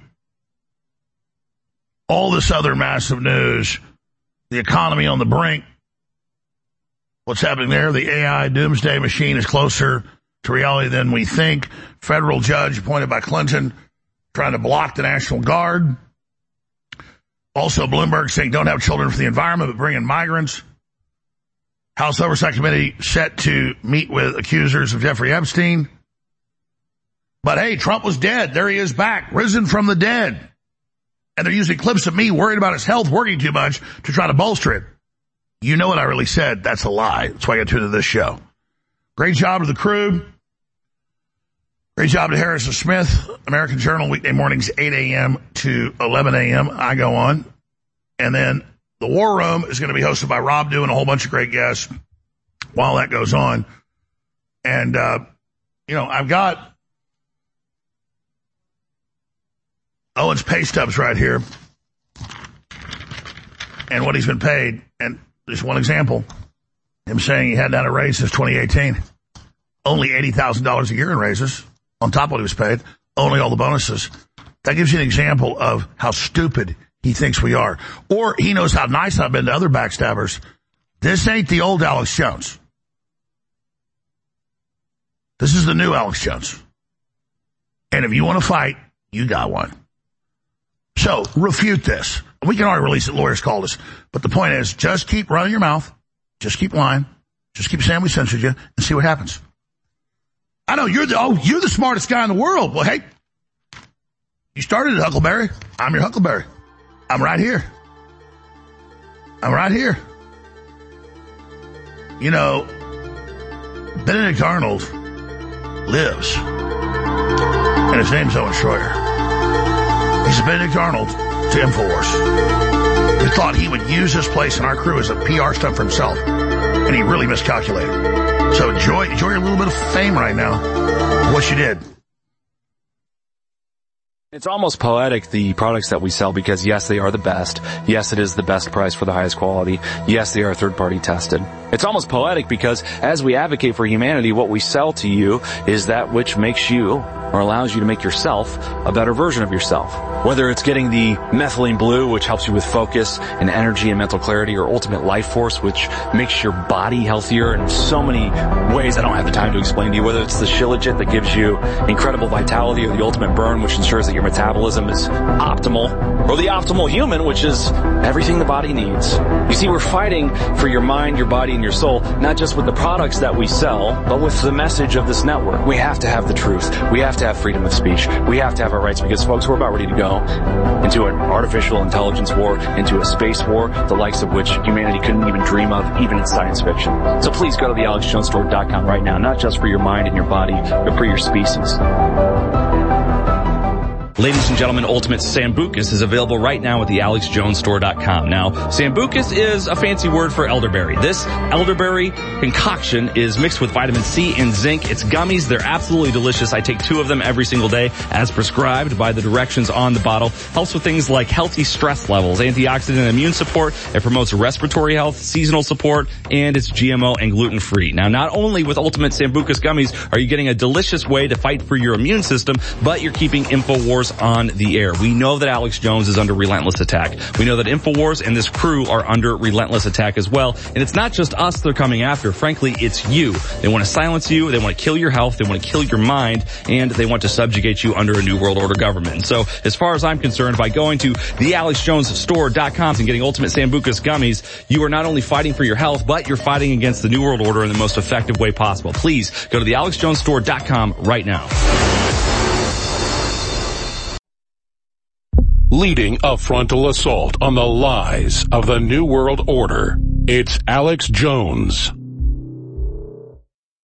all this other massive news, the economy on the brink, what's happening there. The A I doomsday machine is closer to reality than we think. Federal judge appointed by Clinton trying to block the National Guard. Also, Bloomberg saying don't have children for the environment, but bring in migrants. House Oversight Committee set to meet with accusers of Jeffrey Epstein. But hey, Trump was dead. There he is back, risen from the dead. And they're using clips of me worried about his health, working too much to try to bolster it. You know what I really said. That's a lie. That's why I got tuned to this show. Great job to the crew. Great job to Harrison Smith. American Journal, weekday mornings, eight a.m. to eleven a.m. I go on. And then the War Room is going to be hosted by Rob Dew and a whole bunch of great guests while that goes on. And, uh, you know, I've got Owen's pay stubs right here and what he's been paid. And just one example, him saying he hadn't had a raise since twenty eighteen. Only eighty thousand dollars a year in raises on top of what he was paid. Only all the bonuses. That gives you an example of how stupid he thinks we are. Or he knows how nice I've been to other backstabbers. This ain't the old Alex Jones. This is the new Alex Jones. And if you want to fight, you got one. So, refute this. We can already release it. Lawyers called us. But the point is, just keep running your mouth. Just keep lying. Just keep saying we censored you and see what happens. I know you're the, oh, you're the smartest guy in the world. Well, hey, you started at Huckleberry. I'm your Huckleberry. I'm right here. I'm right here. You know, Benedict Arnold lives, and his name's Owen Schroyer. He's a Benedict Arnold to InfoWars, who thought he would use this place and our crew as a P R stunt for himself, and he really miscalculated. So enjoy, enjoy a little bit of fame right now, what you did. It's almost poetic, the products that we sell, because yes, they are the best. Yes, it is the best price for the highest quality. Yes, they are third-party tested. It's almost poetic because as we advocate for humanity, what we sell to you is that which makes you, or allows you to make yourself, a better version of yourself. Whether it's getting the methylene blue, which helps you with focus and energy and mental clarity, or ultimate life force, which makes your body healthier in so many ways I don't have the time to explain to you. Whether it's the Shilajit that gives you incredible vitality, or the ultimate burn, which ensures that your metabolism is optimal, or the optimal human, which is everything the body needs. You see, we're fighting for your mind, your body, and and your soul, not just with the products that we sell, but with the message of this network. We have to have the truth. We have to have freedom of speech. We have to have our rights because, folks, we're about ready to go into an artificial intelligence war, into a space war, the likes of which humanity couldn't even dream of, even in science fiction. So please go to the alex jones store dot com right now, not just for your mind and your body, but for your species. Ladies and gentlemen, Ultimate Sambucus is available right now at the alex jones store dot com. Now, Sambucus is a fancy word for elderberry. This elderberry concoction is mixed with vitamin C and zinc. It's gummies. They're absolutely delicious. I take two of them every single day as prescribed by the directions on the bottle. Helps with things like healthy stress levels, antioxidant and immune support. It promotes respiratory health, seasonal support, and it's G M O and gluten-free. Now, not only with Ultimate Sambucus gummies are you getting a delicious way to fight for your immune system, but you're keeping InfoWars on the air. We know that Alex Jones is under relentless attack. We know that InfoWars and this crew are under relentless attack as well. And it's not just us they're coming after. Frankly, it's you. They want to silence you. They want to kill your health. They want to kill your mind. And they want to subjugate you under a New World Order government. And so, as far as I'm concerned, by going to the alex jones store dot com and getting Ultimate Sambucus gummies, you are not only fighting for your health, but you're fighting against the New World Order in the most effective way possible. Please go to the alex jones store dot com right now. Leading a frontal assault on the lies of the New World Order, it's Alex Jones.